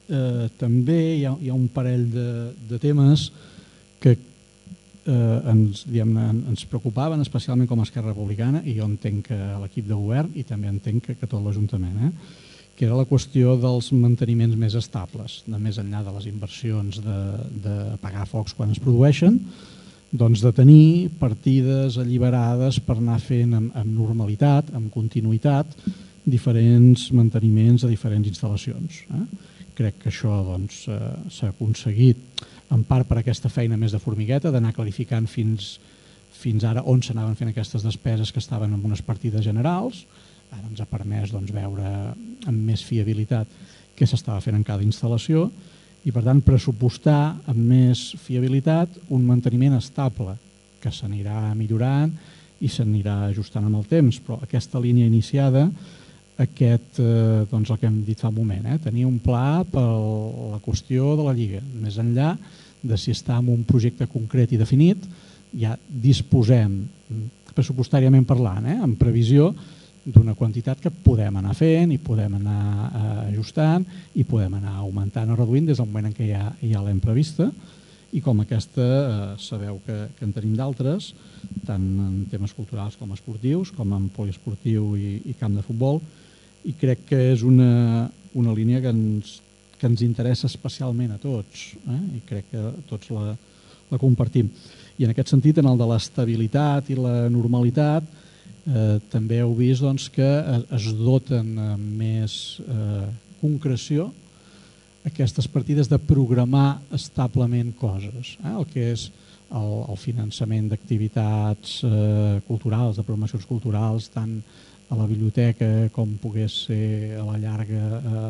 eh, també hi ha, hi ha un parell de, de temes que eh, ens, diguem-ne, ens preocupaven, especialment com a Esquerra Republicana, i jo entenc que l'equip de govern i també entenc que, que tot l'Ajuntament, eh? que era la qüestió dels manteniments més estables, de més enllà de les inversions de, de pagar focs quan es produeixen, doncs de tenir partides alliberades per anar fent amb, amb normalitat, amb continuïtat, diferents manteniments a diferents instal·lacions. Eh? Crec que això doncs, eh, s'ha aconseguit en part per aquesta feina més de formigueta, d'anar clarificant fins, fins ara on s'anaven fent aquestes despeses que estaven en unes partides generals. Ara ens ha permès doncs, veure amb més fiabilitat què s'estava fent en cada instal·lació i per tant pressupostar amb més fiabilitat un manteniment estable que s'anirà millorant i s'anirà ajustant amb el temps, però aquesta línia iniciada, aquest, eh, doncs el que hem dit fa un moment, eh, tenir un pla per la qüestió de la Lliga, més enllà de si està en un projecte concret i definit, ja disposem, pressupostàriament parlant, eh, en previsió d'una quantitat que podem anar fent i podem anar eh, ajustant i podem anar augmentant o reduint des del moment en què ja, ja l'hem prevista, i com aquesta eh, sabeu que, que en tenim d'altres, tant en temes culturals com esportius, com en poliesportiu i, i camp de futbol, i crec que és una, una línia que ens, que ens interessa especialment a tots, eh? I crec que tots la, la compartim. I en aquest sentit, en el de l'estabilitat i la normalitat, Eh, també heu vist doncs, que es doten amb més eh, concreció aquestes partides de programar establement coses, eh? El que és el, el finançament d'activitats eh, culturals, de programacions culturals, tant a la biblioteca com pogués ser a la llarga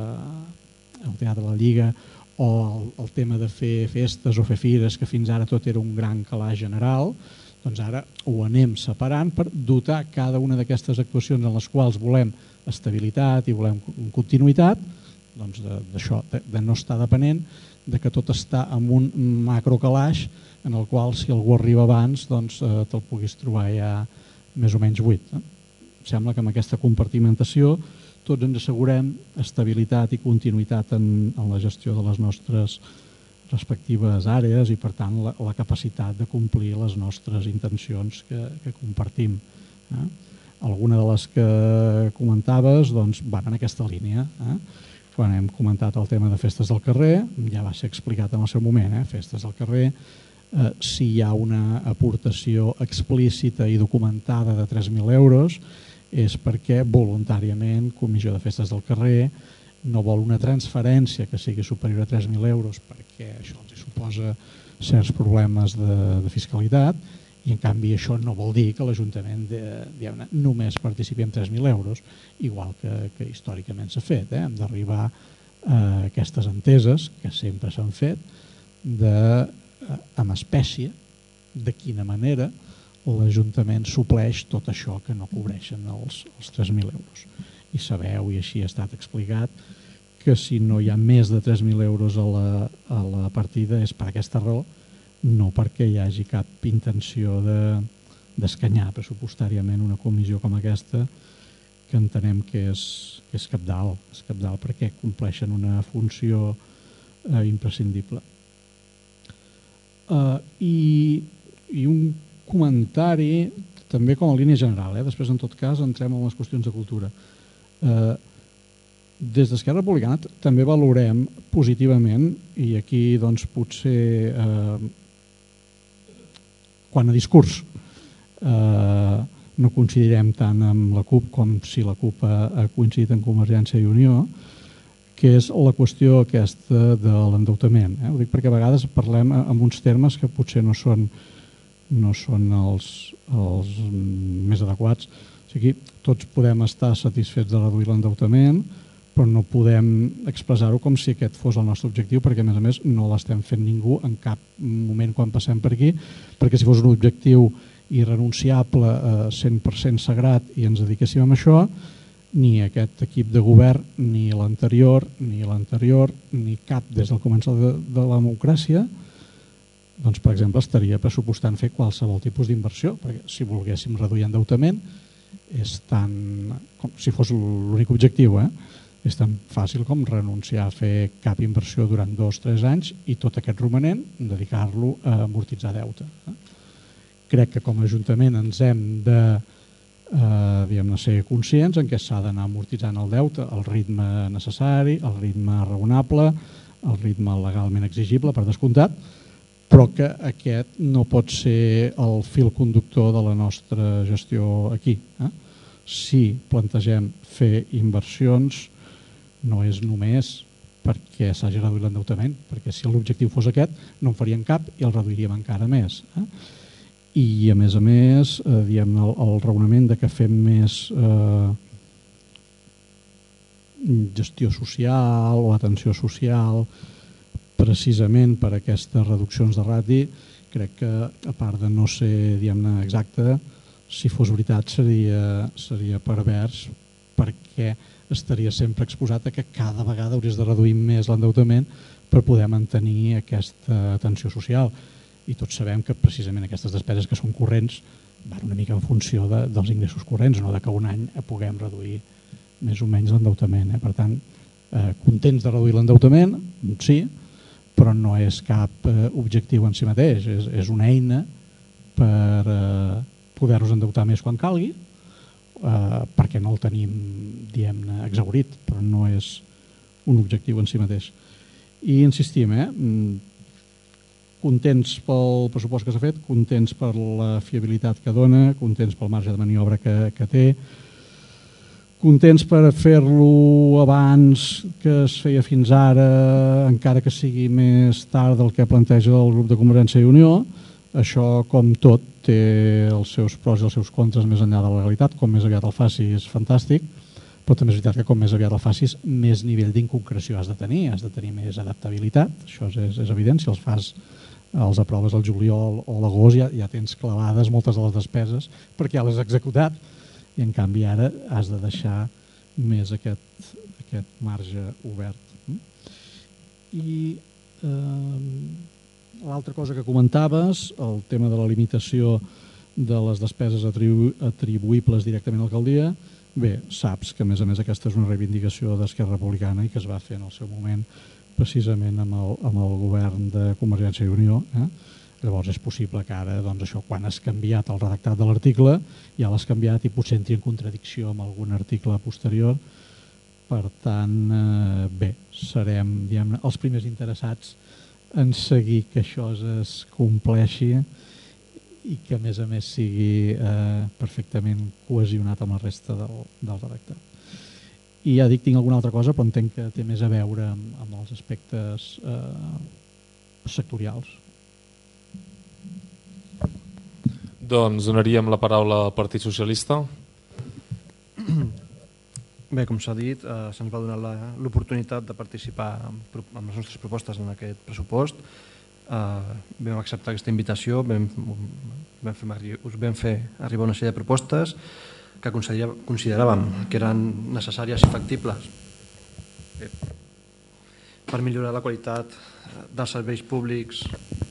eh, al Teatre de la Lliga, o el, el tema de fer festes o fer fires, que fins ara tot era un gran calaix general. Doncs ara ho anem separant per dotar cada una d'aquestes actuacions en les quals volem estabilitat i volem continuïtat, doncs d'això, de, de no estar depenent de que tot està en un macrocalaix en el qual si algú arriba abans doncs eh, te'l puguis trobar ja més o menys buit. Eh? Sembla que amb aquesta compartimentació tots ens assegurem estabilitat i continuïtat en, en la gestió de les nostres respectives àrees i per tant la, la capacitat de complir les nostres intencions que, que compartim. Eh? Alguna de les que comentaves doncs, van en aquesta línia. Eh? Quan hem comentat el tema de festes del carrer, ja va ser explicat en el seu moment, eh? Festes del carrer, eh, si hi ha una aportació explícita i documentada de tres mil euros és perquè voluntàriament Comissió de Festes del Carrer no vol una transferència que sigui superior a tres mil euros perquè això els suposa certs problemes de, de fiscalitat i en canvi això no vol dir que l'Ajuntament només participi amb tres mil euros, igual que, que històricament s'ha fet. Eh? Hem d'arribar a aquestes enteses que sempre s'han fet de, amb espècie, de quina manera l'Ajuntament supleix tot això que no cobreixen els, els tres mil euros. I sabeu, i així ha estat explicat, que si no hi ha més de tres mil euros a la, a la partida és per aquesta raó, no perquè hi hagi cap intenció de, d'escanyar pressupostàriament una comissió com aquesta, que entenem que és, que és cabdal, és cabdal perquè compleixen una funció eh, imprescindible. Uh, i, I un comentari, també com a línia general, eh? Després en tot cas entrem en les qüestions de cultura. Eh, des d'Esquerra Republicana també valorem positivament i aquí doncs potser eh, quant a discurs eh, no coincidirem tant amb la CUP com si la CUP ha, ha coincidit amb Convergència i Unió, que és la qüestió aquesta de l'endeutament. Eh? Ho dic perquè a vegades parlem amb uns termes que potser no són, no són els, els més adequats. O sigui, tots podem estar satisfets de reduir l'endeutament, però no podem expressar-ho com si aquest fos el nostre objectiu, perquè a més a més no l'estem fent ningú en cap moment quan passem per aquí, perquè si fos un objectiu irrenunciable, eh, cent per cent sagrat, i ens dediquéssim a això, ni aquest equip de govern, ni l'anterior, ni l'anterior, ni cap des del començament de, de la democràcia, doncs, per exemple, estaria pressupostant fer qualsevol tipus d'inversió, perquè si volguéssim reduir endeutament, és tant, com si fos l'únic objectiu, eh? És tan fàcil com renunciar a fer cap inversió durant dos o tres anys i tot aquest romanent dedicar-lo a amortitzar deute. Crec que com a Ajuntament ens hem de eh, diguem-ne, ser conscients en què s'ha d'anar amortitzant el deute al ritme necessari, al ritme raonable, al ritme legalment exigible, per descomptat, però que aquest no pot ser el fil conductor de la nostra gestió aquí. Eh? Si plantegem fer inversions, no és només perquè s'hagi reduït l'endeutament, perquè si l'objectiu fos aquest no en faríem cap i el reduiríem encara més. Eh? I a més a més, eh, diem el, el raonament de que fem més eh, gestió social o atenció social precisament per aquestes reduccions de rati, crec que a part de no ser, diguem-ne, exacte, si fos veritat seria, seria pervers, perquè estaria sempre exposat a que cada vegada hauries de reduir més l'endeutament per poder mantenir aquesta atenció social. I tots sabem que precisament aquestes despeses que són corrents van una mica en funció de, dels ingressos corrents, no de que un any puguem reduir més o menys l'endeutament. Eh? Per tant, eh, contents de reduir l'endeutament, sí, però no és cap eh, objectiu en si mateix, és, és una eina per eh, poder-nos endeutar més quan calgui, eh, perquè no el tenim, diguem-ne, exhaurit, però no és un objectiu en si mateix. I insistim, eh? contents pel pressupost que s'ha fet, contents per la fiabilitat que dona, contents pel marge de maniobra que, que té, contents per fer-lo abans que es feia fins ara, encara que sigui més tard del que planteja el grup de Convergència i Unió. Això, com tot, té els seus pros i els seus contres més enllà de la legalitat. Com més aviat el facis és fantàstic, però també és veritat que com més aviat el facis, més nivell d'inconcreció has de tenir, has de tenir més adaptabilitat. Això és, és evident, si els fas els aproves al juliol o a l'agost ja, ja tens clavades moltes de les despeses perquè ja les has executat, i en canvi ara has de deixar més aquest, aquest marge obert. I eh, l'altra cosa que comentaves, el tema de la limitació de les despeses atribu atribuïbles directament a l'alcaldia, bé, saps que a més a més aquesta és una reivindicació d'Esquerra Republicana i que es va fer en el seu moment precisament amb el, amb el govern de Convergència i Unió. Eh? Llavors és possible que ara, doncs això, quan has canviat el redactat de l'article, ja l'has canviat i potser entri en contradicció amb algun article posterior. Per tant, eh, bé, serem, diguem-ne, els primers interessats en seguir que això es compleixi i que a més a més sigui eh, perfectament cohesionat amb la resta del, del redactat. I ja dic, tinc alguna altra cosa, però entenc que té més a veure amb, amb els aspectes eh, sectorials. Doncs donaríem la paraula al Partit Socialista. Bé, com s'ha dit, eh, se'ns va donar l'oportunitat de participar amb, amb les nostres propostes en aquest pressupost. Eh, vam acceptar aquesta invitació, vam, vam fer, us vam fer arribar una sèrie de propostes que consideràvem que eren necessàries i factibles per millorar la qualitat dels serveis públics.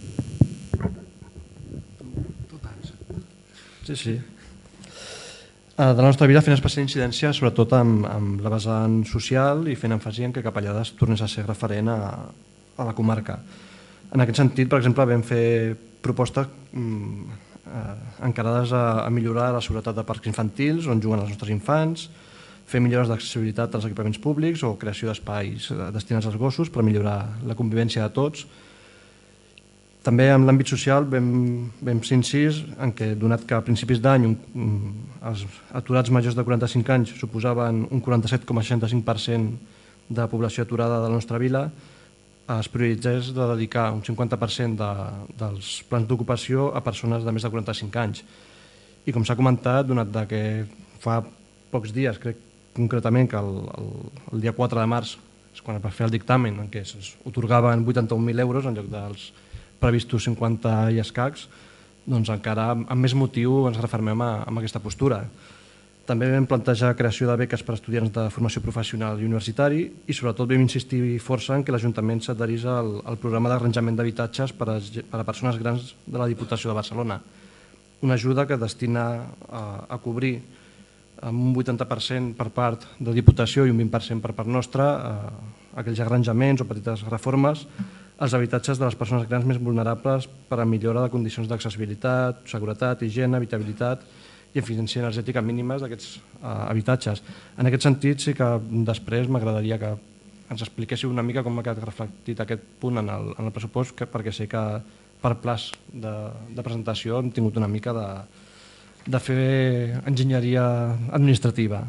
Sí, sí. De la nostra vida, fent especial incidència sobretot amb, amb la vessant social i fent èmfasi en que Capellades tornés a ser referent a, a la comarca. En aquest sentit, per exemple, vam fer propostes mm, eh, encarades a, a millorar la seguretat de parcs infantils on juguen els nostres infants, fer millores d'accessibilitat als equipaments públics o creació d'espais destinats als gossos per millorar la convivència de tots. També en l'àmbit social vam, vam ser incís en què, donat que a principis d'any els aturats majors de quaranta-cinc anys suposaven un quaranta-set coma seixanta-cinc per cent de població aturada de la nostra vila, es prioritzés de dedicar un cinquanta per cent de, dels plans d'ocupació a persones de més de quaranta-cinc anys. I com s'ha comentat, donat que fa pocs dies, crec concretament que el, el, el dia quatre de març és quan es va fer el dictamen en què s'otorgaven vuitanta-un mil euros en lloc dels previstos cinquanta i escacs, doncs encara amb més motiu ens refermem a, a aquesta postura. També vam plantejar creació de beques per a estudiants de formació professional i universitari i sobretot vam insistir força en que l'Ajuntament s'adherís al, al programa d'arranjament d'habitatges per, per a persones grans de la Diputació de Barcelona. Una ajuda que destina a, a cobrir amb un vuitanta per cent per part de Diputació i un vint per cent per part nostra, eh, aquells arranjaments o petites reformes als habitatges de les persones grans més vulnerables per a millora de condicions d'accessibilitat, seguretat, higiene, habitabilitat i eficiència energètica mínimes d'aquests eh, habitatges. En aquest sentit, sí que després m'agradaria que ens expliquéssiu una mica com ha quedat reflectit aquest punt en el, en el pressupost, que, perquè sé que per plaç de, de presentació hem tingut una mica de, de fer enginyeria administrativa.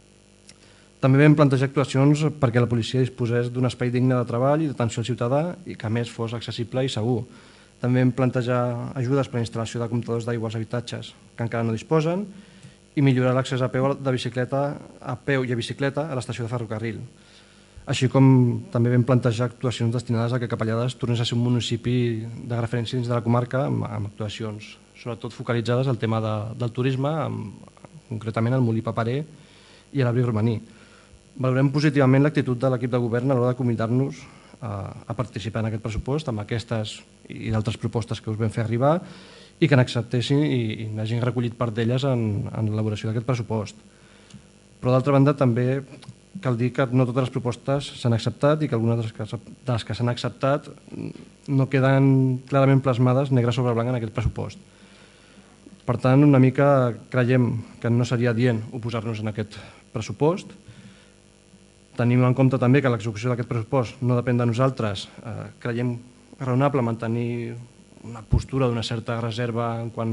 També vam plantejar actuacions perquè la policia disposés d'un espai digne de treball i d'atenció al ciutadà i que a més fos accessible i segur. També vam plantejar ajudes per a la instal·lació de comptadors d'aigua als habitatges que encara no disposen i millorar l'accés a peu de bicicleta a peu i a bicicleta a l'estació de ferrocarril. Així com també vam plantejar actuacions destinades a que Capellades tornés a ser un municipi de referència dins de la comarca amb, amb actuacions sobretot focalitzades al tema de, del turisme, amb, concretament al Molí Paperer i a l'Abric Romaní. Valorem positivament l'actitud de l'equip de govern a l'hora de convidar-nos a, a participar en aquest pressupost amb aquestes i d'altres propostes que us vam fer arribar i que n'acceptessin i, i n'hagin recollit part d'elles en, en l'elaboració d'aquest pressupost. Però d'altra banda també cal dir que no totes les propostes s'han acceptat i que algunes de les que, de les que s'han acceptat no queden clarament plasmades negre sobre blanc en aquest pressupost. Per tant, una mica creiem que no seria adient oposar-nos en aquest pressupost. Tenim en compte també que l'execució d'aquest pressupost no depèn de nosaltres. Eh, creiem raonable mantenir una postura d'una certa reserva en quant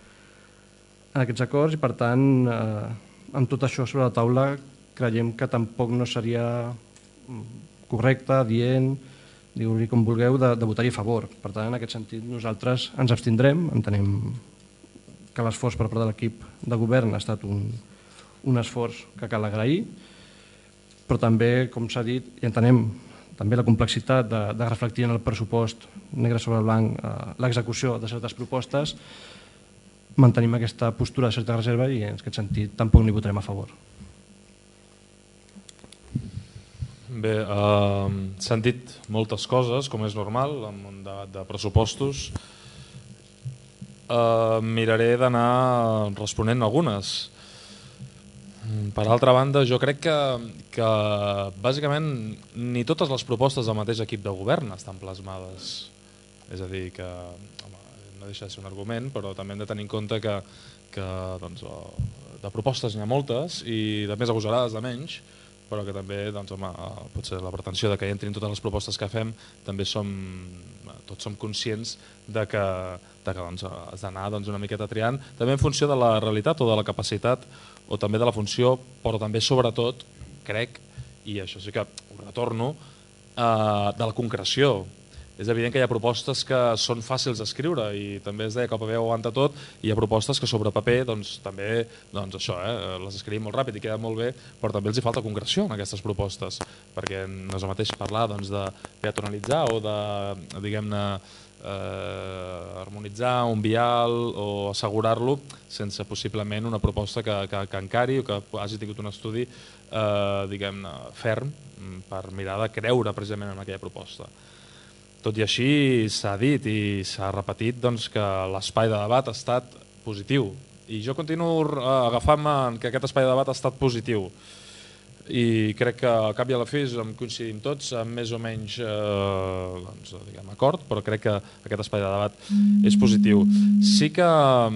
a aquests acords i, per tant, eh, amb tot això sobre la taula, creiem que tampoc no seria correcte, adient, digueu-li com vulgueu, de, de votar-hi a favor. Per tant, en aquest sentit, nosaltres ens abstindrem, entenem que l'esforç per part de l'equip de govern ha estat un, un esforç que cal agrair, però també, com s'ha dit, i entenem també la complexitat de, de reflectir en el pressupost negre sobre blanc eh, l'execució de certes propostes, mantenim aquesta postura de certa reserva i en aquest sentit tampoc n'hi votarem a favor. Bé, eh, s'han dit moltes coses, com és normal, en un debat de pressupostos. Eh, miraré d'anar responent algunes. Per altra banda, jo crec que, que bàsicament ni totes les propostes del mateix equip de govern estan plasmades. És a dir, que home, no deixa de ser un argument, però també hem de tenir en compte que, que doncs, de propostes n'hi ha moltes i de més agosarades de menys, però que també doncs, home, potser la pretensió de que hi entrin totes les propostes que fem també som, tots som conscients de que, de que doncs, has d'anar doncs, una miqueta triant, també en funció de la realitat o de la capacitat o també de la funció, però també sobretot, crec, i això sí que ho retorno, eh, de la concreció. És evident que hi ha propostes que són fàcils d'escriure i també es deia que el paper ho aguanta tot i hi ha propostes que sobre paper doncs, també doncs, això, eh, les escrivim molt ràpid i queda molt bé, però també els hi falta concreció en aquestes propostes, perquè no és el mateix parlar doncs, de peatonalitzar o de, diguem-ne, eh, harmonitzar un vial o assegurar-lo sense possiblement una proposta que, que, que encari o que hagi tingut un estudi eh, diguem-ne ferm per mirar de creure precisament en aquella proposta. Tot i així s'ha dit i s'ha repetit doncs, que l'espai de debat ha estat positiu i jo continuo agafant-me que aquest espai de debat ha estat positiu i crec que al cap i a la fi en coincidim tots amb més o menys eh, doncs, diguem, acord, però crec que aquest espai de debat és positiu. Sí que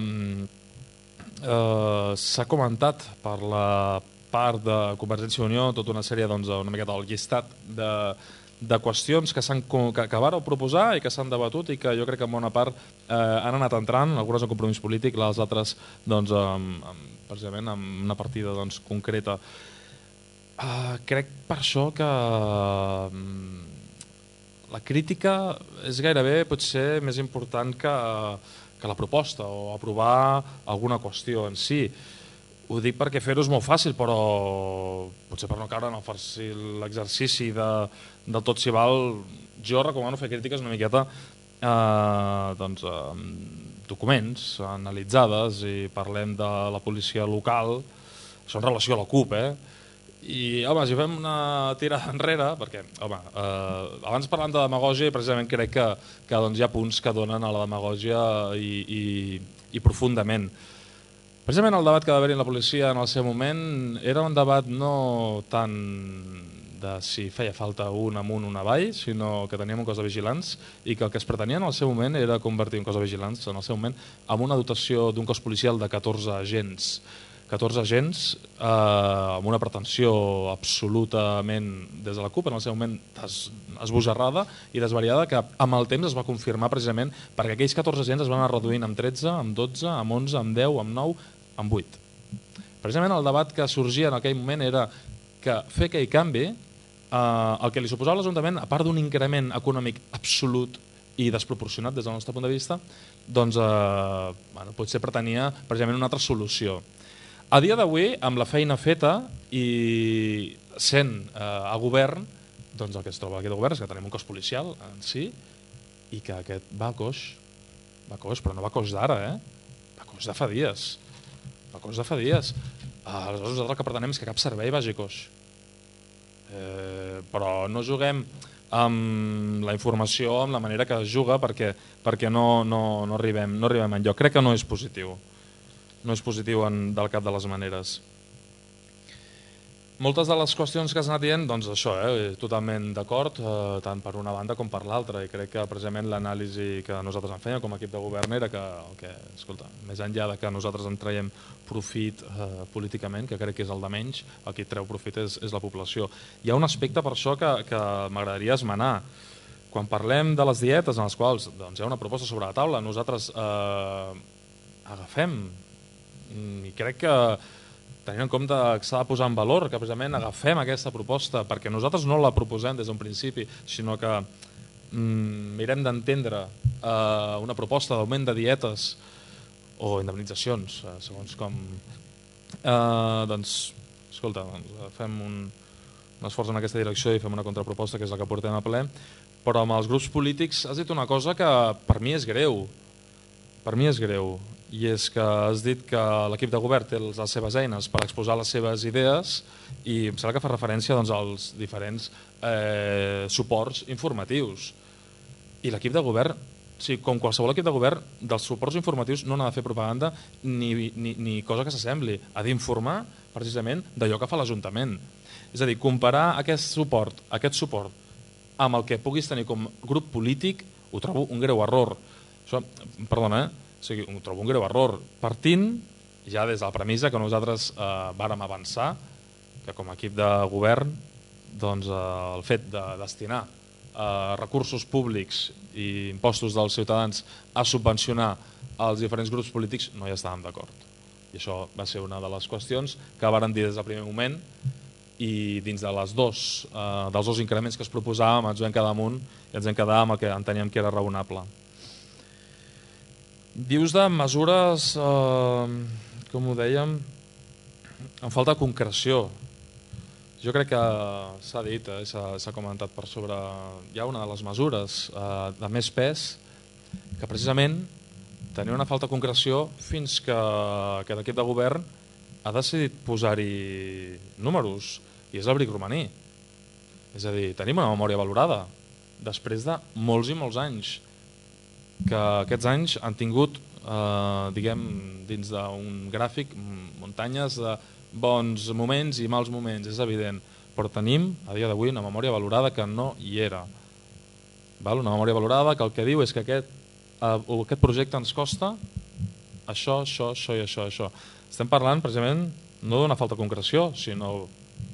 eh, s'ha comentat per la part de Convergència i Unió tota una sèrie, doncs, una miqueta del llistat de, de qüestions que, que, que vareu proposar i que s'han debatut i que jo crec que en bona part eh, han anat entrant, algunes en compromís polític, les altres doncs, amb, amb, precisament amb una partida doncs, concreta. Uh, crec per això que uh, la crítica és gairebé potser més important que, uh, que la proposta o aprovar alguna qüestió en si. Ho dic perquè fer-ho és molt fàcil, però potser per no caure en l'exercici de, del tot s'hi val, jo recomano fer crítiques una miqueta uh, doncs, uh, documents analitzades i parlem de la policia local, això en relació a la CUP, eh? I, home, si fem una tirada enrere, perquè, home, eh, abans parlant de demagògia, precisament crec que, que doncs, hi ha punts que donen a la demagògia i, i, i profundament. Precisament el debat que va haver-hi en la policia en el seu moment era un debat no tant de si feia falta un amunt, un avall, sinó que teníem un cos de vigilants i que el que es pretenia en el seu moment era convertir un cos de vigilants en el seu moment en una dotació d'un cos policial de catorze agents. catorze agents eh, amb una pretensió absolutament, des de la CUP, en el seu moment des, esbojarrada i desvariada, que amb el temps es va confirmar precisament perquè aquells catorze agents es van anar reduint amb tretze, amb dotze, amb onze, amb deu, amb nou, amb vuit. Precisament el debat que sorgia en aquell moment era que fer aquell canvi, eh, el que li suposava a l'Ajuntament, a part d'un increment econòmic absolut i desproporcionat des del nostre punt de vista, doncs eh, bueno, potser pretenia precisament una altra solució. A dia d'avui, amb la feina feta i sent eh, a govern, doncs el que es troba aquí de govern és que tenim un cos policial en si i que aquest va coix, va coix, però no va coix d'ara, eh? Va coix de fa dies. Va coix de fa dies. Aleshores, nosaltres el que pretenem és que cap servei vagi coix. Eh, però no juguem amb la informació, amb la manera que es juga, perquè, perquè no, no, no, arribem, no arribem enlloc. Crec que no és positiu. No és positiu en, del cap de les maneres. Moltes de les qüestions que has anat dient, doncs això, eh, totalment d'acord, eh, tant per una banda com per l'altra, i crec que precisament l'anàlisi que nosaltres en fèiem com a equip de govern era que, que escolta, més enllà de que nosaltres en traiem profit eh, políticament, que crec que és el de menys, el que treu profit és, és la població. Hi ha un aspecte per això que, que m'agradaria esmenar. Quan parlem de les dietes en les quals doncs, hi ha una proposta sobre la taula, nosaltres eh, agafem, i crec que tenint en compte que s'ha de posar en valor que precisament agafem aquesta proposta, perquè nosaltres no la proposem des d'un principi, sinó que mm, mirem d'entendre eh, una proposta d'augment de dietes o indemnitzacions, eh, segons com eh, doncs, escolta, doncs, fem un, un esforç en aquesta direcció i fem una contraproposta que és la que portem a ple, però amb els grups polítics has dit una cosa que per mi és greu, per mi és greu, i és que has dit que l'equip de govern té les seves eines per exposar les seves idees i em sembla que fa referència doncs, als diferents eh, suports informatius. I l'equip de govern, o sigui, com qualsevol equip de govern, dels suports informatius no n'ha de fer propaganda ni, ni, ni cosa que s'assembli. Ha d'informar precisament d'allò que fa l'Ajuntament. És a dir, comparar aquest suport, aquest suport amb el que puguis tenir com grup polític ho trobo un greu error. Això, perdona, eh? O sigui, ho trobo un greu error, partint ja des de la premissa que nosaltres eh, vàrem avançar, que com a equip de govern doncs, eh, el fet de destinar eh, recursos públics i impostos dels ciutadans a subvencionar els diferents grups polítics no hi estàvem d'acord. I això va ser una de les qüestions que varen dir des del primer moment i dins de les dos, eh, dels dos increments que es proposàvem ens vam quedar amunt i ens vam quedar amb el que enteníem que era raonable. Dius de mesures, eh, com ho dèiem, amb falta de concreció. Jo crec que s'ha dit, eh, s'ha comentat per sobre, hi ha una de les mesures eh, de més pes que precisament tenia una falta de concreció fins que aquest equip de govern ha decidit posar-hi números, i és l'abric romaní. És a dir, tenim una memòria valorada després de molts i molts anys, que aquests anys han tingut, eh, diguem, dins d'un gràfic, muntanyes de bons moments i mals moments, és evident, però tenim a dia d'avui una memòria valorada que no hi era. Val? Una memòria valorada que el que diu és que aquest, eh, aquest projecte ens costa això, això, això i això, això. Estem parlant precisament no d'una falta de concreció, sinó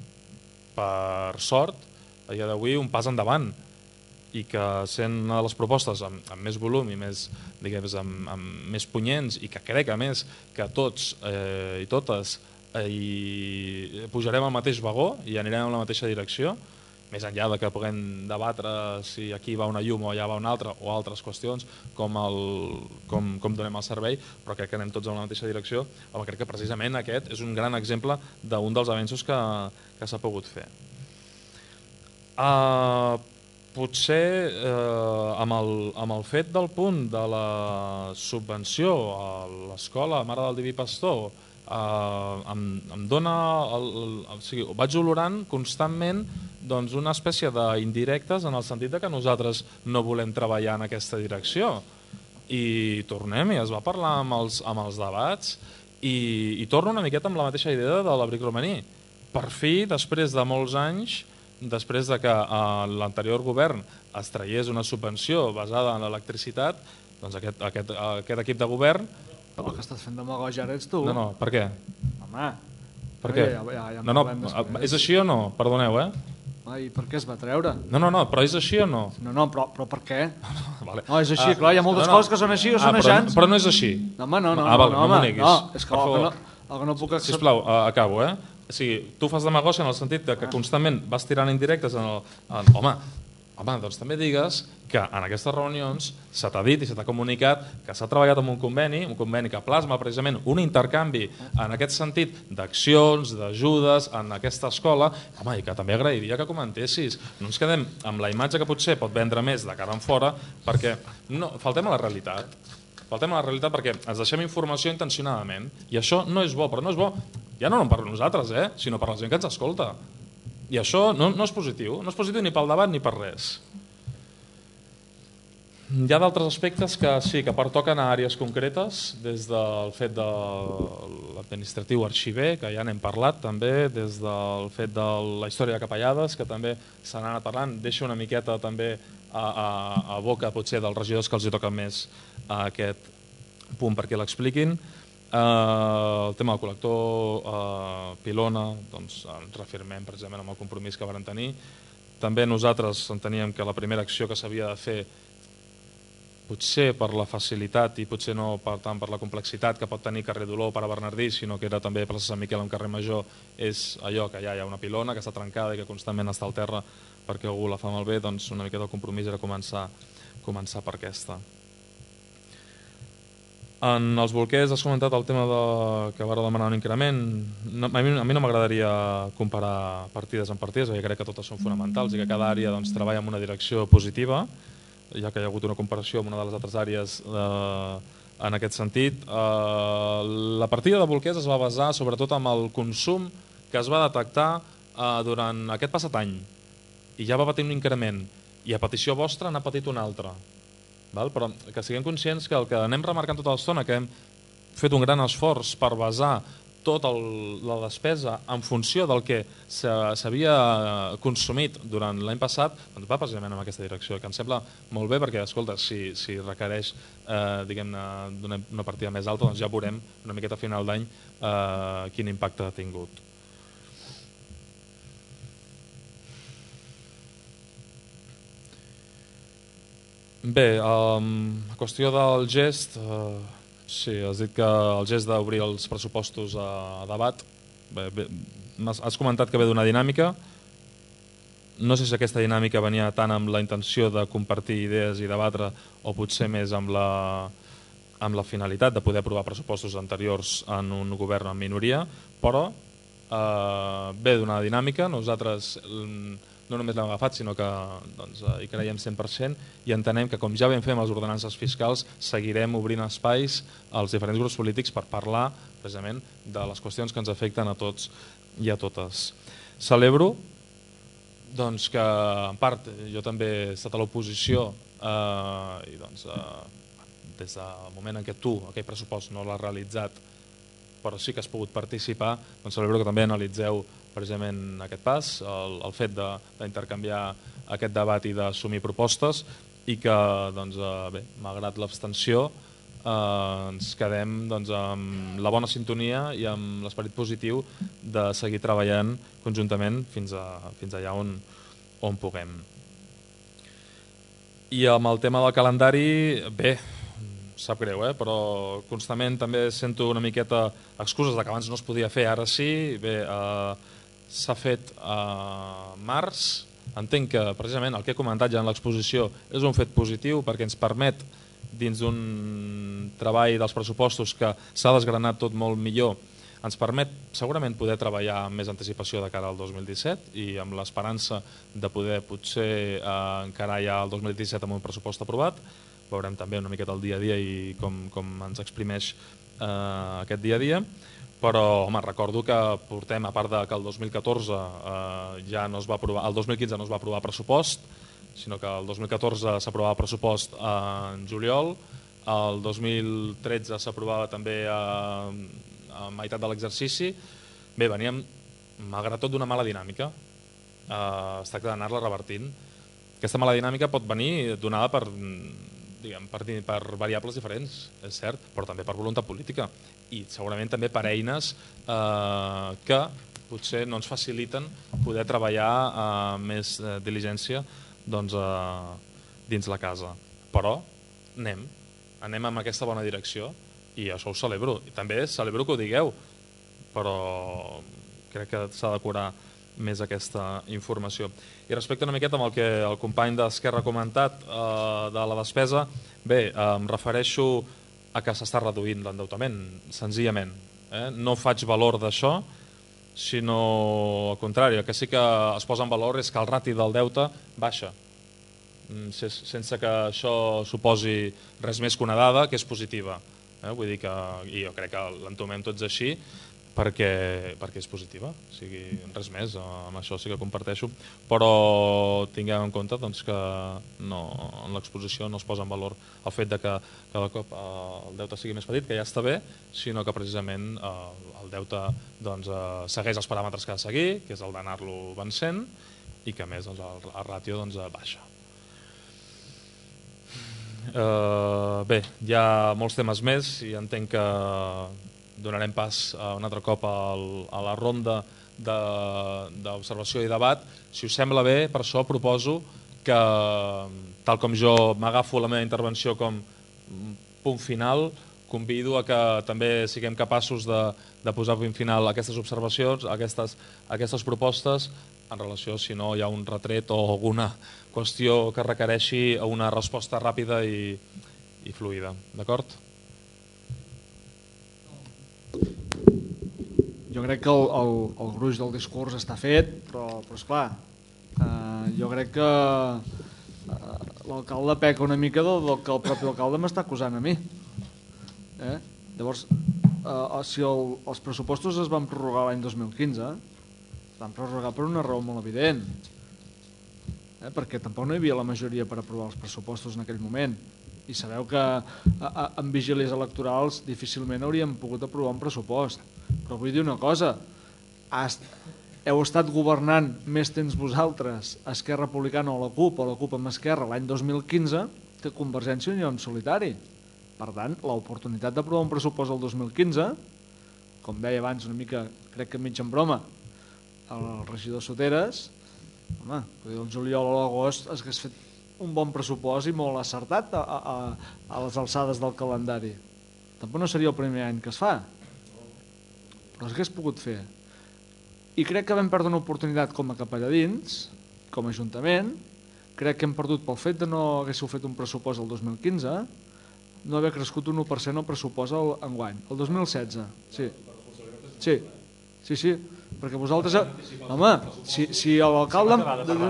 per sort, a dia d'avui un pas endavant, i que sent una de les propostes amb, amb més volum i més, diguem, amb, amb més punyents, i que crec a més que tots eh, i totes eh, i pujarem al mateix vagó i anirem en la mateixa direcció, més enllà de que puguem debatre si aquí va una llum o allà va una altra o altres qüestions com, el, com, com donem el servei, però crec que anem tots en la mateixa direcció. Home, crec que precisament aquest és un gran exemple d'un dels avenços que, que s'ha pogut fer. Uh, potser eh, amb, el, amb el fet del punt de la subvenció a l'escola Mare del Diví Pastor eh, em, em dona el, el, o sigui, vaig olorant constantment doncs, una espècie d'indirectes en el sentit de que nosaltres no volem treballar en aquesta direcció, i tornem, i es va parlar amb els, amb els debats i, i torno una miqueta amb la mateixa idea de la bric-romaní. Per fi, després de molts anys, després de que eh, l'anterior govern es traiés una subvenció basada en l'electricitat, doncs aquest, aquest, aquest equip de govern... El que estàs fent demagògia ara ets tu. No, no, per què? Home, per què? Ja, ja, ja no, no, és així o no? Perdoneu, eh? I per què es va treure? No, no, no, però és així o no? No, no, però, però per què? No, vale. No, és així, ah, clar, hi ha moltes no, no. coses que són així o són ah, però, aixans. Però no és així. No, home, no, no, ah, val, no, no, home, neguis, no, és que el que no, el que no puc acceptar... Sisplau, uh, acabo, eh? O sigui, tu fas demagògia en el sentit de que constantment vas tirant indirectes en el... En, home, home, doncs també digues que en aquestes reunions se t'ha dit i se t'ha comunicat que s'ha treballat amb un conveni, un conveni que plasma precisament un intercanvi en aquest sentit d'accions, d'ajudes en aquesta escola, home, i que també agrairia que comentessis. No ens quedem amb la imatge que potser pot vendre més de cara en fora, perquè no, faltem a la realitat. Faltem a la realitat perquè ens deixem informació intencionadament i això no és bo, però no és bo ja no per nosaltres, eh, sinó per la gent que ens escolta. I això no, no és positiu, no és positiu ni pel debat ni per res. Hi ha d'altres aspectes que sí, que pertoquen a àrees concretes, des del fet de l'administratiu arxiver, que ja n'hem parlat també, des del fet de la història de capellades, que també se n'ha anat parlant, deixa una miqueta també a, a, a boca potser dels regidors que els hi toca més a aquest punt perquè l'expliquin. Uh, el tema del col·lector uh, pilona, doncs ens reafirmem precisament amb el compromís que varen tenir. També nosaltres enteníem que la primera acció que s'havia de fer, potser per la facilitat i potser no per, tant per la complexitat que pot tenir carrer Dolor per a Bernardí, sinó que era també plaça Sant Miquel amb carrer Major, és allò que ja hi ha una pilona que està trencada i que constantment està al terra perquè algú la fa malbé, doncs una miqueta el compromís era començar, començar per aquesta. En els bolquers has comentat el tema de, que va demanar un increment. No, a mi, a mi no m'agradaria comparar partides amb partides, perquè crec que totes són fonamentals i que cada àrea doncs, treballa en una direcció positiva, ja que hi ha hagut una comparació amb una de les altres àrees eh, en aquest sentit. Eh, la partida de bolquers es va basar sobretot en el consum que es va detectar eh, durant aquest passat any i ja va patir un increment i a petició vostra n'ha patit un altre. Val? Però que siguem conscients que el que anem remarcant tota l'estona, que hem fet un gran esforç per basar tota la despesa en funció del que s'havia consumit durant l'any passat, doncs va precisament en aquesta direcció, que em sembla molt bé perquè, escolta, si, si requereix eh, diguem-ne una partida més alta, doncs ja veurem una miqueta a final d'any eh, quin impacte ha tingut. Bé, a qüestió del gest, eh, sí, has dit que el gest d'obrir els pressupostos a debat, bé, bé, has comentat que ve d'una dinàmica, no sé si aquesta dinàmica venia tant amb la intenció de compartir idees i debatre o potser més amb la, amb la finalitat de poder aprovar pressupostos anteriors en un govern en minoria, però eh, ve d'una dinàmica, nosaltres no només l'hem agafat, sinó que doncs, hi creiem cent per cent i entenem que, com ja vam fer amb les ordenances fiscals, seguirem obrint espais als diferents grups polítics per parlar precisament de les qüestions que ens afecten a tots i a totes. Celebro doncs, que, en part, jo també he estat a l'oposició eh, i doncs, eh, des del moment en què tu aquell pressupost no l'has realitzat però sí que has pogut participar, doncs celebro que també analitzeu precisament aquest pas, el, el fet d'intercanviar aquest debat i d'assumir propostes i que, doncs, bé, malgrat l'abstenció, eh, ens quedem doncs, amb la bona sintonia i amb l'esperit positiu de seguir treballant conjuntament fins, a, fins allà on, on puguem. I amb el tema del calendari, bé, sap greu, eh? Però constantment també sento una miqueta excuses de que abans no es podia fer, ara sí. Bé, eh, s'ha fet a eh, març. Entenc que precisament el que he comentat ja en l'exposició és un fet positiu perquè ens permet, dins d'un treball dels pressupostos que s'ha desgranat tot molt millor, ens permet segurament poder treballar amb més anticipació de cara al dos mil disset i amb l'esperança de poder potser eh, encarar ja el dos mil disset amb un pressupost aprovat. Veurem també una miqueta el dia a dia i com, com ens exprimeix eh, aquest dia a dia, però home, recordo que portem, a part de que el dos mil catorze eh, ja no es va aprovar, el dos mil quinze no es va aprovar pressupost, sinó que el dos mil catorze s'aprovava pressupost en juliol, el dos mil tretze s'aprovava també a, a meitat de l'exercici, bé, veníem, malgrat tot, d'una mala dinàmica. Uh, es tracta d'anar-la revertint. Aquesta mala dinàmica pot venir donada per, diguem, per, per variables diferents, és cert, però també per voluntat política i segurament també per eines uh, que potser no ens faciliten poder treballar amb més eh, diligència doncs, eh, dins la casa. Però anem, anem amb aquesta bona direcció i això ho celebro. I també celebro que ho digueu, però crec que s'ha de curar més aquesta informació. I respecte una miqueta amb el que el company d'Esquerra ha comentat eh, de la despesa, bé, eh, em refereixo a que s'està reduint l'endeutament, senzillament. Eh? No faig valor d'això, sinó al contrari, el que sí que es posa en valor és que el rati del deute baixa, sense que això suposi res més que una dada que és positiva. Eh? Vull dir que, i jo crec que l'entomem tots així perquè, perquè és positiva, o sigui, res més, amb això sí que comparteixo, però tinguem en compte doncs, que no, en l'exposició no es posa en valor el fet de que cada cop eh, el deute sigui més petit, que ja està bé, sinó que precisament eh, el deute doncs, eh, segueix els paràmetres que ha de seguir, que és el d'anar-lo vencent, i que a més doncs, el, el ràtio doncs, baixa. Eh, bé, hi ha molts temes més i entenc que donarem pas uh, un altre cop al, a la ronda d'observació i debat. Si us sembla bé, per això proposo que, tal com jo m'agafo la meva intervenció com punt final, convido a que també siguem capaços de, de posar punt final a aquestes observacions, a aquestes, a aquestes propostes, en relació si no hi ha un retret o alguna qüestió que requereixi una resposta ràpida i, i fluida. D'acord? Jo crec que el, el, el gruix del discurs està fet, però, però esclar, eh, jo crec que eh, l'alcalde peca una mica del, del que el propi alcalde m'està acusant a mi. Eh? Llavors, eh, si el, els pressupostos es van prorrogar l'any dos mil quinze, es van prorrogar per una raó molt evident, eh? perquè tampoc no hi havia la majoria per aprovar els pressupostos en aquell moment. I sabeu que a, a, amb vigílies electorals difícilment hauríem pogut aprovar un pressupost. Però vull dir una cosa, hast, heu estat governant més temps vosaltres, Esquerra Republicana o la CUP, o la CUP amb Esquerra l'any dos mil quinze, que Convergència i Unió en solitari. Per tant, l'oportunitat d'aprovar un pressupost el dos mil quinze, com deia abans una mica, crec que mig en broma, el regidor Soteres, home, el juliol o l'agost hagués fet un bon pressupost i molt acertat a, a, a les alçades del calendari. Tampoc no seria el primer any que es fa, però s'hagués pogut fer. I crec que vam perdre una oportunitat com a capelladins, com a Ajuntament, crec que hem perdut pel fet de no haguéssiu fet un pressupost el dos mil quinze, no haver crescut un u per cent el pressupost enguany, el dos mil setze. Sí, sí, sí, sí, perquè vosaltres... Home, si, si l'alcalde...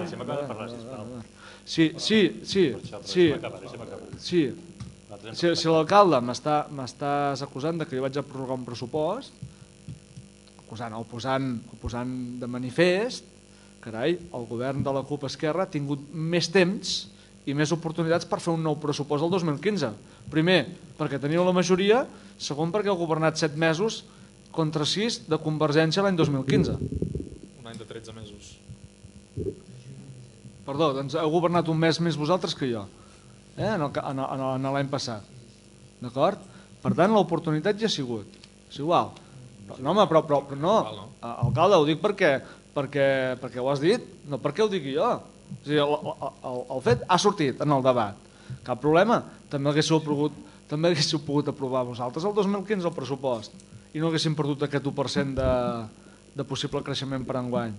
Sí, sí, sí, sí, sí. Si, si l'alcalde m'estàs acusant de que jo vaig a prorrogar un pressupost, acusant o posant, o posant de manifest, carai, el govern de la CUP Esquerra ha tingut més temps i més oportunitats per fer un nou pressupost el dos mil quinze. Primer, perquè teniu la majoria, segon, perquè heu governat set mesos contra sis de Convergència l'any dos mil quinze. Un any de tretze mesos. Perdó, doncs heu governat un mes més vosaltres que jo, eh? en l'any passat. D'acord? Per tant, l'oportunitat ja ha sigut. És igual. Però, no, home, però, però, però no. Alcalde, ho dic perquè, perquè, perquè ho has dit, no perquè ho digui jo. O sigui, el, el, el fet ha sortit en el debat. Cap problema. També haguéssiu pogut, també haguéssiu pogut aprovar vosaltres el dos mil quinze el pressupost i no haguéssim perdut aquest u per cent de, de possible creixement per enguany.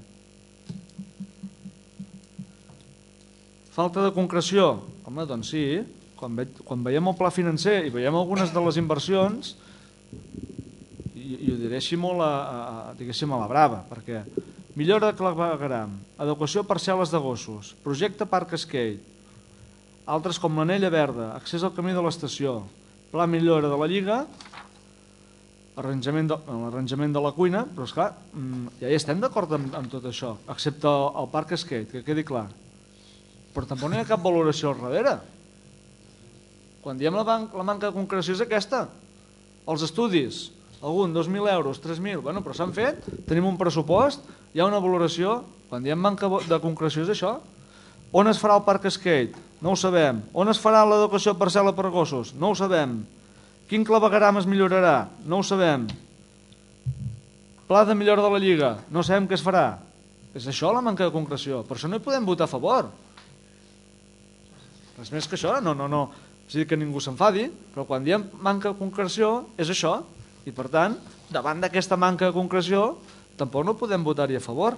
Falta de concreció? Home, doncs sí. Quan, ve, quan veiem el pla financer i veiem algunes de les inversions, i, i ho diré així molt a, a, diguéssim a la brava, perquè millora de clavegueram, adequació a parcel·les de gossos, projecte Parc Esquei, altres com l'Anella Verda, accés al camí de l'estació, pla millora de la Lliga, arranjament de, l'arranjament de la cuina, però esclar, ja hi estem d'acord amb, amb tot això, excepte el, el Parc Esquei, que quedi clar. Però tampoc no hi ha cap valoració al darrere. Quan diem la, la manca de concreció és aquesta. Els estudis, algun dos mil euros, tres mil, bueno, però s'han fet, tenim un pressupost, hi ha una valoració, quan diem manca de concreció és això. On es farà el parc skate? No ho sabem. On es farà l'educació parcel·la per gossos? No ho sabem. Quin clavegueram es millorarà? No ho sabem. Pla de millora de la Lliga? No sabem què es farà. És això la manca de concreció. Per això no hi podem votar a favor. Res més que això. No, no, no. És a dir, que ningú s'enfadi, però quan diem manca de concreció és això. I per tant, davant d'aquesta manca de concreció, tampoc no podem votar-hi a favor.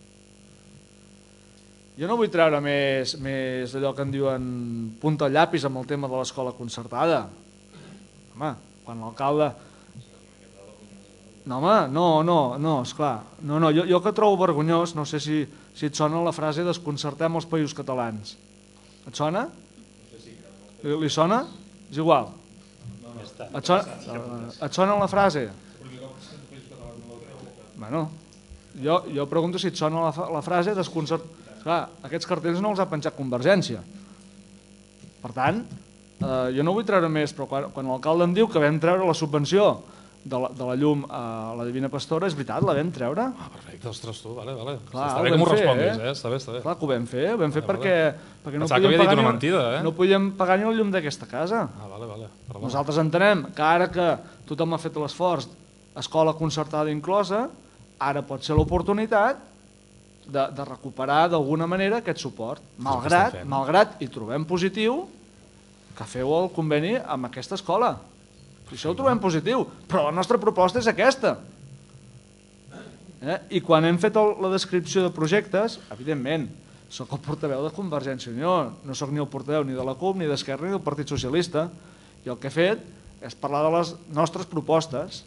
Jo no vull treure més, més allò que en diuen punta al llapis amb el tema de l'escola concertada. Home, quan l'alcalde... No, home, no, no, no, esclar. No, no, jo, jo que trobo vergonyós, no sé si, si et sona la frase desconcertem els països catalans. Et sona? Li, li sona? És igual. Et sona, et sona la frase? Bueno, jo, jo pregunto si et sona la, la frase desconcertem... Clar, aquests cartells no els ha penjat Convergència. Per tant, eh, jo no vull treure més, però quan, quan l'alcalde em diu que vam treure la subvenció de la, de la llum a la Divina Pastora, és veritat, la vam treure. Ah, perfecte, ostres, tu, vale, vale. Clar, està bé que m'ho responguis, eh? Està bé, està bé. Clar que ho vam fer, ho vam fer vale, perquè, vale. perquè no, Pensava que havia dit una ni, mentida, eh? no podíem pagar ni el llum d'aquesta casa. Ah, vale, vale. Perdó. Nosaltres entenem que ara que tothom ha fet l'esforç, escola concertada inclosa, ara pot ser l'oportunitat De, de recuperar d'alguna manera aquest suport, malgrat, malgrat i trobem positiu que feu el conveni amb aquesta escola. Això ho trobem positiu, però la nostra proposta és aquesta. Eh? I quan hem fet el, la descripció de projectes, evidentment, sóc el portaveu de Convergència i Unió, no sóc ni el portaveu ni de la CUP, ni d'Esquerra, ni del Partit Socialista, i el que he fet és parlar de les nostres propostes.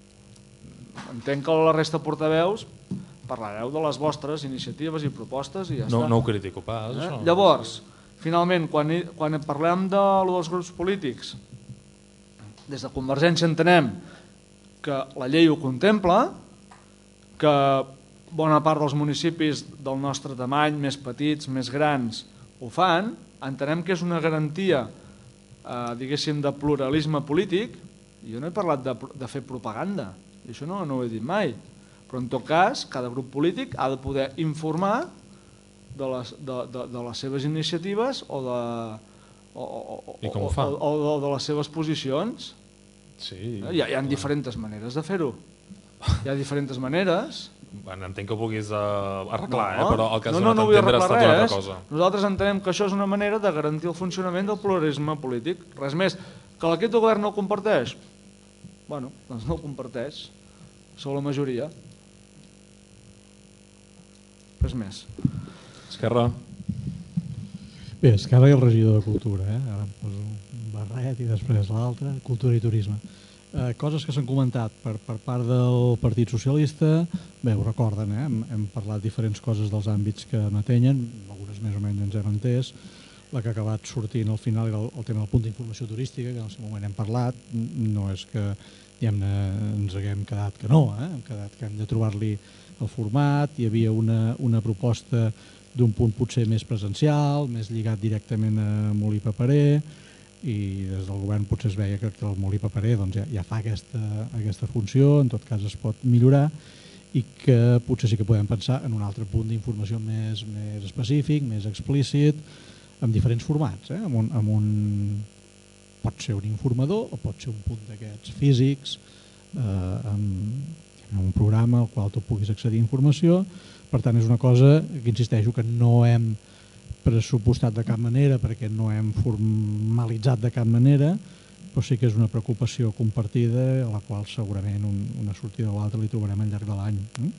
Entenc que la resta de portaveus parlareu de les vostres iniciatives i propostes i ja no, està. No ho critico pas, eh? això. Llavors, finalment, quan, quan parlem de, dels grups polítics, des de Convergència entenem que la llei ho contempla, que bona part dels municipis del nostre tamany, més petits, més grans, ho fan, entenem que és una garantia eh, diguéssim de pluralisme polític, i jo no he parlat de, de fer propaganda, i això no, no ho he dit mai. Però en tot cas, cada grup polític ha de poder informar de les, de, de, de les seves iniciatives o de, o, o, I com ho fa? o, o de les seves posicions. Sí. Hi ha, hi ha diferents maneres de fer-ho. Hi ha diferents maneres. Bueno, entenc que ho puguis uh, arreglar, no, eh? Però el que has no, no, donat no a vull entendre ha arreglar estat una res. altra cosa. Nosaltres entenem que això és una manera de garantir el funcionament del pluralisme polític. Res més. Que l'equip de govern no ho comparteix? Bueno, doncs no ho comparteix. Sou la majoria. Res més. Esquerra. Bé, Esquerra i el regidor de Cultura, eh? Ara em poso un barret i després l'altre, Cultura i Turisme. Eh, coses que s'han comentat per, per part del Partit Socialista, bé, ho recorden, eh? hem, hem parlat diferents coses dels àmbits que m'atenyen, algunes més o menys ens hem entès. La que ha acabat sortint al final era el, el tema del punt d'informació turística, que en el seu moment hem parlat, no és que ens haguem quedat que no, eh? hem quedat que hem de trobar-li el format, hi havia una, una proposta d'un punt potser més presencial, més lligat directament a Molí Paperer, i des del govern potser es veia que el Molí Paperer doncs, ja, ja fa aquesta, aquesta funció, en tot cas es pot millorar, i que potser sí que podem pensar en un altre punt d'informació més, més específic, més explícit, amb diferents formats, eh? amb un, amb un, pot ser un informador o pot ser un punt d'aquests físics, eh, amb un programa al qual tu puguis accedir a informació. Per tant, és una cosa que insisteixo que no hem pressupostat de cap manera perquè no hem formalitzat de cap manera, però sí que és una preocupació compartida a la qual segurament un, una sortida o l'altra li trobarem al llarg de l'any.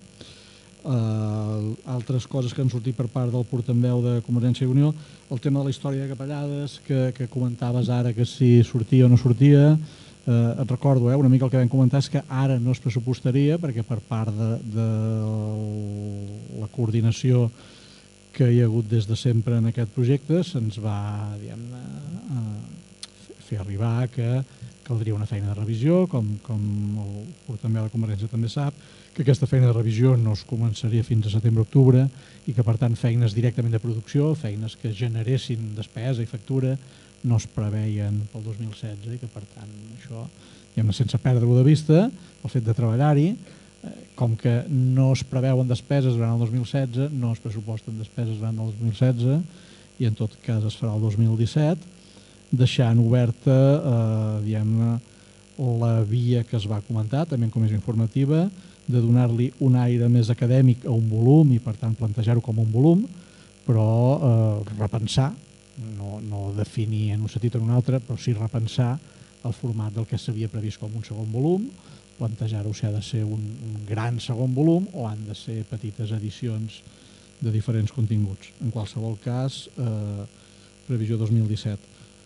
Uh, altres coses que han sortit per part del portaveu de Convergència i Unió, el tema de la història de capellades que, que comentaves ara que si sortia o no sortia. Uh, et recordo, eh, una mica el que vam comentar és que ara no es pressupostaria perquè per part de, de la coordinació que hi ha hagut des de sempre en aquest projecte se'ns va diguem-ne, uh, fer arribar que caldria una feina de revisió, com, com el portaveu de Convergència també sap, que aquesta feina de revisió no es començaria fins a setembre-octubre i que per tant feines directament de producció, feines que generessin despesa i factura, no es preveien pel dos mil setze i que per tant això, diguem-ne, sense perdre-ho de vista, el fet de treballar-hi, com que no es preveuen despeses durant el dos mil setze, no es pressuposten despeses durant el dos mil setze i en tot cas es farà el dos mil disset, deixant oberta eh, diguem-ne, la via que es va comentar, també en comissió informativa, de donar-li un aire més acadèmic a un volum i per tant plantejar-ho com un volum, però eh, repensar, no, no definir en un sentit o en un altre, però sí repensar el format del que s'havia previst com un segon volum, plantejar-ho si ha de ser un, un gran segon volum o han de ser petites edicions de diferents continguts. En qualsevol cas, eh, previsió dos mil disset.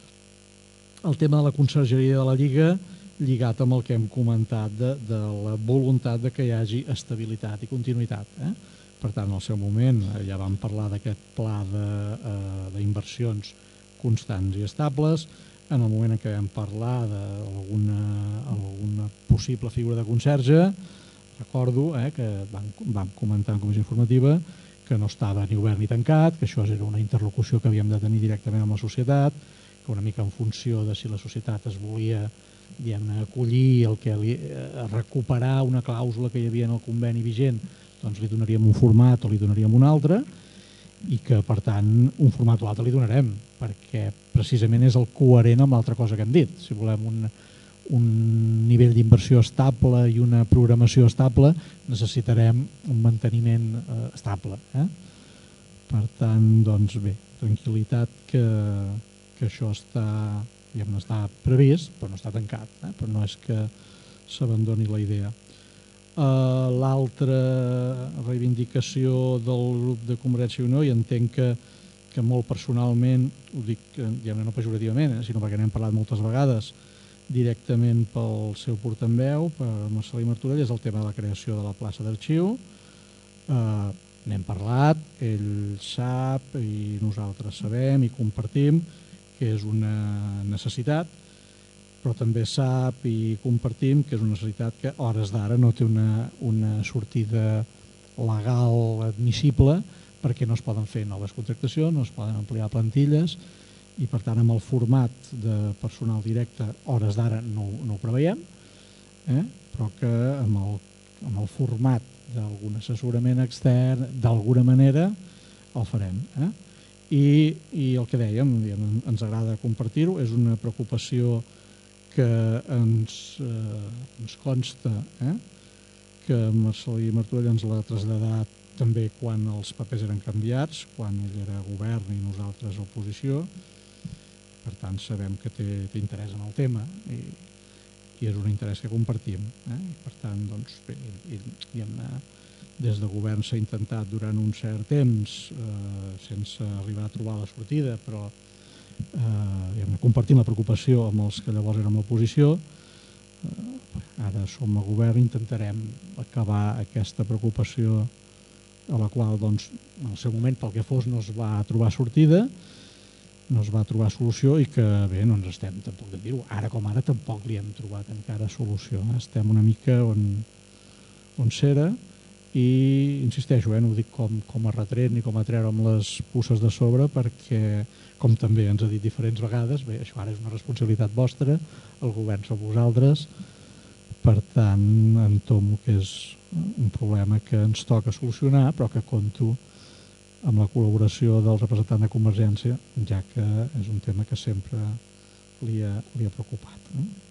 El tema de la consergeria de la Lliga, lligat amb el que hem comentat de, de la voluntat de que hi hagi estabilitat i continuïtat. Eh? Per tant, al seu moment ja vam parlar d'aquest pla d'inversions constants i estables. En el moment en què vam parlar d'alguna alguna possible figura de conserge, recordo eh, que vam, vam comentar en comissió informativa que no estava ni obert ni tancat, que això era una interlocució que havíem de tenir directament amb la societat, que una mica en funció de si la societat es volia diguem-ne, acollir el que li, eh, recuperar una clàusula que hi havia en el conveni vigent, doncs li donaríem un format o li donaríem un altre, i que per tant un format o l'altre li donarem, perquè precisament és el coherent amb l'altra cosa que hem dit. Si volem un, un nivell d'inversió estable i una programació estable, necessitarem un manteniment eh, estable. Eh? Per tant, doncs bé, tranquil·litat que, que això està, diguem, està previst, però no està tancat, eh? Però no és que s'abandoni la idea. Uh, L'altra reivindicació del grup de Convergència i Unió, i entenc que, que molt personalment, ho dic diguem, no pejorativament, eh, sinó perquè n'hem parlat moltes vegades, directament pel seu portaveu, per Marcel·lí Martorell, és el tema de la creació de la plaça d'arxiu. Uh, n'hem parlat, ell sap i nosaltres sabem i compartim que és una necessitat, però també sap i compartim que és una necessitat que a hores d'ara no té una, una sortida legal admissible, perquè no es poden fer noves contractacions, no es poden ampliar plantilles i per tant amb el format de personal directe a hores d'ara no, no ho preveiem, eh? Però que amb el, amb el format d'algun assessorament extern d'alguna manera el farem. Eh? I, I el que dèiem, ens agrada compartir-ho, és una preocupació que ens, eh, ens consta eh, que Marcel·lí Martorell ens l'ha traslladat també quan els papers eren canviats, quan ell era govern i nosaltres oposició. Per tant, sabem que té, té interès en el tema i, i és un interès que compartim. Eh? I per tant, doncs, bé, i, i, des de govern s'ha intentat durant un cert temps, eh, sense arribar a trobar la sortida, però eh, compartim la preocupació amb els que llavors érem l'oposició. Eh, ara som a govern i intentarem acabar aquesta preocupació a la qual doncs, en el seu moment pel que fos no es va trobar sortida, no es va trobar solució i que bé, no ens estem tampoc de dir-ho, ara com ara tampoc li hem trobat encara solució, eh? Estem una mica on, on s'era i insisteixo, eh? No ho dic com, com a retret ni com a treure amb les puces de sobre perquè, com també ens ha dit diferents vegades, bé, això ara és una responsabilitat vostra, el govern sou vosaltres, per tant entomo que és un problema que ens toca solucionar però que compto amb la col·laboració del representant de Convergència, ja que és un tema que sempre li ha, li ha preocupat.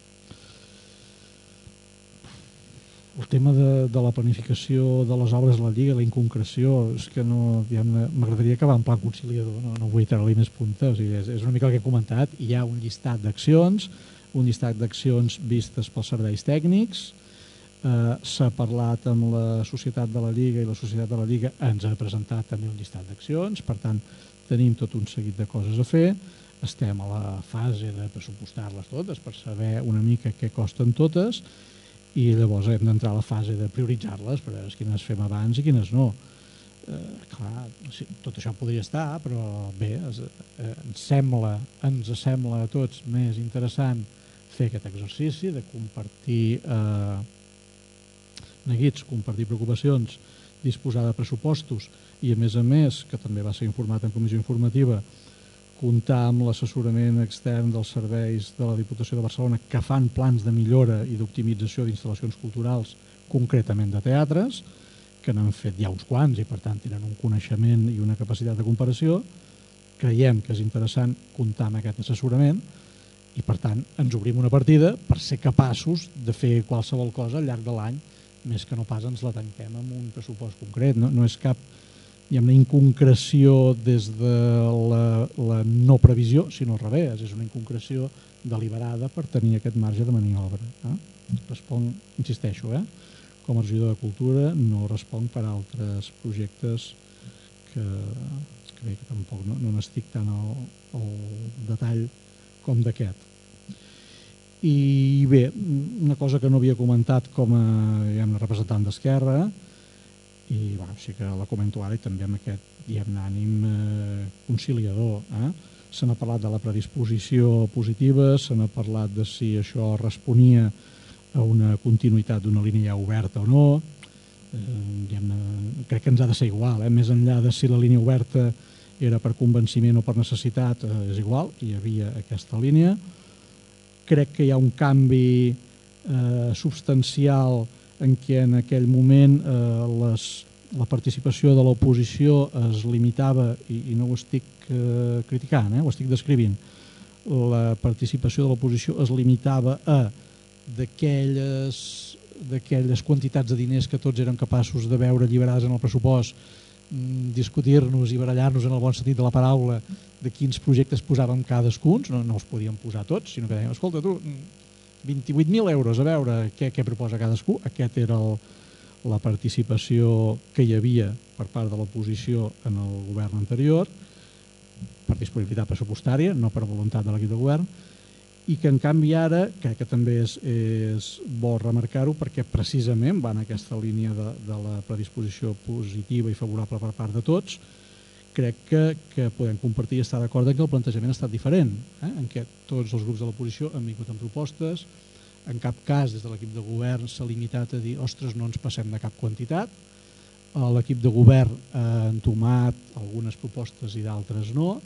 El tema de, de la planificació de les obres de la Lliga, la inconcreció, és que no, m'agradaria acabar en plan conciliador, no, no vull treure-li més punta, o sigui, és, és una mica el que he comentat, hi ha un llistat d'accions, un llistat d'accions vistes pels serveis tècnics, eh, s'ha parlat amb la Societat de la Lliga i la Societat de la Lliga ens ha presentat també un llistat d'accions, per tant tenim tot un seguit de coses a fer, estem a la fase de pressupostar-les totes per saber una mica què costen totes i llavors hem d'entrar a la fase de prioritzar-les per veure quines fem abans i quines no. Eh, clar, sí, tot això podria estar, però bé, es, eh, ens sembla, ens sembla a tots més interessant fer aquest exercici de compartir eh, neguits, compartir preocupacions, disposar de pressupostos i a més a més, que també va ser informat en comissió informativa, comptar amb l'assessorament extern dels serveis de la Diputació de Barcelona que fan plans de millora i d'optimització d'instal·lacions culturals, concretament de teatres, que n'han fet ja uns quants i per tant tenen un coneixement i una capacitat de comparació. Creiem que és interessant comptar amb aquest assessorament i per tant ens obrim una partida per ser capaços de fer qualsevol cosa al llarg de l'any, més que no pas ens la tanquem amb un pressupost concret. No, no és cap diguem-ne, inconcreció des de la, la no previsió, sinó al revés, és una inconcreció deliberada per tenir aquest marge de maniobra. Eh? Responc, insisteixo, eh? com a regidor de Cultura no responc per altres projectes que, que bé, que tampoc no, no n'estic tant al, al detall com d'aquest. I bé, una cosa que no havia comentat com a diguem, representant d'Esquerra, i bueno, sí que la comento ara i també amb aquest diguem, ànim eh, conciliador. Eh? Se n'ha parlat de la predisposició positiva, se n'ha parlat de si això responia a una continuïtat d'una línia oberta o no. Eh, crec que ens ha de ser igual, eh? Més enllà de si la línia oberta era per convenciment o per necessitat, eh, és igual, hi havia aquesta línia. Crec que hi ha un canvi eh, substancial en què en aquell moment eh, les, la participació de l'oposició es limitava, i, i no ho estic eh, criticant, eh? ho estic descrivint, la participació de l'oposició es limitava a d'aquelles d'aquelles quantitats de diners que tots érem capaços de veure alliberades en el pressupost, discutir-nos i barallar-nos en el bon sentit de la paraula de quins projectes posàvem cadascun, no, no els podíem posar tots, sinó que dèiem, escolta tu, vint-i-vuit mil euros, a veure què, què proposa cadascú. Aquest era el, la participació que hi havia per part de l'oposició en el govern anterior, per disponibilitat pressupostària, no per voluntat de l'equip de govern, i que en canvi ara crec que també és, és bo remarcar-ho perquè precisament va en aquesta línia de, de la predisposició positiva i favorable per part de tots. Crec que, que podem compartir i estar d'acord que el plantejament ha estat diferent, eh? en què tots els grups de l'oposició han vingut amb propostes, en cap cas des de l'equip de govern s'ha limitat a dir ostres, no ens passem de cap quantitat. L'equip de govern ha entomat algunes propostes i d'altres no.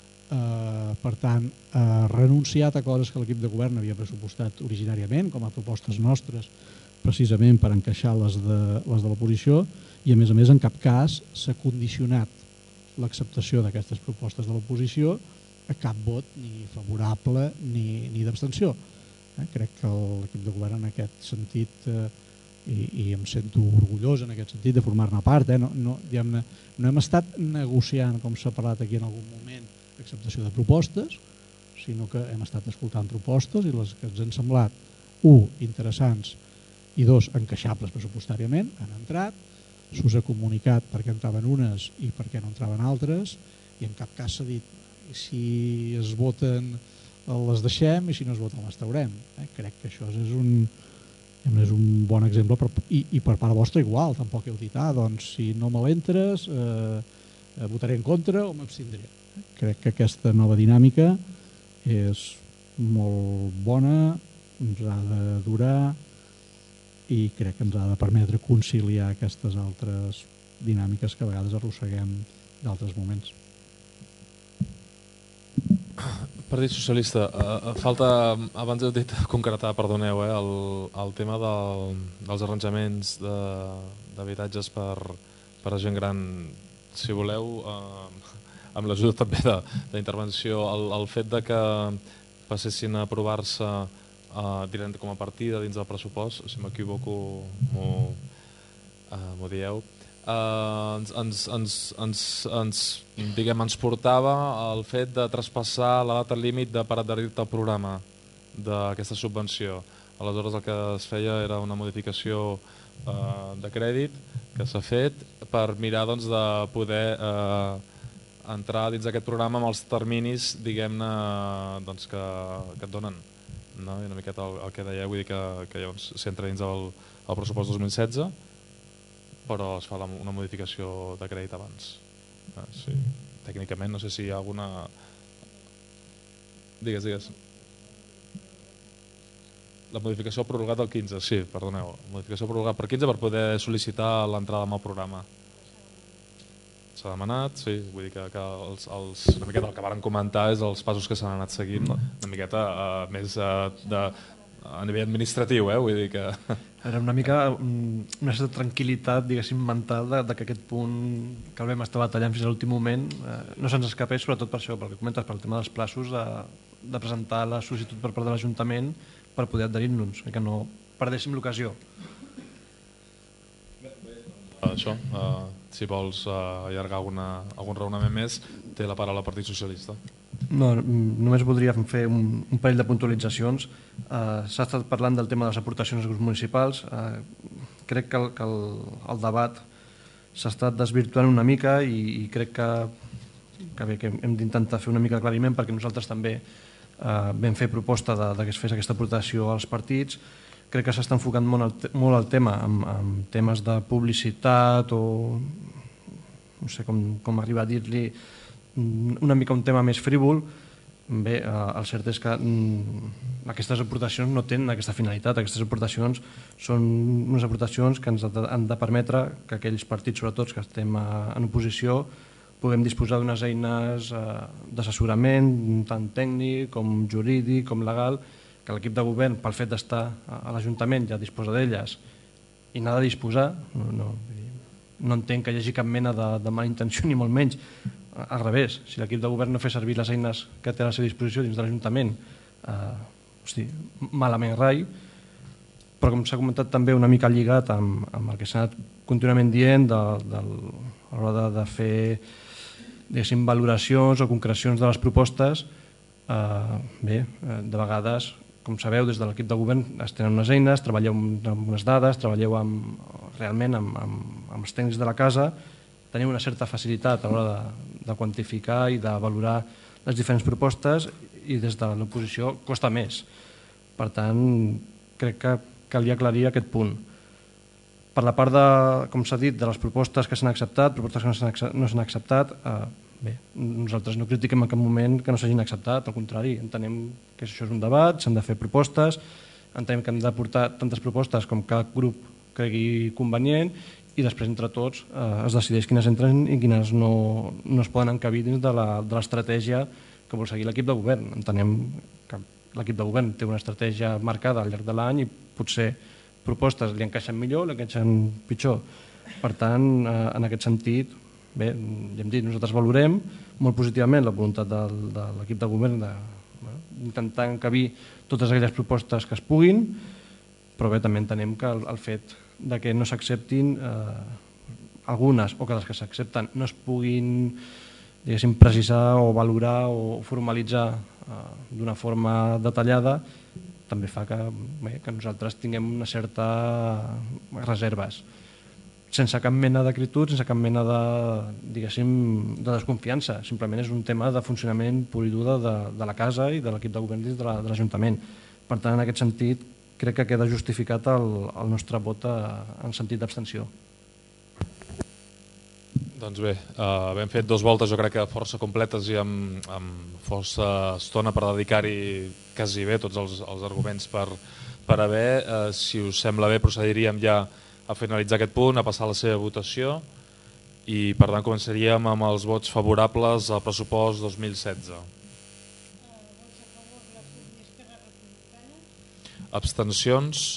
Uh, per tant, ha renunciat a coses que l'equip de govern havia pressupostat originàriament com a propostes nostres precisament per encaixar les de, les de l'oposició, i a més a més en cap cas s'ha condicionat l'acceptació d'aquestes propostes de l'oposició a cap vot ni favorable ni, ni d'abstenció. Eh? Crec que l'equip de govern en aquest sentit eh, i, i em sento orgullós en aquest sentit de formar-ne part, eh? no, no, diguem-ne, no hem estat negociant com s'ha parlat aquí en algun moment acceptació de propostes, sinó que hem estat escoltant propostes i les que ens han semblat, un, interessants i dos, encaixables pressupostàriament, han entrat, s'us ha comunicat per què entraven unes i per què no entraven altres, i en cap cas s'ha dit si es voten les deixem i si no es voten les traurem. Eh? Crec que això és un, és un bon exemple per, i, i per part vostra igual, tampoc heu dit ah, doncs si no me l'entres eh, votaré en contra o m'abstindré. Crec que aquesta nova dinàmica és molt bona, ens ha de durar i crec que ens ha de permetre conciliar aquestes altres dinàmiques que a vegades arrosseguem d'altres moments. Partit Socialista, uh, falta, abans heu dit concretar, perdoneu, eh, el, el tema del, dels arranjaments d'habitatges per, per a gent gran. Si voleu, uh, amb l'ajuda també d'intervenció, el, el fet de que passessin a aprovar-se uh, directament com a partida dins del pressupost, si m'equivoco m'ho uh, dieu, uh, ens, ens, ens, ens, ens, diguem, ens portava el fet de traspassar la data límit de per adherir-te al programa d'aquesta subvenció. Aleshores el que es feia era una modificació uh, de crèdit que s'ha fet per mirar doncs, de poder uh, entrar dins d'aquest programa amb els terminis, diguem-ne, doncs que, que et donen, no? I una miqueta el, el que deia, vull dir que, que llavors s'entra dins el, el pressupost dos mil setze, però es fa la, una modificació de crèdit abans. Ah, sí. Tècnicament no sé si hi ha alguna... Digues, digues. La modificació prorrogat del quinze, sí, perdoneu. La modificació prorrogat per quinze per poder sol·licitar l'entrada en el programa. s'ha demanat, sí, vull dir que, que els, els, una miqueta el que varen comentar és els passos que s'han anat seguint, una miqueta uh, més uh, de, a nivell administratiu, eh? Vull dir que... Era una mica una certa tranquil·litat, diguéssim, mental de, de que aquest punt que el vam estar batallant fins a l'últim moment eh, no se'ns escapés, sobretot per això, pel que comentes, pel tema dels plaços, de, de presentar la sol·licitud per part de l'Ajuntament per poder adherir-nos, que no perdéssim l'ocasió. Això, uh, si vols uh, allargar alguna, algun raonament més, té la paraula el Partit Socialista. No, només voldria fer un, un parell de puntualitzacions. Uh, S'ha estat parlant del tema de les aportacions als grups municipals. Uh, crec que el, que el, el debat s'ha estat desvirtuant una mica i, i crec que, que, bé, que hem d'intentar fer una mica d'aclariment perquè nosaltres també uh, vam fer proposta de, de que es fes aquesta aportació als partits. Crec que s'està enfocant molt el, molt el tema amb, amb temes de publicitat o no sé com, com arribar a dir-li una mica un tema més frívol. Bé, el cert és que aquestes aportacions no tenen aquesta finalitat. Aquestes aportacions són unes aportacions que ens han de permetre que aquells partits, sobretot que estem en oposició, puguem disposar d'unes eines d'assessorament, tant tècnic com jurídic, com legal, que l'equip de govern, pel fet d'estar a l'Ajuntament, ja disposa d'elles i n'ha de disposar. No, no, no entenc que hi hagi cap mena de, de mala intenció, ni molt menys. Al revés, si l'equip de govern no fa servir les eines que té a la seva disposició dins de l'Ajuntament, eh, hosti, malament rai, però com s'ha comentat també una mica lligat amb, amb el que s'ha anat contínuament dient de, de, a l'hora de, de fer diguéssim, valoracions o concrecions de les propostes, eh, bé, de vegades, com sabeu, des de l'equip de govern es tenen unes eines, treballeu amb unes dades, treballeu amb, realment amb, amb, amb els tècnics de la casa, teniu una certa facilitat a l'hora de, de quantificar i de valorar les diferents propostes i des de l'oposició costa més. Per tant, crec que calia aclarir aquest punt. Per la part, de, com s'ha dit, de les propostes que s'han acceptat, propostes que no s'han acceptat, eh, bé, nosaltres no critiquem en cap moment que no s'hagin acceptat, al contrari, entenem que això és un debat, s'han de fer propostes, entenem que hem de portar tantes propostes com cada grup cregui convenient i després entre tots eh, es decideix quines entren i quines no, no es poden encabir dins de l'estratègia que vol seguir l'equip de govern. Entenem que l'equip de govern té una estratègia marcada al llarg de l'any i potser propostes li encaixen millor, li encaixen pitjor. Per tant, eh, en aquest sentit, bé, ja hem dit, nosaltres valorem molt positivament la voluntat de, de l'equip de govern d'intentar bueno, encabir totes aquelles propostes que es puguin, però bé, també entenem que el, el fet de que no s'acceptin eh, algunes o que les que s'accepten no es puguin diguéssim, precisar o valorar o formalitzar eh, d'una forma detallada també fa que, bé, que nosaltres tinguem una certa reserves sense cap mena d'acritud, sense cap mena de, diguéssim, de desconfiança. Simplement és un tema de funcionament pur i dur de, de la casa i de l'equip de govern dins de l'Ajuntament. Per tant, en aquest sentit, crec que queda justificat el, el nostre vot en sentit d'abstenció. Doncs bé, uh, hem fet dues voltes, jo crec que força completes i amb, amb força estona per dedicar-hi quasi bé tots els, els arguments per, per haver. Uh, si us sembla bé, procediríem ja a finalitzar aquest punt, a passar a la seva votació i per tant començaríem amb els vots favorables al pressupost dos mil setze. Abstencions?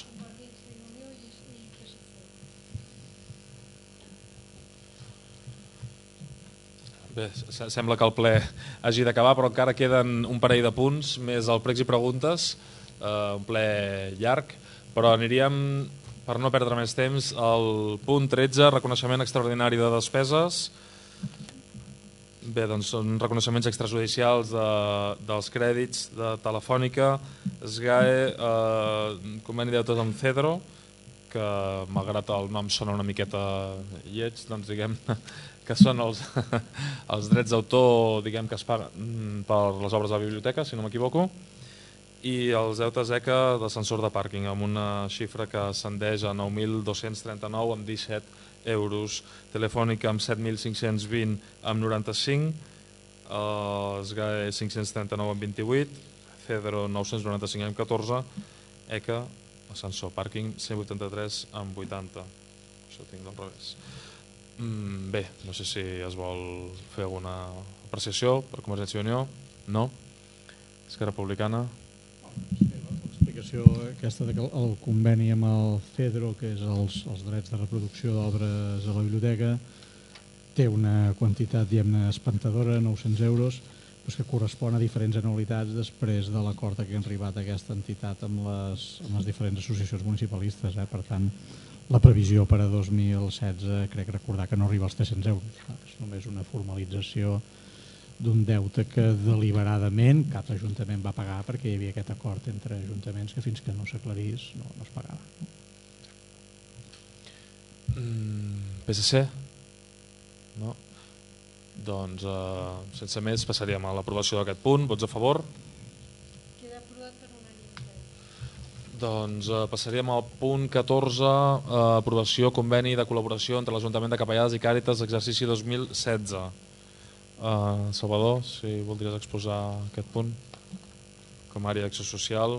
Bé, sembla que el ple hagi d'acabar, però encara queden un parell de punts, més el pregs i preguntes, eh, un ple llarg, però aniríem, per no perdre més temps, al punt tretze, reconeixement extraordinari de despeses. Bé, doncs són reconeixements extrajudicials de, dels crèdits de Telefònica, S G A E, eh, conveni de deutes amb Cedro, que malgrat el nom sona una miqueta lleig, doncs diguem que són els, els drets d'autor diguem que es paguen per les obres de la biblioteca, si no m'equivoco, i els deutes E C A d'ascensor de pàrquing, amb una xifra que ascendeix a nou mil dos-cents trenta-nou amb disset euros, Telefònica amb set mil cinc-cents vint amb noranta-cinc, eh, S G A E cinc-cents trenta-nou amb vint-i-vuit, Cedro nou-cents noranta-cinc amb catorze, E C A, ascensor pàrquing cent vuitanta-tres amb vuitanta. Això ho tinc del revés. Mm, bé, no sé si es vol fer alguna apreciació per Convergència i Unió. No? Esquerra Republicana? L'explicació aquesta de que el conveni amb el FEDRO, que és els, els drets de reproducció d'obres a la biblioteca, té una quantitat, diguem-ne, espantadora, nou-cents euros, doncs que correspon a diferents anualitats després de l'acord que han arribat a aquesta entitat amb les, amb les diferents associacions municipalistes. Eh? Per tant, la previsió per a dos mil setze crec recordar que no arriba als tres-cents euros. És només una formalització d'un deute que deliberadament cap ajuntament va pagar perquè hi havia aquest acord entre ajuntaments que fins que no s'aclarís no, no es pagava. Mm, P S C? No? Doncs, eh, sense més, passaríem a l'aprovació d'aquest punt. Vots a favor? Queda aprovat per unanimitat. Doncs eh, passaríem al punt catorze, eh, aprovació conveni de col·laboració entre l'Ajuntament de Capellades i Càritas exercici dos mil setze. Uh, Salvador, si voldries exposar aquest punt com a àrea d'acció social.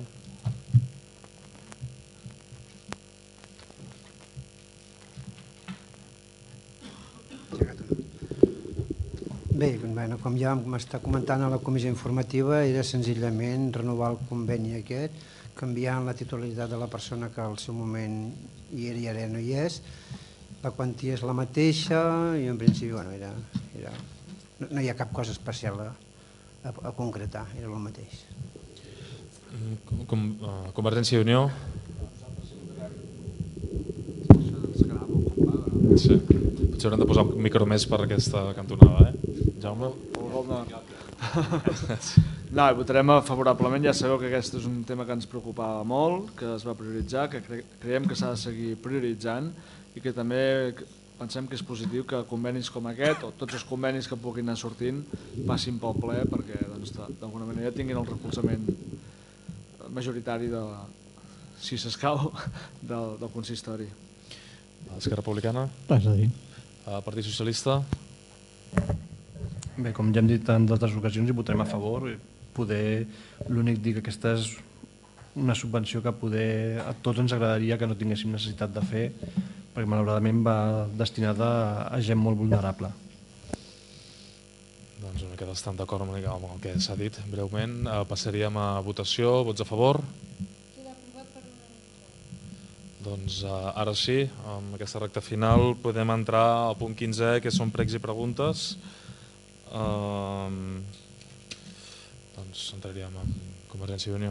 Bé, bueno, com ja vam estar comentant a la comissió informativa, era senzillament renovar el conveni aquest, canviant la titularitat de la persona que al seu moment hi era i ara no hi és. La quantia és la mateixa i en principi bueno, era... era No, no hi ha cap cosa especial a, a, a concretar, era el mateix. Com, com, uh, Convergència i Unió? Sí. Potser haurem de posar un micro més per aquesta cantonada, eh? Jaume? No, votarem favorablement. Ja sabeu que aquest és un tema que ens preocupava molt, que es va prioritzar, que cre creiem que s'ha de seguir prioritzant i que també pensem que és positiu que convenis com aquest o tots els convenis que puguin anar sortint passin pel ple perquè doncs, d'alguna manera tinguin el recolzament majoritari de, si s'escau del, del consistori. Esquerra Republicana? Pas a dir. Uh, Partit Socialista? Bé, com ja hem dit en d'altres ocasions, hi votarem a favor. Poder, l'únic dir que aquesta és una subvenció que poder, a tots ens agradaria que no tinguéssim necessitat de fer, perquè malauradament va destinada a gent molt vulnerable. Doncs una mica estan d'acord amb el que s'ha dit breument. Uh, passaríem a votació. Vots a favor? Queda aprovat per unanimitat. Doncs uh, ara sí, amb aquesta recta final podem entrar al punt quinze, que són pregs i preguntes. Uh, doncs entraríem en Convergència i Unió.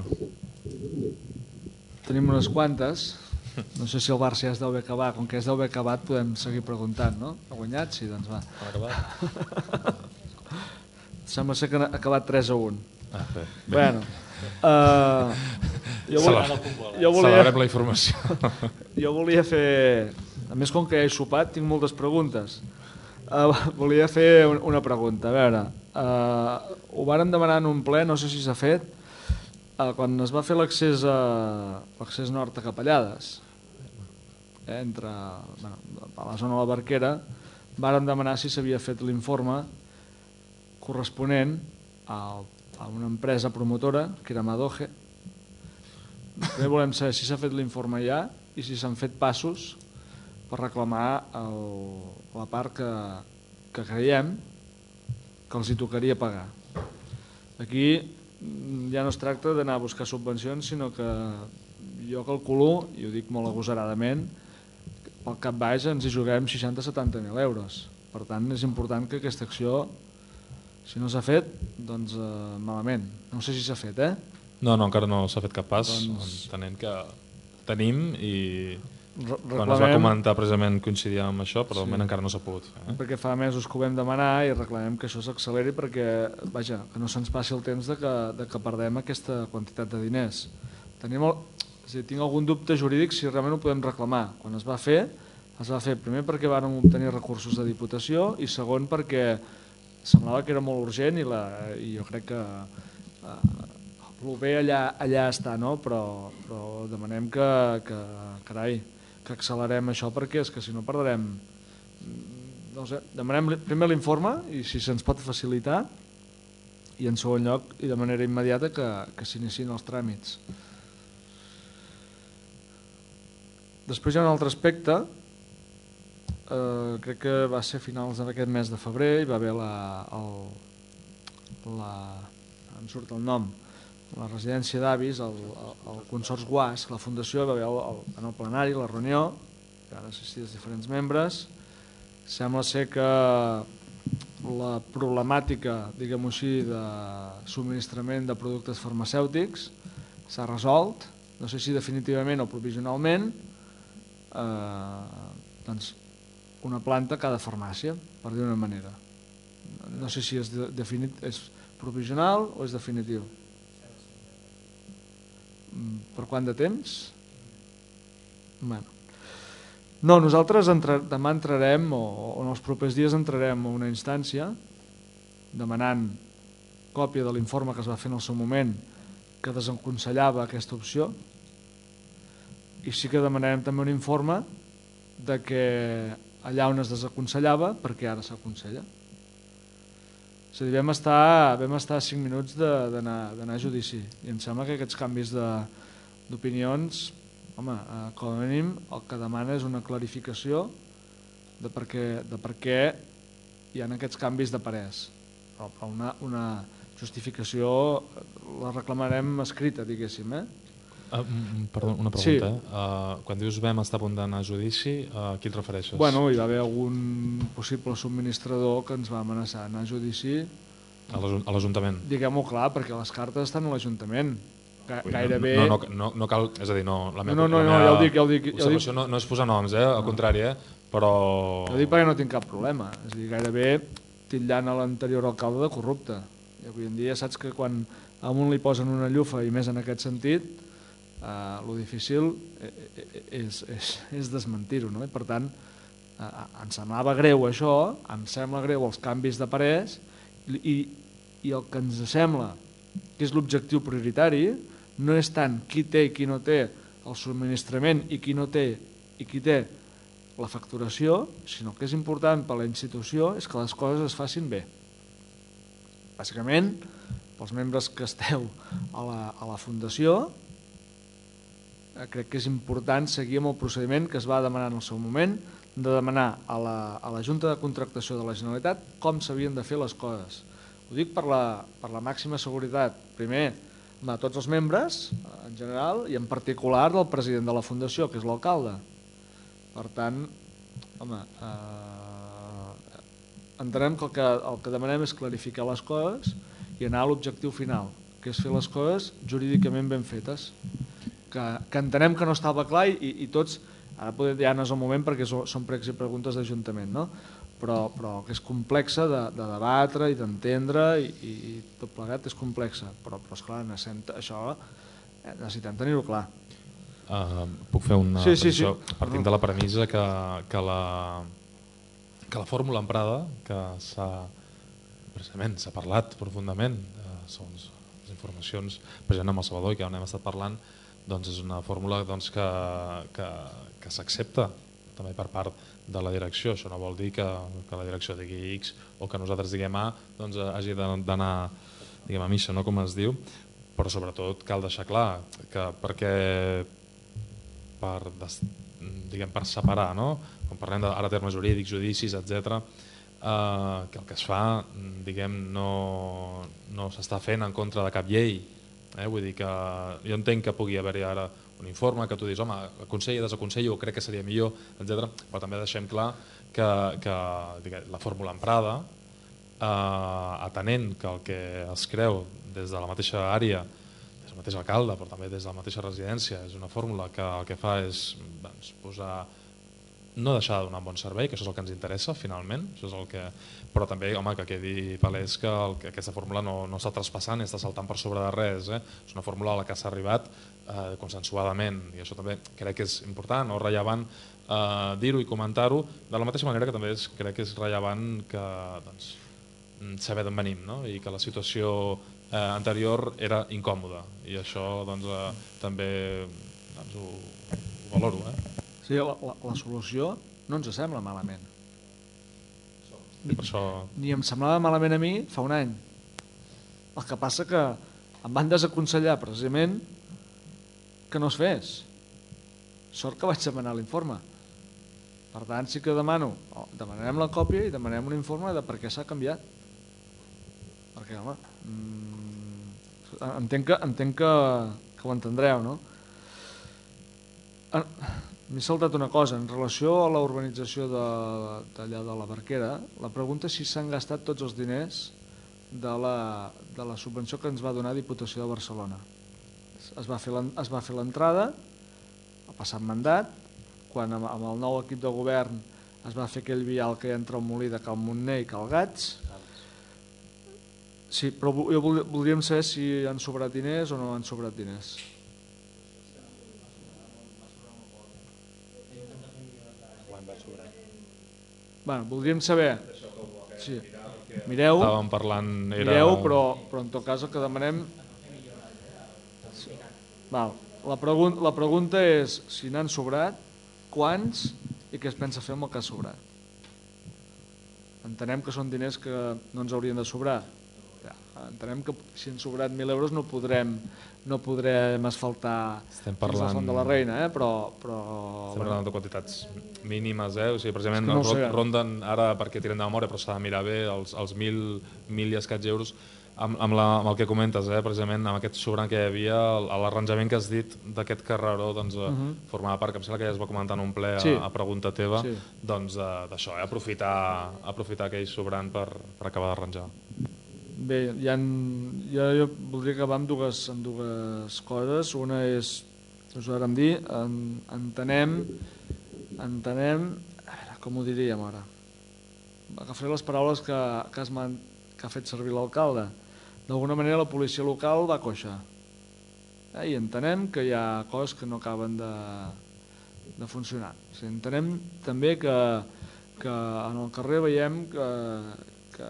Tenim unes quantes. No sé si el Barça ja es deu haver acabat. Com que es deu haver acabat podem seguir preguntant, no? Ha guanyat? Sí, doncs va. Ha acabat? Sembla ser que ha acabat tres a un. Ah, bé. bé. Bueno, uh, jo, volia, jo, volia, Celebrem la informació. jo volia fer... A més, com que ja he sopat, tinc moltes preguntes. Uh, volia fer una pregunta. A veure, uh, ho varen demanar en un ple, no sé si s'ha fet, uh, quan es va fer l'accés a l'accés nord a Capellades, eh, entre bueno, a la zona de la Barquera, varen demanar si s'havia fet l'informe corresponent a, a una empresa promotora, que era Madoge. També volem saber si s'ha fet l'informe ja i si s'han fet passos per reclamar el, la part que, que creiem que els hi tocaria pagar. Aquí ja no es tracta d'anar a buscar subvencions, sinó que jo calculo, i ho dic molt agosaradament, pel cap baix ens hi juguem seixanta a setanta mil euros. Per tant, és important que aquesta acció, si no s'ha fet, doncs eh, malament. No sé si s'ha fet, eh? No, no, encara no s'ha fet cap pas, Doncs... entenent que tenim i Reclamem... quan es va comentar precisament coincidia amb això, però sí. Encara no s'ha pogut fer. Eh? Perquè fa mesos que ho vam demanar i reclamem que això s'acceleri perquè, vaja, que no se'ns passi el temps de que, de que perdem aquesta quantitat de diners. Tenim el... És a dir, tinc algun dubte jurídic si realment ho podem reclamar. Quan es va fer, es va fer primer perquè vàrem obtenir recursos de Diputació i segon perquè semblava que era molt urgent i, la, i jo crec que eh, el bé allà, allà està, no? Però, però demanem que, que, carai, que accelerem això perquè és que si no perdrem... No sé, demanem primer l'informe i si se'ns pot facilitar i en segon lloc i de manera immediata que, que s'iniciïn els tràmits. Després hi ha un altre aspecte eh, crec que va ser a finals d'aquest mes de febrer, hi va haver la, el, la, em surt el nom, la residència d'avis, el, el, el Consorç Guasc, la Fundació, hi va haver el, el, en el plenari, la reunió, hi van assistir els diferents membres. Sembla ser que la problemàtica, diguem-ho així, de subministrament de productes farmacèutics s'ha resolt, no sé si definitivament o provisionalment, eh, doncs una planta a cada farmàcia, per dir una manera. No sé si és, de, definit, és provisional o és definitiu. Per quant de temps? Bueno. No, nosaltres entra, demà entrarem, o, o en els propers dies entrarem a una instància demanant còpia de l'informe que es va fer en el seu moment que desaconsellava aquesta opció, i sí que demanarem també un informe de que allà on es desaconsellava, perquè ara s'aconsella. És a dir, vam estar, vam estar cinc minuts d'anar a judici, i em sembla que aquests canvis d'opinions, home, eh, com a mínim el que demana és una clarificació de per què, de per què hi ha aquests canvis de parers. Però, però una, una justificació la reclamarem escrita, diguéssim. Eh? Uh, perdó, una pregunta. Sí. Eh? Uh, quan dius vam estar a punt d'anar a judici, uh, a qui et refereixes? Bueno, hi va haver algun possible subministrador que ens va amenaçar anar a judici. A l'Ajuntament? Diguem-ho clar, perquè les cartes estan a l'Ajuntament. Gairebé... No, no, no, no cal, és a dir, no, la meva, no, no, no, la meva ja ho dic, ja ho dic, observació no, no és posar noms, eh? Al no. contrari, eh? Però... Jo dic perquè no tinc cap problema, és a dir, gairebé titllant a l'anterior alcalde de corrupte. I avui en dia saps que quan a un li posen una llufa, i més en aquest sentit, eh, lo difícil és, és, és desmentir-ho, no? I per tant, eh, em semblava greu això, em sembla greu els canvis de parers, i, i el que ens sembla que és l'objectiu prioritari no és tant qui té i qui no té el subministrament i qui no té i qui té la facturació, sinó que és important per a la institució és que les coses es facin bé. Bàsicament, pels membres que esteu a la, a la Fundació, eh, crec que és important seguir amb el procediment que es va demanar en el seu moment, de demanar a la, a la Junta de Contractació de la Generalitat com s'havien de fer les coses. Ho dic per la, per la màxima seguretat, primer, de tots els membres, en general, i en particular del president de la Fundació, que és l'alcalde. Per tant, home, eh, entenem que el, que el que demanem és clarificar les coses i anar a l'objectiu final, que és fer les coses jurídicament ben fetes, que, que entenem que no estava clar i, i tots, ara ja no és el moment perquè són pregs i preguntes d'Ajuntament, no? Però, però que és complexa de, de debatre i d'entendre i, i, i tot plegat és complexa, però, però esclar, necessitem, això eh, necessitem tenir-ho clar. Uh, puc fer una sí, sí, sí. Partint de la premissa que, que, la, que la fórmula emprada, que s'ha precisament s'ha parlat profundament, eh, són les informacions present amb el Salvador i que on hem estat parlant, doncs és una fórmula doncs, que, que, que s'accepta també per part de la direcció. Això no vol dir que, que la direcció digui X o que nosaltres diguem A, doncs hagi d'anar diguem, a missa, no? Com es diu, però sobretot cal deixar clar que perquè per, des, diguem, per separar, no? Com parlem de, ara termes jurídics, judicis, etcètera, eh, que el que es fa diguem, no, no s'està fent en contra de cap llei. Eh? Vull dir que jo entenc que pugui haver-hi ara un informe que tu dius, home, aconsello, desaconsello, crec que seria millor, etcètera. Però també deixem clar que, que diguem, la fórmula emprada, eh, atenent que el que es creu des de la mateixa àrea, des del mateix alcalde, però també des de la mateixa residència, és una fórmula que el que fa és doncs, posar, no deixar de donar un bon servei, que això és el que ens interessa finalment, això és el que... però també home, que quedi palès que, el, que aquesta fórmula no, no està traspassant i està saltant per sobre de res. Eh? És una fórmula a la que s'ha arribat eh, consensuadament, i això també crec que és important o rellevant eh, dir-ho i comentar-ho, de la mateixa manera que també és, crec que és rellevant que, doncs, saber d'on venim, no? I que la situació eh, anterior era incòmoda, i això doncs, eh, també doncs, ho, ho valoro. Eh? Sí, la, la, la solució no ens sembla malament. Ni, per això... ni em semblava malament a mi fa un any. El que passa que em van desaconsellar precisament que no es fes. Sort que vaig demanar l'informe. Per tant, sí que demano, demanarem la còpia i demanem un informe de per què s'ha canviat. Perquè, home, entenc que, entenc que, que ho entendreu, no? M'he saltat una cosa, en relació a la urbanització d'allà de la Barquera, la pregunta és si s'han gastat tots els diners de la, de la subvenció que ens va donar Diputació de Barcelona. Es va fer l'entrada, ha passat mandat, quan amb, amb el nou equip de govern es va fer aquell vial que hi ha entre el Molí de Cal Montner i Cal Gats. Sí, però jo voldríem saber si han sobrat diners o no han sobrat diners. Bueno, voldríem saber. Sí. Mireu, Estàvem parlant, era... mireu però, però en tot cas el que demanem... Sí. Val. La, pregun la pregunta és si n'han sobrat, quants i què es pensa fer amb el que ha sobrat. Entenem que són diners que no ens haurien de sobrar. Ja, entenem que si han sobrat mil euros no podrem, no podrem asfaltar Estem fins a la Font de la Reina, eh? però, però... Estem parlant de quantitats mínimes, eh? O sigui, precisament no sé. ronden ara, perquè tirem de memòria, però s'ha de mirar bé, els, els mil, mil i escaig euros, amb, amb, la, amb el que comentes, eh? Precisament amb aquest sobrant que hi havia, l'arranjament que has dit d'aquest carreró, doncs, uh -huh. formava part, que em sembla que ja es va comentar en un ple sí. a, a pregunta teva, sí. doncs d'això, eh? aprofitar, aprofitar aquell sobrant per, per acabar d'arranjar. Bé, hi ha, jo, jo voldria acabar amb dues, amb dues coses. Una és, us ho vàrem dir, en, entenem, entenem, a veure, com ho diríem ara? Agafaré les paraules que, que, has man, que ha fet servir l'alcalde. D'alguna manera la policia local va coixa. Eh? I entenem que hi ha coses que no acaben de, de funcionar. O sigui, entenem també que, que en el carrer veiem que... que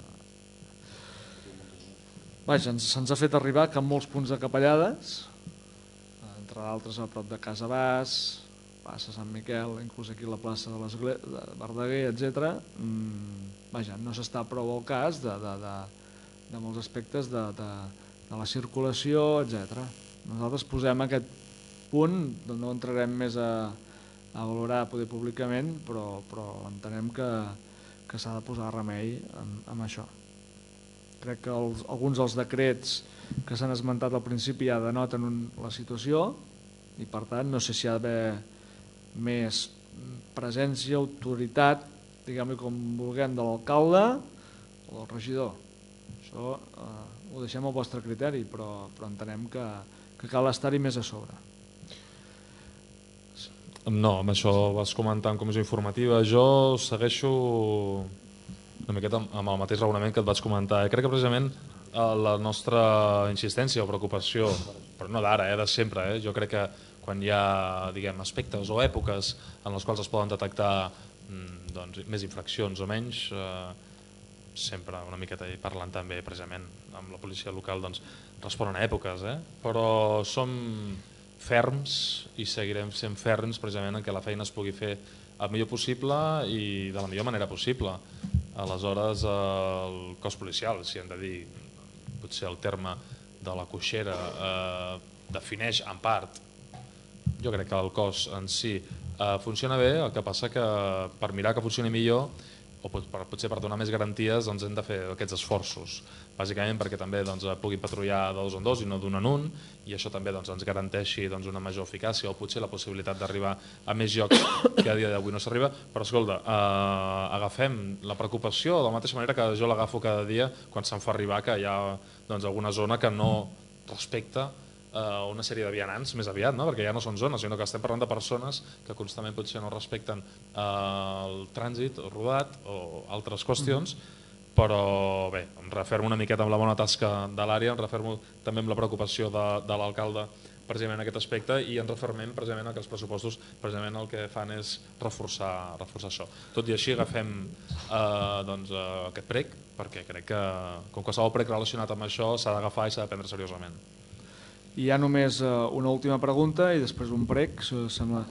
Vaja, se'ns ha fet arribar que en molts punts de capellades, entre d'altres a prop de Casa Bas, plaça Sant Miquel, inclús aquí la plaça de, de Verdaguer, etcètera. Mmm, vaja, no s'està prou al cas de, de, de, de molts aspectes de, de, de la circulació, etcètera. Nosaltres posem aquest punt, no entrarem més a, a valorar poder públicament, però, però entenem que, que s'ha de posar remei amb, amb això. Crec que els, alguns dels decrets que s'han esmentat al principi ja denoten un, la situació i per tant no sé si hi ha d'haver més presència, autoritat, diguem-li com vulguem, de l'alcalde o del regidor. Això eh, ho deixem al vostre criteri, però, però entenem que, que cal estar-hi més a sobre. No, amb això vas comentar en comissió informativa. Jo segueixo una miqueta amb el mateix raonament que et vaig comentar. Crec que precisament la nostra insistència o preocupació, però no d'ara, eh, de sempre, eh, jo crec que quan hi ha, diguem, aspectes o èpoques en les quals es poden detectar doncs, més infraccions o menys, eh, sempre una miqueta i parlant també precisament amb la policia local, doncs responen a èpoques, eh? Però som ferms i seguirem sent ferms precisament en què la feina es pugui fer el millor possible i de la millor manera possible. Aleshores, el cos policial, si hem de dir, potser el terme de la coixera eh, defineix en part, jo crec que el cos en si eh, funciona bé, el que passa que per mirar que funcioni millor o potser per donar més garanties doncs hem de fer aquests esforços, bàsicament perquè també doncs, puguin patrullar de dos en dos i no d'un en un, i això també doncs, ens garanteixi doncs, una major eficàcia o potser la possibilitat d'arribar a més llocs que a dia d'avui no s'arriba. Però escolta, eh, agafem la preocupació de la mateixa manera que jo l'agafo cada dia quan se'm fa arribar que hi ha doncs, alguna zona que no respecta Uh, una sèrie de vianants més aviat, no? Perquè ja no són zones, sinó que estem parlant de persones que constantment potser no respecten uh, el trànsit rodat o altres qüestions, mm-hmm. Però bé, em refermo una miqueta amb la bona tasca de l'àrea, em refermo també amb la preocupació de, de l'alcalde precisament en aquest aspecte i ens refermem precisament que els pressupostos precisament el que fan és reforçar, reforçar això. Tot i així agafem uh, doncs, uh, aquest prec, perquè crec que com qualsevol prec relacionat amb això s'ha d'agafar i s'ha de prendre seriosament. I hi ha només una última pregunta i després un prec. Sembla.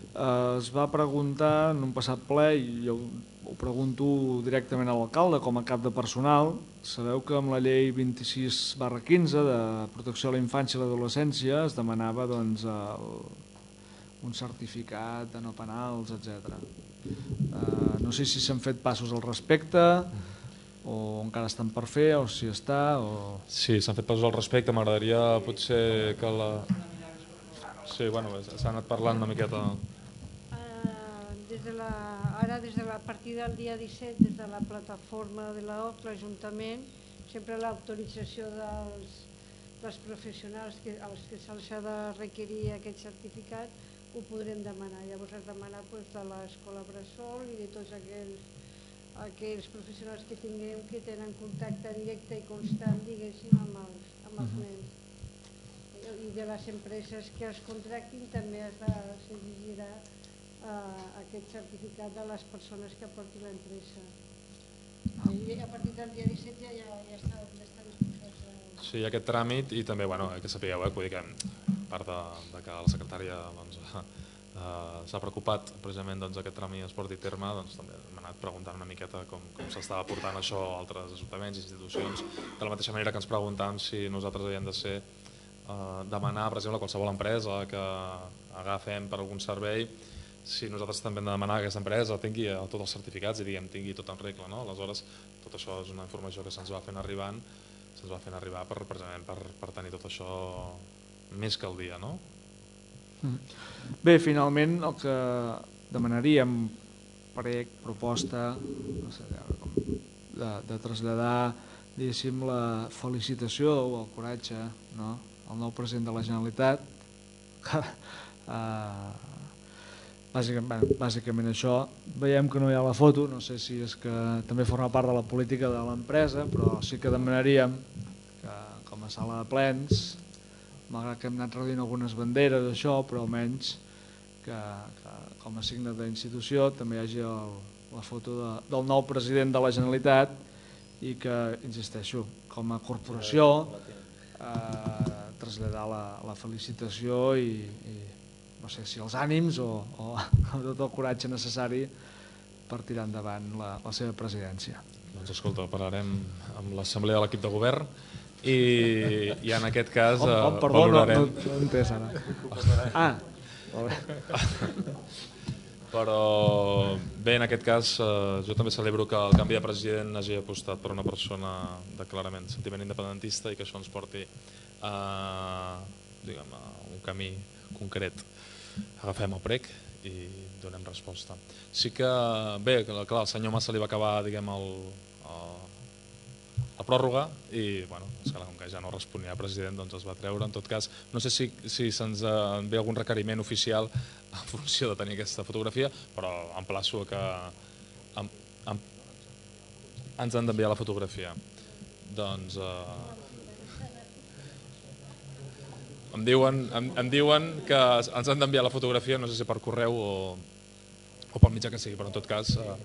Es va preguntar en un passat ple, i jo ho pregunto directament a l'alcalde com a cap de personal. Sabeu que amb la llei vint-i-sis barra quinze de protecció a la infància i l'adolescència es demanava doncs, el, un certificat de no penals, etcètera. no sé si s'han fet passos al respecte o encara estan per fer, o si està o... Sí, s'han fet passos al respecte. M'agradaria potser que la... Sí, bueno, s'ha anat parlant una miqueta... Des de la, ara, des de la partida del dia disset, des de la plataforma de l'O C, l'Ajuntament, sempre l'autorització dels, dels professionals que, als que se'ls ha de requerir aquest certificat ho podrem demanar. Llavors es demana doncs, de l'escola Bressol i de tots aquells, aquells professionals que tinguem que tenen contacte directe i constant, diguéssim, amb els, amb els nens. I de les empreses que els contractin també es de s'exigirà Uh, aquest certificat de les persones que porti l'empresa. I a partir del dia disset ja, ja, ja està, ja està disposat. A... Sí, aquest tràmit, i també bueno, que sapigueu eh, que a part de, de que la secretària doncs, uh, s'ha preocupat precisament doncs, aquest tràmit es porti a terme, doncs, també m'ha anat preguntant una miqueta com, com s'estava portant això a altres ajuntaments i institucions, de la mateixa manera que ens preguntàvem si nosaltres havíem de ser uh, demanar, per exemple, a qualsevol empresa que agafem per algun servei, si nosaltres també hem de demanar que aquesta empresa tingui tots els certificats i diguem tingui tot en regla, no? Aleshores tot això és una informació que se'ns va fent arribant, se'ns va fent arribar per, precisament per, per tenir tot això més que al dia, no? Bé, finalment el que demanaríem prec, proposta, no sé, de, de traslladar, diguéssim, la felicitació o el coratge, no? Al nou president de la Generalitat, que eh, Bàsicament, bàsicament això. Veiem que no hi ha la foto, no sé si és que també forma part de la política de l'empresa, però sí que demanaríem que com a sala de plens, malgrat que hem anat reduint algunes banderes això, però almenys que, que com a signe d'institució també hi hagi el, la foto de, del nou president de la Generalitat i que, insisteixo, com a corporació eh, traslladar la, la felicitació i, i no sé si els ànims o, o, o tot el coratge necessari per tirar endavant la, la seva presidència. Doncs escolta, parlarem amb l'assemblea de l'equip de govern i, i en aquest cas oh, oh, perdó, valorarem... No, no, no entès ara. Ah, molt bé. Però bé, en aquest cas eh, jo també celebro que el canvi de president hagi apostat per una persona de clarament sentiment independentista i que això ens porti a, diguem, a un camí concret. Agafem el prec i donem resposta. Sí que, bé, clar, el senyor Massa li va acabar, diguem, el, el, la pròrroga i, bueno, esclar, com que ja no responia president, doncs es va treure. En tot cas, no sé si, si se'ns ve algun requeriment oficial en funció de tenir aquesta fotografia, però emplaço que em, em, ens han d'enviar la fotografia. Doncs... Eh, Em diuen, em, em diuen que ens han d'enviar la fotografia, no sé si per correu o, o pel mitjà que sigui, però en tot cas... Eh...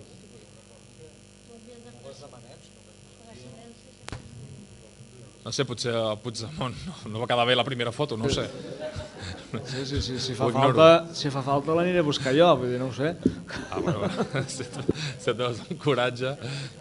No sé, potser a Puigdemont no, no va quedar bé la primera foto, no ho sé. Sí, sí, sí, si, fa falta, si fa falta l'aniré a buscar jo, vull dir, no ho sé. Ah, bueno, si et dones un coratge.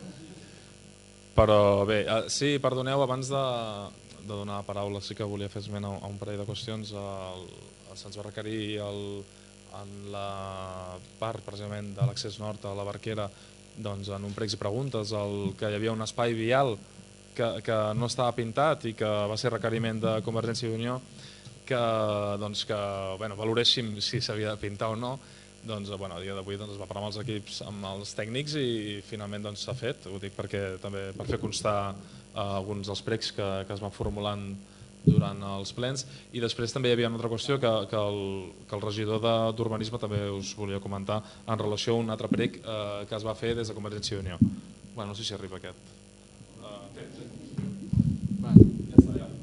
Però bé, sí, perdoneu, abans de... de donar paraula, sí que volia fer esment a un parell de qüestions. Se'ns va requerir el, en la part precisament de l'accés nord a la Barquera, doncs, en un pregs i preguntes, el, que hi havia un espai vial que, que no estava pintat i que va ser requeriment de Convergència i Unió que, doncs, que bueno, valoréssim si s'havia de pintar o no. Doncs, bueno, a dia d'avui doncs, es va parlar amb els equips, amb els tècnics i finalment doncs, s'ha fet. Ho dic perquè també per fer constar eh, alguns dels pregs que, que es van formulant durant els plens. I després també hi havia una altra qüestió que, que, el, que el regidor d'Urbanisme també us volia comentar en relació a un altre preg eh, que es va fer des de Convergència i Unió. Bueno, no sé si arriba aquest. Uh, té, té. Vale. Ja està, ja.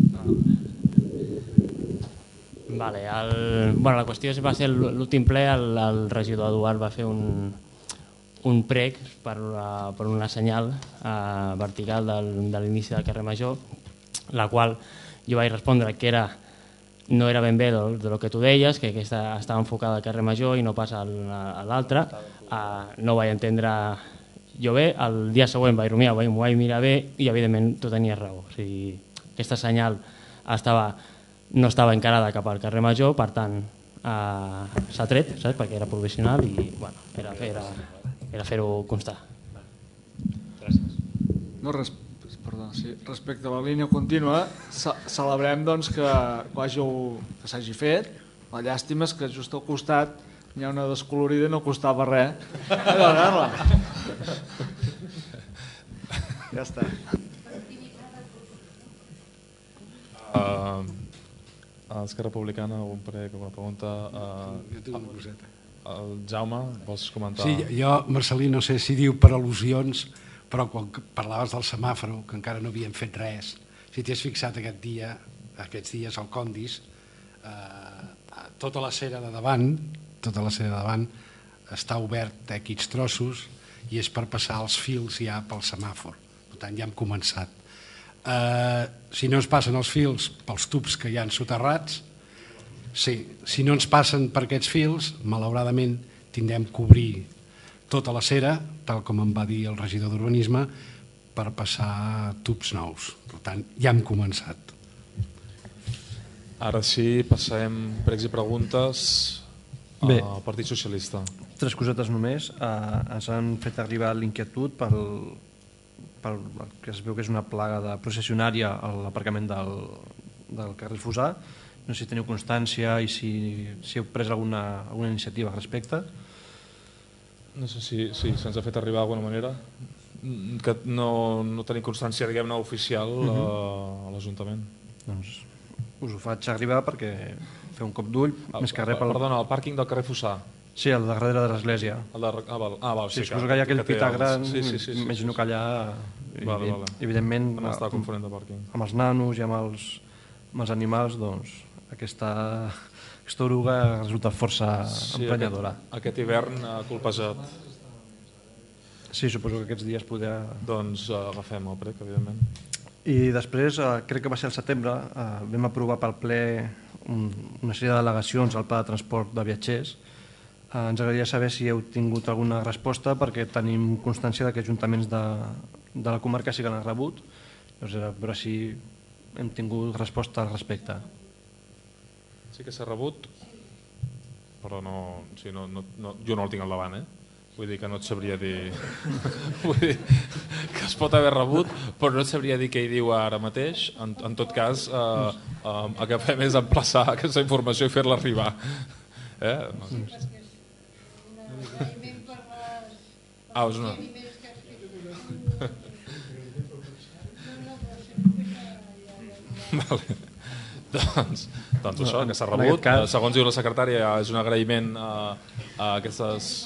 Vale, el, bueno, la qüestió va ser l'últim ple, el, el regidor Eduard va fer un, un prec per, uh, per una senyal uh, vertical del, de l'inici del carrer Major, la qual jo vaig respondre que era, no era ben bé del, de lo que tu deies, que aquesta estava enfocada al carrer Major i no pas a l'altre. Uh, no ho vaig entendre jo bé, el dia següent vaig rumiar, m'ho vaig mirar bé i evidentment tu tenies raó. O sigui, aquesta senyal estava... no estava encarada cap al carrer Major, per tant eh, s'ha tret, saps? Perquè era provisional i bueno, era, era, era fer-ho constar. Gràcies. No, res, perdó, sí, respecte a la línia contínua, ce celebrem doncs, que, que s'hagi fet. La llàstima és que just al costat hi ha una descolorida i no costava res. Ja està. Uh, a Esquerra Republicana, algun prec, alguna pregunta? Uh, jo tinc una coseta. El Jaume, vols comentar? Sí, jo, Marcelí, no sé si diu per al·lusions, però quan parlaves del semàforo, que encara no havíem fet res, si t'hi has fixat aquest dia, aquests dies al Condis, eh, tota la cera de davant, tota la cera de davant està obert equis trossos i és per passar els fils ja pel semàfor. Per tant, ja hem començat. Eh, si no ens passen els fils pels tubs que hi ha soterrats, sí, si no ens passen per aquests fils, malauradament tindrem que obrir tota la cera, tal com em va dir el regidor d'Urbanisme, per passar tubs nous. Per tant, ja hem començat. Ara sí, passem pregs i preguntes Bé, al Partit Socialista. Tres cosetes només. Eh, ens han fet arribar l'inquietud pel, pel que es veu que és una plaga de processionària a l'aparcament del, del carrer Fusà. No sé si teniu constància i si, si heu pres alguna, alguna iniciativa al respecte. No sé si, si se'ns ha fet arribar d'alguna manera, que no, no tenim constància, diguem-ne, oficial uh -huh. a, a l'Ajuntament. Doncs us ho faig arribar perquè fer un cop d'ull, més que res pel... Perdona, el pàrquing del carrer Fossà. Sí, el de darrere de l'església. El de... Ah, val. Ah, val, sí, sí, suposo que hi ha aquell pità gran, sí, sí, sí, sí, imagino sí, sí. que allà, vale, vale. evidentment, no està confonent de pàrquing. Amb els nanos i amb els, amb els animals, doncs, aquesta, aquesta oruga resulta força sí, emprenyadora. Aquest, aquest hivern ha colpejat. Sí, suposo que aquests dies poder... Doncs uh, agafem el prec, evidentment. I després, eh, crec que va ser al setembre, eh, vam aprovar pel ple un, una sèrie de delegacions al pla de transport de viatgers. Eh, ens agradaria saber si heu tingut alguna resposta, perquè tenim constància de que ajuntaments de, de la comarca sí que l'han rebut. Llavors, a veure si hem tingut resposta al respecte. Sí que s'ha rebut, però no, o sigui, no, no, no, jo no el tinc al davant, eh? Vull dir que no et sabria dir... Vull dir que es pot haver rebut, però no et sabria dir què hi diu ara mateix. En, en tot cas, eh, eh, el que fem és emplaçar aquesta informació i fer-la arribar. Eh? No. Ah, és una... Vale. Doncs, doncs això, que s'ha rebut. Cas... Segons diu la secretària, és un agraïment a, a aquestes...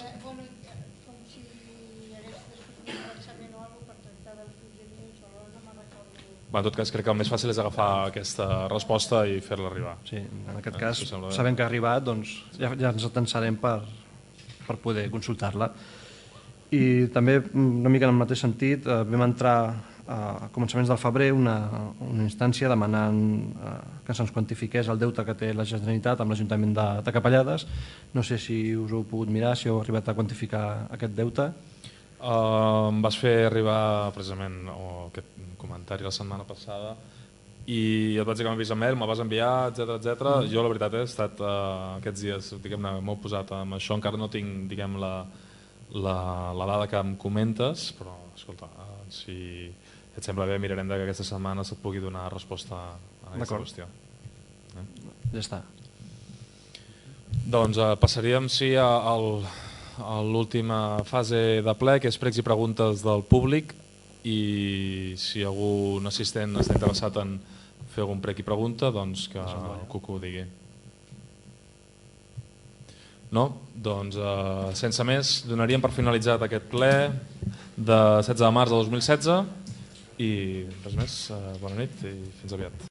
En tot cas, crec que el més fàcil és agafar aquesta resposta i fer-la arribar. Sí, en aquest cas, eh, si sabent que ha arribat, doncs ja, ja ens atensarem per, per poder consultar-la. I també, una mica en el mateix sentit, eh, vam entrar a començaments del febrer una, una instància demanant eh, que se'ns quantifiqués el deute que té la Generalitat amb l'Ajuntament de, de Capellades. No sé si us ho heu pogut mirar, si heu arribat a quantificar aquest deute. Uh, em vas fer arribar precisament oh, aquest comentari la setmana passada i et vaig dir que m'havies mail, me'l vas enviar, etcètera, etcètera. Mm. Jo la veritat he estat uh, aquests dies, diguem-ne, molt posat amb això, encara no tinc, diguem, la, la, la dada que em comentes, però escolta, uh, si et sembla bé mirarem que aquesta setmana se't pugui donar resposta a aquesta qüestió. Eh? Ja està. Doncs uh, passaríem sí al a l'última fase de ple, que és pregs i preguntes del públic, i si algun assistent està interessat en fer algun prec i pregunta, doncs que el Cucu ho digui. No? Doncs eh, sense més, donaríem per finalitzat aquest ple de setze de març de dos mil setze i res més, eh, bona nit i fins aviat.